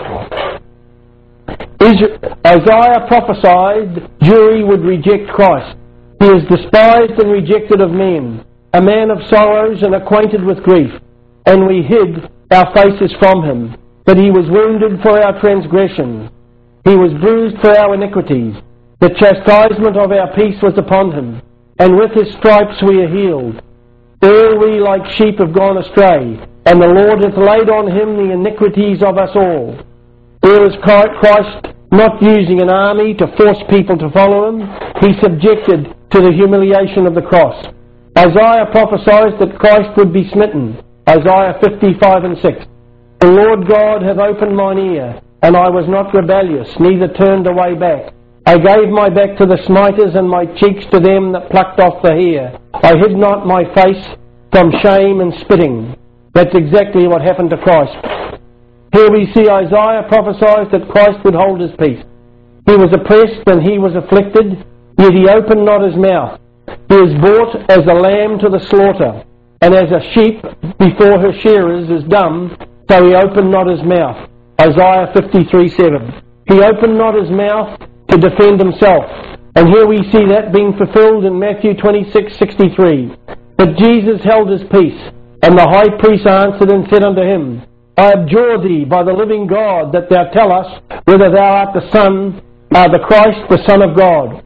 Isaiah prophesied Jewry would reject Christ. He is despised and rejected of men, a man of sorrows and acquainted with grief. And we hid our faces from him. But he was wounded for our transgressions. He was bruised for our iniquities. The chastisement of our peace was upon him, and with his stripes we are healed. All we like sheep have gone astray, and the Lord hath laid on him the iniquities of us all. There is Christ not using an army to force people to follow him. He subjected to the humiliation of the cross. Isaiah prophesied that Christ would be smitten. Isaiah fifty-five and six. The Lord God hath opened mine ear, and I was not rebellious, neither turned away back. I gave my back to the smiters, and my cheeks to them that plucked off the hair. I hid not my face from shame and spitting. That's exactly what happened to Christ. Here we see Isaiah prophesied that Christ would hold his peace. He was oppressed and he was afflicted, yet he opened not his mouth. He is brought as a lamb to the slaughter, and as a sheep before her shearers is dumb, so he opened not his mouth. Isaiah fifty-three seven. He opened not his mouth to defend himself. And here we see that being fulfilled in Matthew twenty-six sixty-three. But Jesus held his peace, and the high priest answered and said unto him, I adjure thee by the living God that thou tell us whether thou art the Son, uh, the Christ, the Son of God.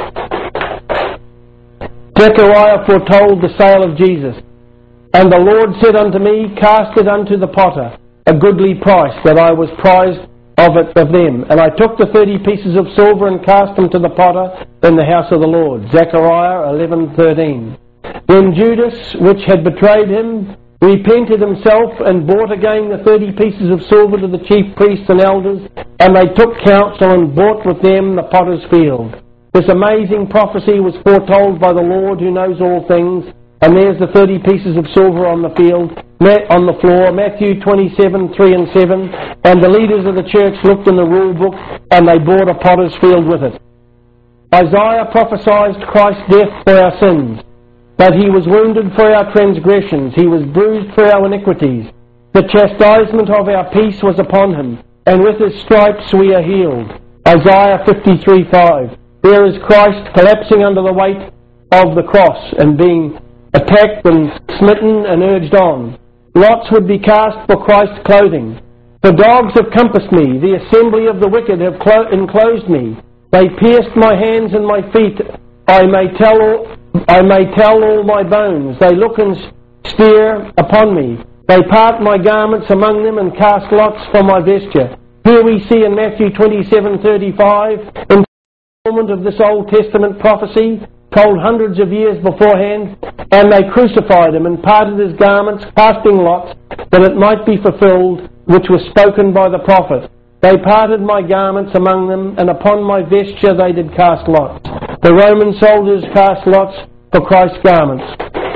Zechariah foretold the sale of Jesus. And the Lord said unto me, Cast it unto the potter, a goodly price, that I was prized of it of them. And I took the thirty pieces of silver and cast them to the potter in the house of the Lord. Zechariah eleven thirteen. Then Judas, which had betrayed him, repented himself and bought again the thirty pieces of silver to the chief priests and elders, and they took counsel and bought with them the potter's field. This amazing prophecy was foretold by the Lord who knows all things. And there's the thirty pieces of silver on the field, on the floor, Matthew twenty-seven, three and seven. And the leaders of the church looked in the rule book, and they bought a potter's field with it. Isaiah prophesied Christ's death for our sins, but he was wounded for our transgressions, he was bruised for our iniquities. The chastisement of our peace was upon him, and with his stripes we are healed. Isaiah fifty-three five. There is Christ collapsing under the weight of the cross and being attacked and smitten and urged on. Lots would be cast for Christ's clothing. The dogs have compassed me, the assembly of the wicked have clo- enclosed me. They pierced my hands and my feet. I may tell all, I may tell all my bones. They look and stare upon me. They part my garments among them and cast lots for my vesture. Here we see in Matthew twenty-seven thirty-five, in fulfillment of this Old Testament prophecy, told hundreds of years beforehand, and they crucified him and parted his garments, casting lots, that it might be fulfilled, which was spoken by the prophet. They parted my garments among them, and upon my vesture they did cast lots. The Roman soldiers cast lots for Christ's garments.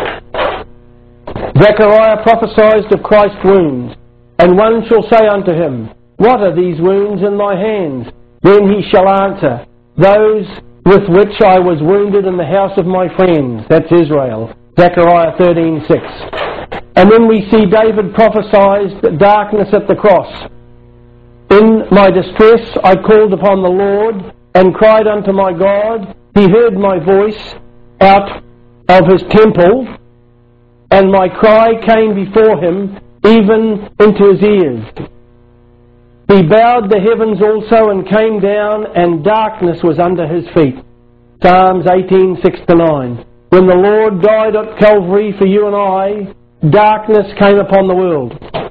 Zechariah prophesied of Christ's wounds, and one shall say unto him, What are these wounds in thy hands? Then he shall answer, Those with which I was wounded in the house of my friends. That's Israel. Zechariah thirteen six. And then we see David prophesied darkness at the cross. In my distress I called upon the Lord and cried unto my God. He heard my voice out of his temple, and my cry came before him, even into his ears. He bowed the heavens also and came down, and darkness was under his feet. Psalms eighteen six to nine. When the Lord died at Calvary for you and I, darkness came upon the world.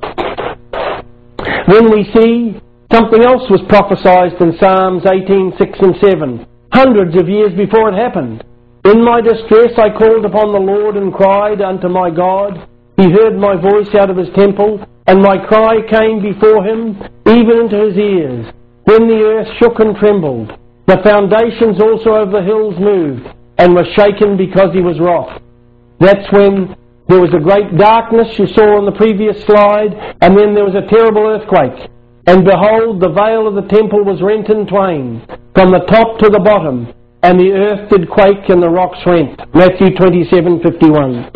Then we see something else was prophesied in Psalms eighteen six and seven, hundreds of years before it happened. In my distress I called upon the Lord and cried unto my God. He heard my voice out of his temple, and my cry came before him, even into his ears. Then the earth shook and trembled. The foundations also of the hills moved, and were shaken because he was wroth. That's when there was a great darkness you saw on the previous slide, and then there was a terrible earthquake. And behold, the veil of the temple was rent in twain, from the top to the bottom, and the earth did quake and the rocks rent. Matthew twenty-seven fifty-one.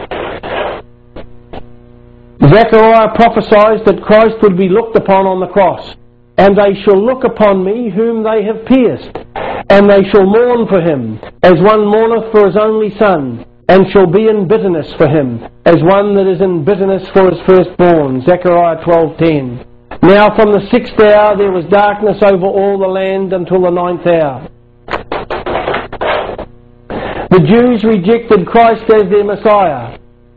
Zechariah prophesied that Christ would be looked upon on the cross. And they shall look upon me whom they have pierced, and they shall mourn for him, as one mourneth for his only son, and shall be in bitterness for him, as one that is in bitterness for his firstborn. Zechariah twelve ten. Now from the sixth hour there was darkness over all the land until the ninth hour. The Jews rejected Christ as their Messiah.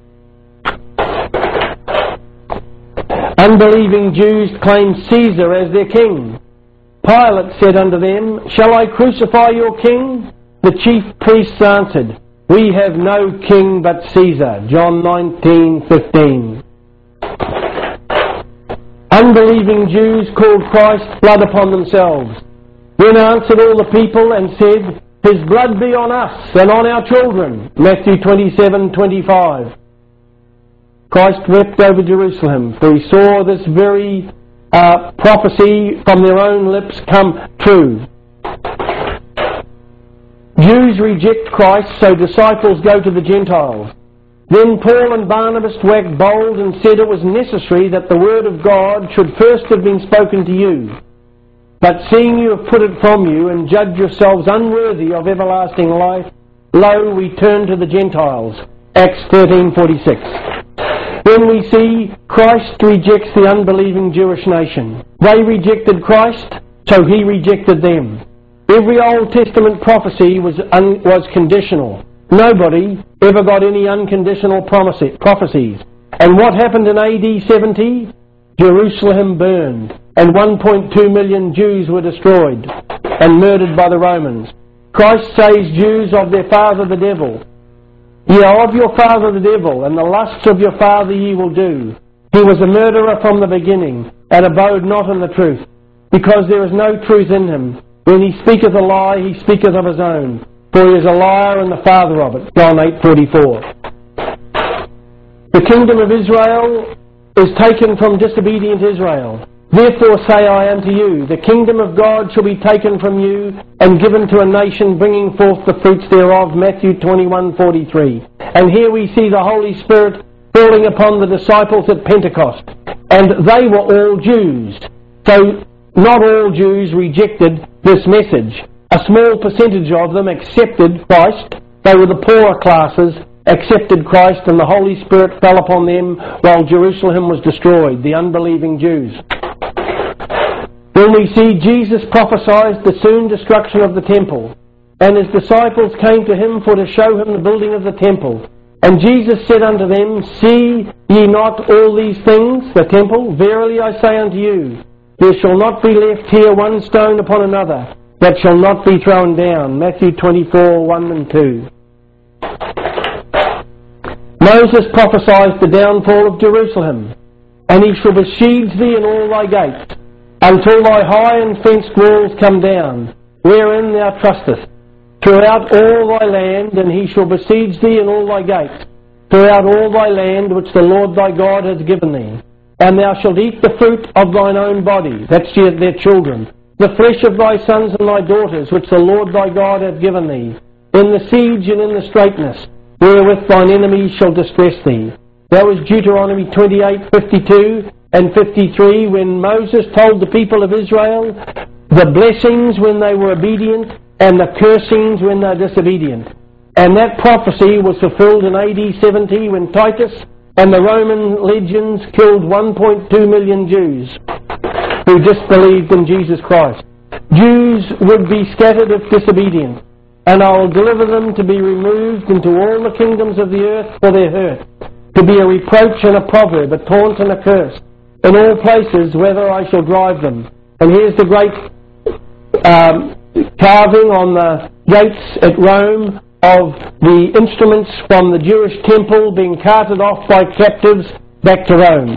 Unbelieving Jews claimed Caesar as their king. Pilate said unto them, Shall I crucify your king? The chief priests answered, We have no king but Caesar. John nineteen fifteen. Unbelieving Jews called Christ's blood upon themselves. Then answered all the people and said, His blood be on us and on our children. Matthew twenty-seven twenty-five. Christ wept over Jerusalem, for he saw this very uh, prophecy from their own lips come true. Jews reject Christ, so disciples go to the Gentiles. Then Paul and Barnabas waxed bold and said it was necessary that the word of God should first have been spoken to you. But seeing you have put it from you, and judge yourselves unworthy of everlasting life, lo, we turn to the Gentiles. Acts thirteen forty-six. Then we see Christ rejects the unbelieving Jewish nation. They rejected Christ, so he rejected them. Every Old Testament prophecy was un- was conditional. Nobody ever got any unconditional prophecies. And what happened in A D seventy? Jerusalem burned, and one point two million Jews were destroyed and murdered by the Romans. Christ says Jews of their father the devil. Ye are of your father the devil, and the lusts of your father ye will do. He was a murderer from the beginning, and abode not in the truth, because there is no truth in him. When he speaketh a lie, he speaketh of his own, for he is a liar and the father of it. John eight forty-four. The kingdom of Israel is taken from disobedient Israel. Therefore say I unto you, the kingdom of God shall be taken from you, and given to a nation bringing forth the fruits thereof. Matthew twenty-one forty-three. And here we see the Holy Spirit falling upon the disciples at Pentecost. And they were all Jews. So not all Jews rejected this message. A small percentage of them accepted Christ. They were the poorer classes, accepted Christ, and the Holy Spirit fell upon them while Jerusalem was destroyed, the unbelieving Jews. Then we see Jesus prophesied the soon destruction of the temple, and his disciples came to him for to show him the building of the temple. And Jesus said unto them, See ye not all these things, the temple? Verily I say unto you, there shall not be left here one stone upon another that shall not be thrown down. Matthew twenty-four one and two. Moses prophesies the downfall of Jerusalem. And he shall besiege thee in all thy gates, until thy high and fenced walls come down, wherein thou trustest, throughout all thy land, and he shall besiege thee in all thy gates, throughout all thy land which the Lord thy God has given thee. And thou shalt eat the fruit of thine own body, that's their children, the flesh of thy sons and thy daughters, which the Lord thy God hath given thee, in the siege and in the straitness, wherewith thine enemies shall distress thee. That was Deuteronomy twenty-eight, fifty-two and fifty-three, when Moses told the people of Israel the blessings when they were obedient and the cursings when they were disobedient. And that prophecy was fulfilled in A D seventy when Titus and the Roman legions killed one point two million Jews who disbelieved in Jesus Christ. Jews would be scattered if disobedient, and I will deliver them to be removed into all the kingdoms of the earth for their hurt, to be a reproach and a proverb, a taunt and a curse, in all places whither I shall drive them. And here's the great um, carving on the gates at Rome of the instruments from the Jewish temple being carted off by captives back to Rome.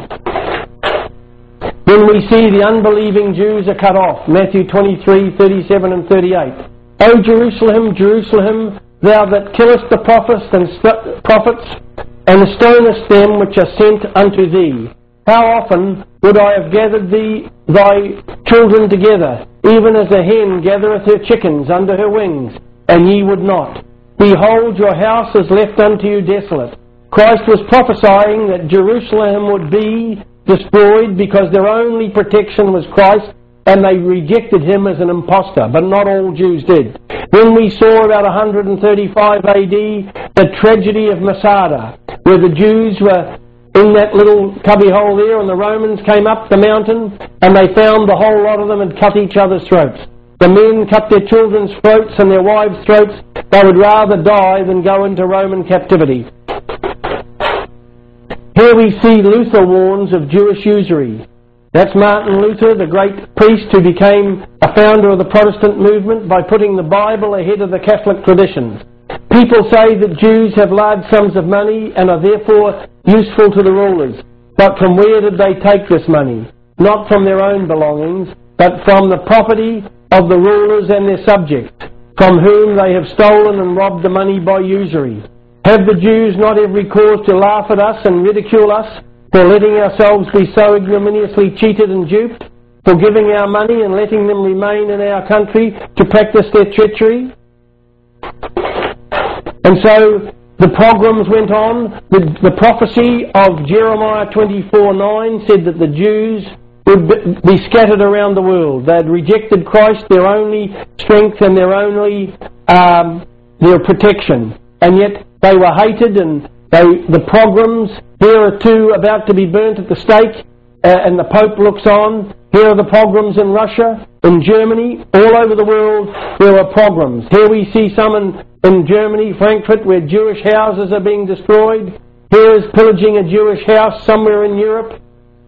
Then we see the unbelieving Jews are cut off, Matthew twenty-three, thirty-seven and thirty-eight. O Jerusalem, Jerusalem, thou that killest the prophets and, st- prophets, and stonest them which are sent unto thee. How often would I have gathered thee, thy children together, even as a hen gathereth her chickens under her wings, and ye would not. Behold, your house is left unto you desolate. Christ was prophesying that Jerusalem would be destroyed because their only protection was Christ, and they rejected him as an impostor, but not all Jews did. Then we saw about one thirty-five A D the tragedy of Masada, where the Jews were in that little cubbyhole there, and the Romans came up the mountain, and they found the whole lot of them had cut each other's throats. The men cut their children's throats and their wives' throats. They would rather die than go into Roman captivity. Here we see Luther warns of Jewish usury. That's Martin Luther, the great priest who became a founder of the Protestant movement by putting the Bible ahead of the Catholic traditions. People say that Jews have large sums of money and are therefore useful to the rulers. But from where did they take this money? Not from their own belongings, but from the property of the rulers and their subjects, from whom they have stolen and robbed the money by usury. Have the Jews not every cause to laugh at us and ridicule us for letting ourselves be so ignominiously cheated and duped, for giving our money and letting them remain in our country to practice their treachery? And so the pogroms went on. The, the prophecy of Jeremiah twenty-four nine said that the Jews would be scattered around the world. They had rejected Christ, their only strength and their only um, their protection, and yet they were hated. And they, the pogroms, here are two about to be burnt at the stake, uh, and the Pope looks on. Here are the pogroms in Russia, in Germany, all over the world there are pogroms. Here we see some in, in Germany, Frankfurt, where Jewish houses are being destroyed. Here is pillaging a Jewish house somewhere in Europe.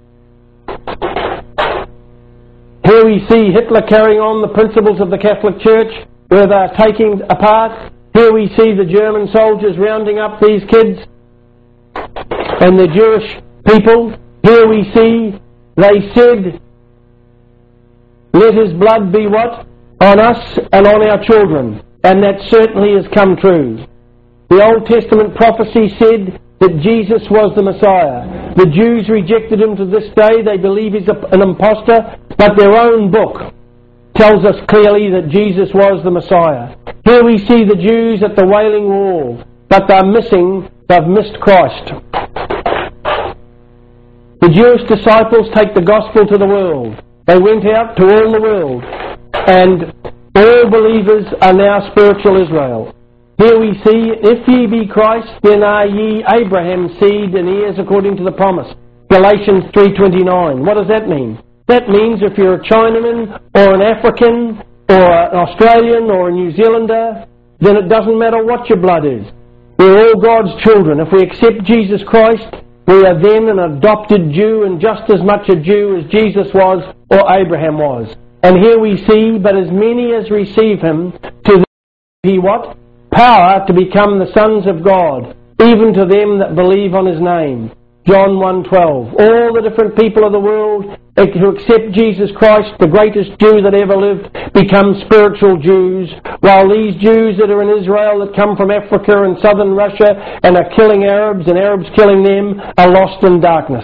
Here we see Hitler carrying on the principles of the Catholic Church, where they are taking apart. Here we see the German soldiers rounding up these kids and the Jewish people. Here we see they said, let his blood be what? On us and on our children. And that certainly has come true. The Old Testament prophecy said that Jesus was the Messiah. The Jews rejected him to this day. They believe he's a, an impostor, but their own book tells us clearly that Jesus was the Messiah. Here we see the Jews at the Wailing Wall, but they're missing, they've missed Christ. The Jewish disciples take the gospel to the world. They went out to all the world, and all believers are now spiritual Israel. Here we see, if ye be Christ, then are ye Abraham's seed and heirs according to the promise. Galatians three twenty-nine. What does that mean? That means if you're a Chinaman or an African or an Australian or a New Zealander, then it doesn't matter what your blood is. We're all God's children. If we accept Jesus Christ, we are then an adopted Jew, and just as much a Jew as Jesus was or Abraham was. And here we see, but as many as receive him, to them he what? Power to become the sons of God, even to them that believe on his name. John one twelve. All the different people of the world who accept Jesus Christ, the greatest Jew that ever lived, become spiritual Jews, while these Jews that are in Israel that come from Africa and southern Russia and are killing Arabs and Arabs killing them are lost in darkness.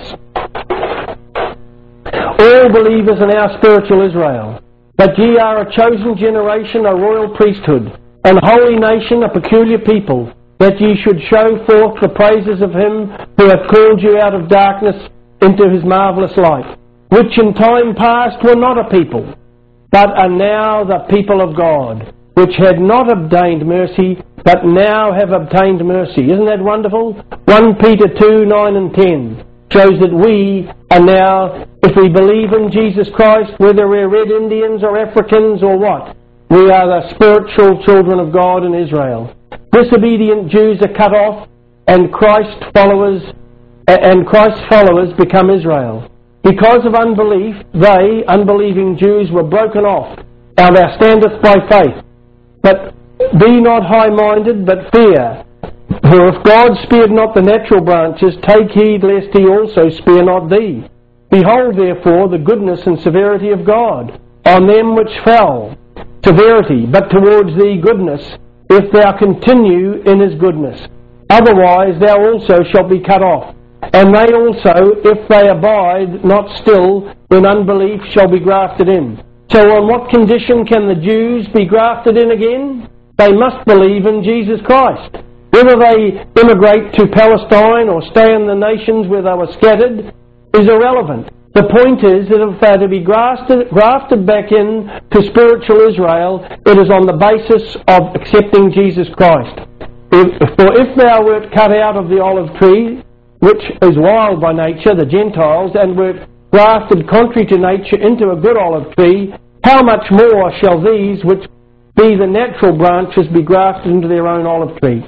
All believers in our spiritual Israel. But ye are a chosen generation, a royal priesthood, and holy nation, a peculiar people, that ye should show forth the praises of him who hath called you out of darkness into his marvellous light, which in time past were not a people, but are now the people of God, which had not obtained mercy, but now have obtained mercy. Isn't that wonderful? First Peter two, nine and ten shows that we are now, if we believe in Jesus Christ, whether we're Red Indians or Africans or what, we are the spiritual children of God in Israel. Disobedient Jews are cut off, and Christ followers and Christ's followers become Israel. Because of unbelief, they, unbelieving Jews, were broken off. Now thou standest by faith. But be not high-minded, but fear. For if God spared not the natural branches, take heed lest he also spare not thee. Behold, therefore, the goodness and severity of God on them which fell. Severity, but towards thee goodness, if thou continue in his goodness. Otherwise thou also shalt be cut off. And they also, if they abide not still, in unbelief shall be grafted in. So on what condition can the Jews be grafted in again? They must believe in Jesus Christ. Whether they immigrate to Palestine or stay in the nations where they were scattered is irrelevant. The point is that if they're to be grafted, grafted back in to spiritual Israel, it is on the basis of accepting Jesus Christ. If, for if thou wert cut out of the olive tree, which is wild by nature, the Gentiles, and wert grafted contrary to nature into a good olive tree, how much more shall these, which be the natural branches, be grafted into their own olive tree?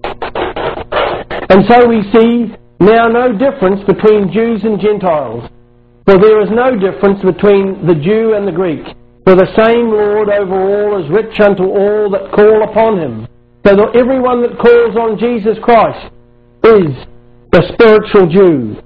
And so we see now no difference between Jews and Gentiles. For there is no difference between the Jew and the Greek. For the same Lord over all is rich unto all that call upon him. So that everyone that calls on Jesus Christ is the spiritual Jew.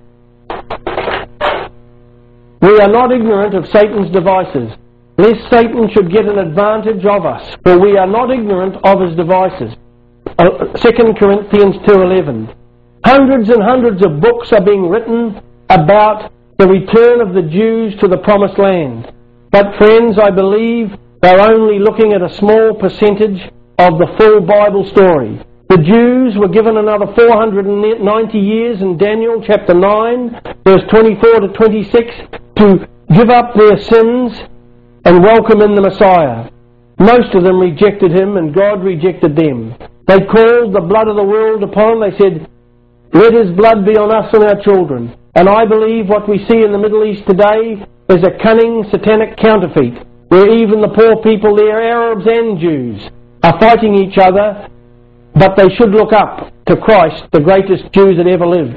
We are not ignorant of Satan's devices, lest Satan should get an advantage of us, for we are not ignorant of his devices. Uh, Second Corinthians two eleven. Hundreds and hundreds of books are being written about the return of the Jews to the promised land. But friends, I believe they're only looking at a small percentage of the full Bible story. The Jews were given another four hundred ninety years in Daniel chapter nine, verse twenty-four to twenty-six, to give up their sins and welcome in the Messiah. Most of them rejected him, and God rejected them. They called the blood of the world upon him. They said, let his blood be on us and our children. And I believe what we see in the Middle East today is a cunning satanic counterfeit, where even the poor people there, Arabs and Jews, are fighting each other, but they should look up to Christ, the greatest Jew that ever lived.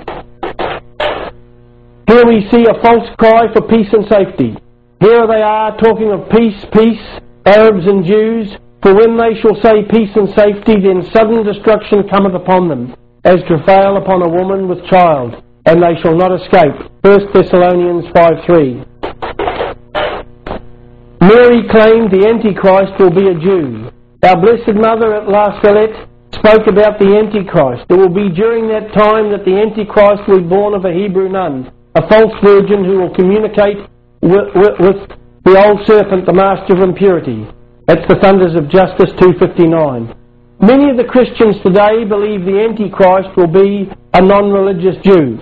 Here we see a false cry for peace and safety. Here they are talking of peace, peace, Arabs and Jews, for when they shall say peace and safety, then sudden destruction cometh upon them, as travail upon a woman with child, and they shall not escape. First Thessalonians five three. Mary claimed the Antichrist will be a Jew. Our Blessed Mother at La Salette spoke about the Antichrist. It will be during that time that the Antichrist will be born of a Hebrew nun, a false virgin who will communicate with, with, with the old serpent, the master of impurity. That's the Thunders of Justice two fifty-nine. Many of the Christians today believe the Antichrist will be a non-religious Jew.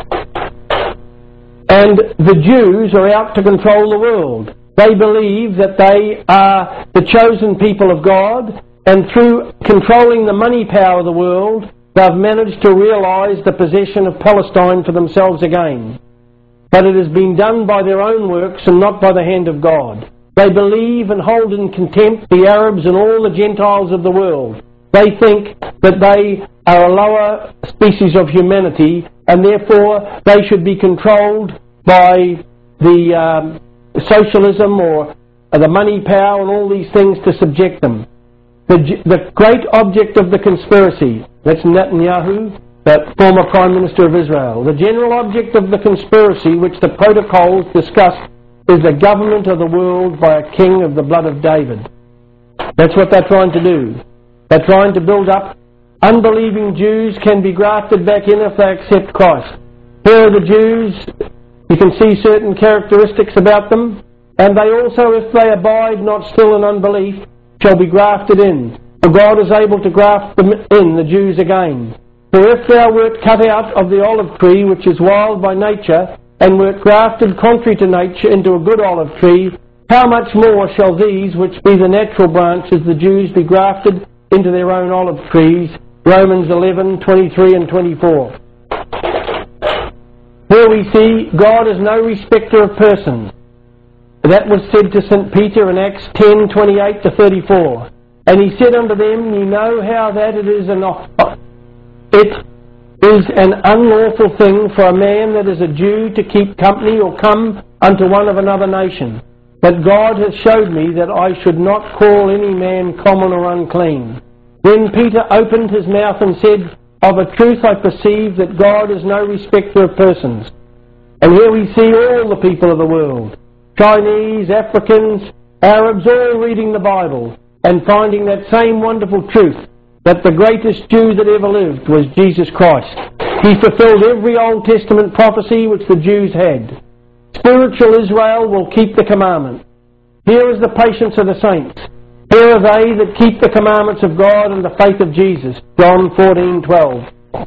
And the Jews are out to control the world. They believe that they are the chosen people of God, and through controlling the money power of the world, they've managed to realise the possession of Palestine for themselves again. But it has been done by their own works and not by the hand of God. They believe and hold in contempt the Arabs and all the Gentiles of the world. They think that they are a lower species of humanity, and therefore they should be controlled by the um, socialism or the money power and all these things to subject them. The, the great object of the conspiracy, that's Netanyahu, the former Prime Minister of Israel. The general object of the conspiracy, which the protocols discuss, is the government of the world by a king of the blood of David. That's what they're trying to do. They're trying to build up unbelieving Jews can be grafted back in if they accept Christ. Here are the Jews. You can see certain characteristics about them. And they also, if they abide not still in unbelief, shall be grafted in. For God is able to graft them in, the Jews again. For if thou wert cut out of the olive tree, which is wild by nature, and wert grafted contrary to nature into a good olive tree, how much more shall these, which be the natural branches, the Jews, be grafted into their own olive trees? Romans eleven, twenty-three and twenty-four. Here we see God is no respecter of persons. That was said to Saint Peter in Acts ten, twenty-eight to thirty-four. And he said unto them, Ye know how that it is an it is an unlawful thing for a man that is a Jew to keep company or come unto one of another nation. But God hath showed me that I should not call any man common or unclean. Then Peter opened his mouth and said, Of a truth I perceive that God is no respecter of persons. And here we see all the people of the world, Chinese, Africans, Arabs, all reading the Bible and finding that same wonderful truth, that the greatest Jew that ever lived was Jesus Christ. He fulfilled every Old Testament prophecy which the Jews had. Spiritual Israel will keep the commandment. Here is the patience of the saints. Here are they that keep the commandments of God and the faith of Jesus. John fourteen, twelve.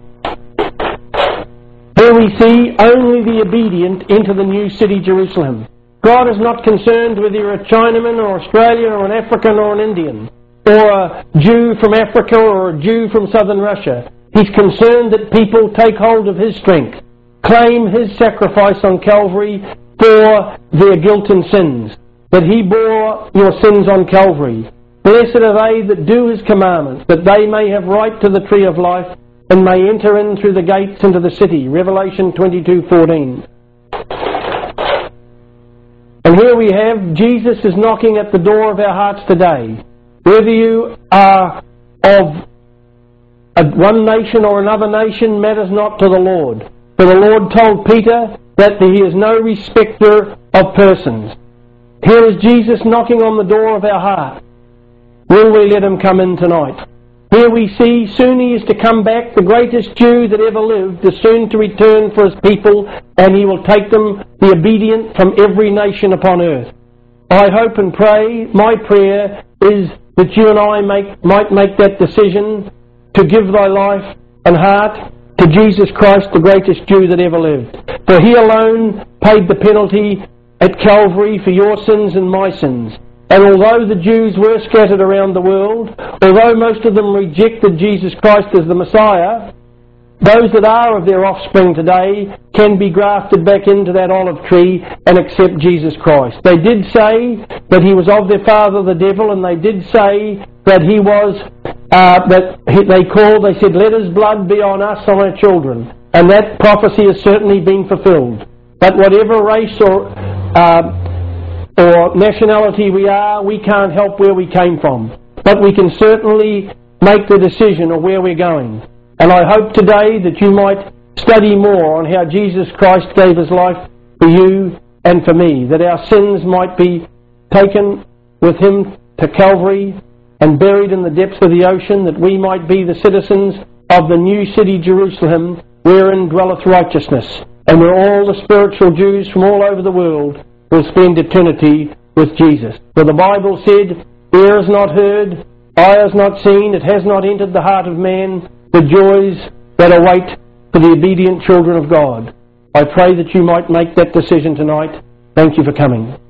Here we see only the obedient into the new city Jerusalem. God is not concerned whether you're a Chinaman or Australian or an African or an Indian, or a Jew from Africa or a Jew from southern Russia. He's concerned that people take hold of His strength, claim His sacrifice on Calvary for their guilt and sins, that He bore your sins on Calvary. Blessed are they that do His commandments, that they may have right to the tree of life and may enter in through the gates into the city. Revelation twenty-two, fourteen. And here we have, Jesus is knocking at the door of our hearts today. Whether you are of a, one nation or another nation matters not to the Lord. For the Lord told Peter that He is no respecter of persons. Here is Jesus knocking on the door of our heart. Will we let Him come in tonight? Here we see soon He is to come back. The greatest Jew that ever lived is soon to return for His people, and He will take them, the obedient, from every nation upon earth. I hope and pray, my prayer is that you and I make, might make that decision to give thy life and heart to Jesus Christ, the greatest Jew that ever lived. For He alone paid the penalty at Calvary for your sins and my sins. And although the Jews were scattered around the world, although most of them rejected Jesus Christ as the Messiah, those that are of their offspring today can be grafted back into that olive tree and accept Jesus Christ. They did say that He was of their father the devil, and they did say that He was, uh, that he, they called, they said, let His blood be on us, on our children. And that prophecy has certainly been fulfilled. But whatever race or uh, or nationality we are, we can't help where we came from. But we can certainly make the decision of where we're going. And I hope today that you might study more on how Jesus Christ gave His life for you and for me, that our sins might be taken with Him to Calvary and buried in the depths of the ocean, that we might be the citizens of the new city Jerusalem, wherein dwelleth righteousness, and where all the spiritual Jews from all over the world will spend eternity with Jesus. For the Bible said, ear has not heard, eye has not seen, it has not entered the heart of man, the joys that await for the obedient children of God. I pray that you might make that decision tonight. Thank you for coming.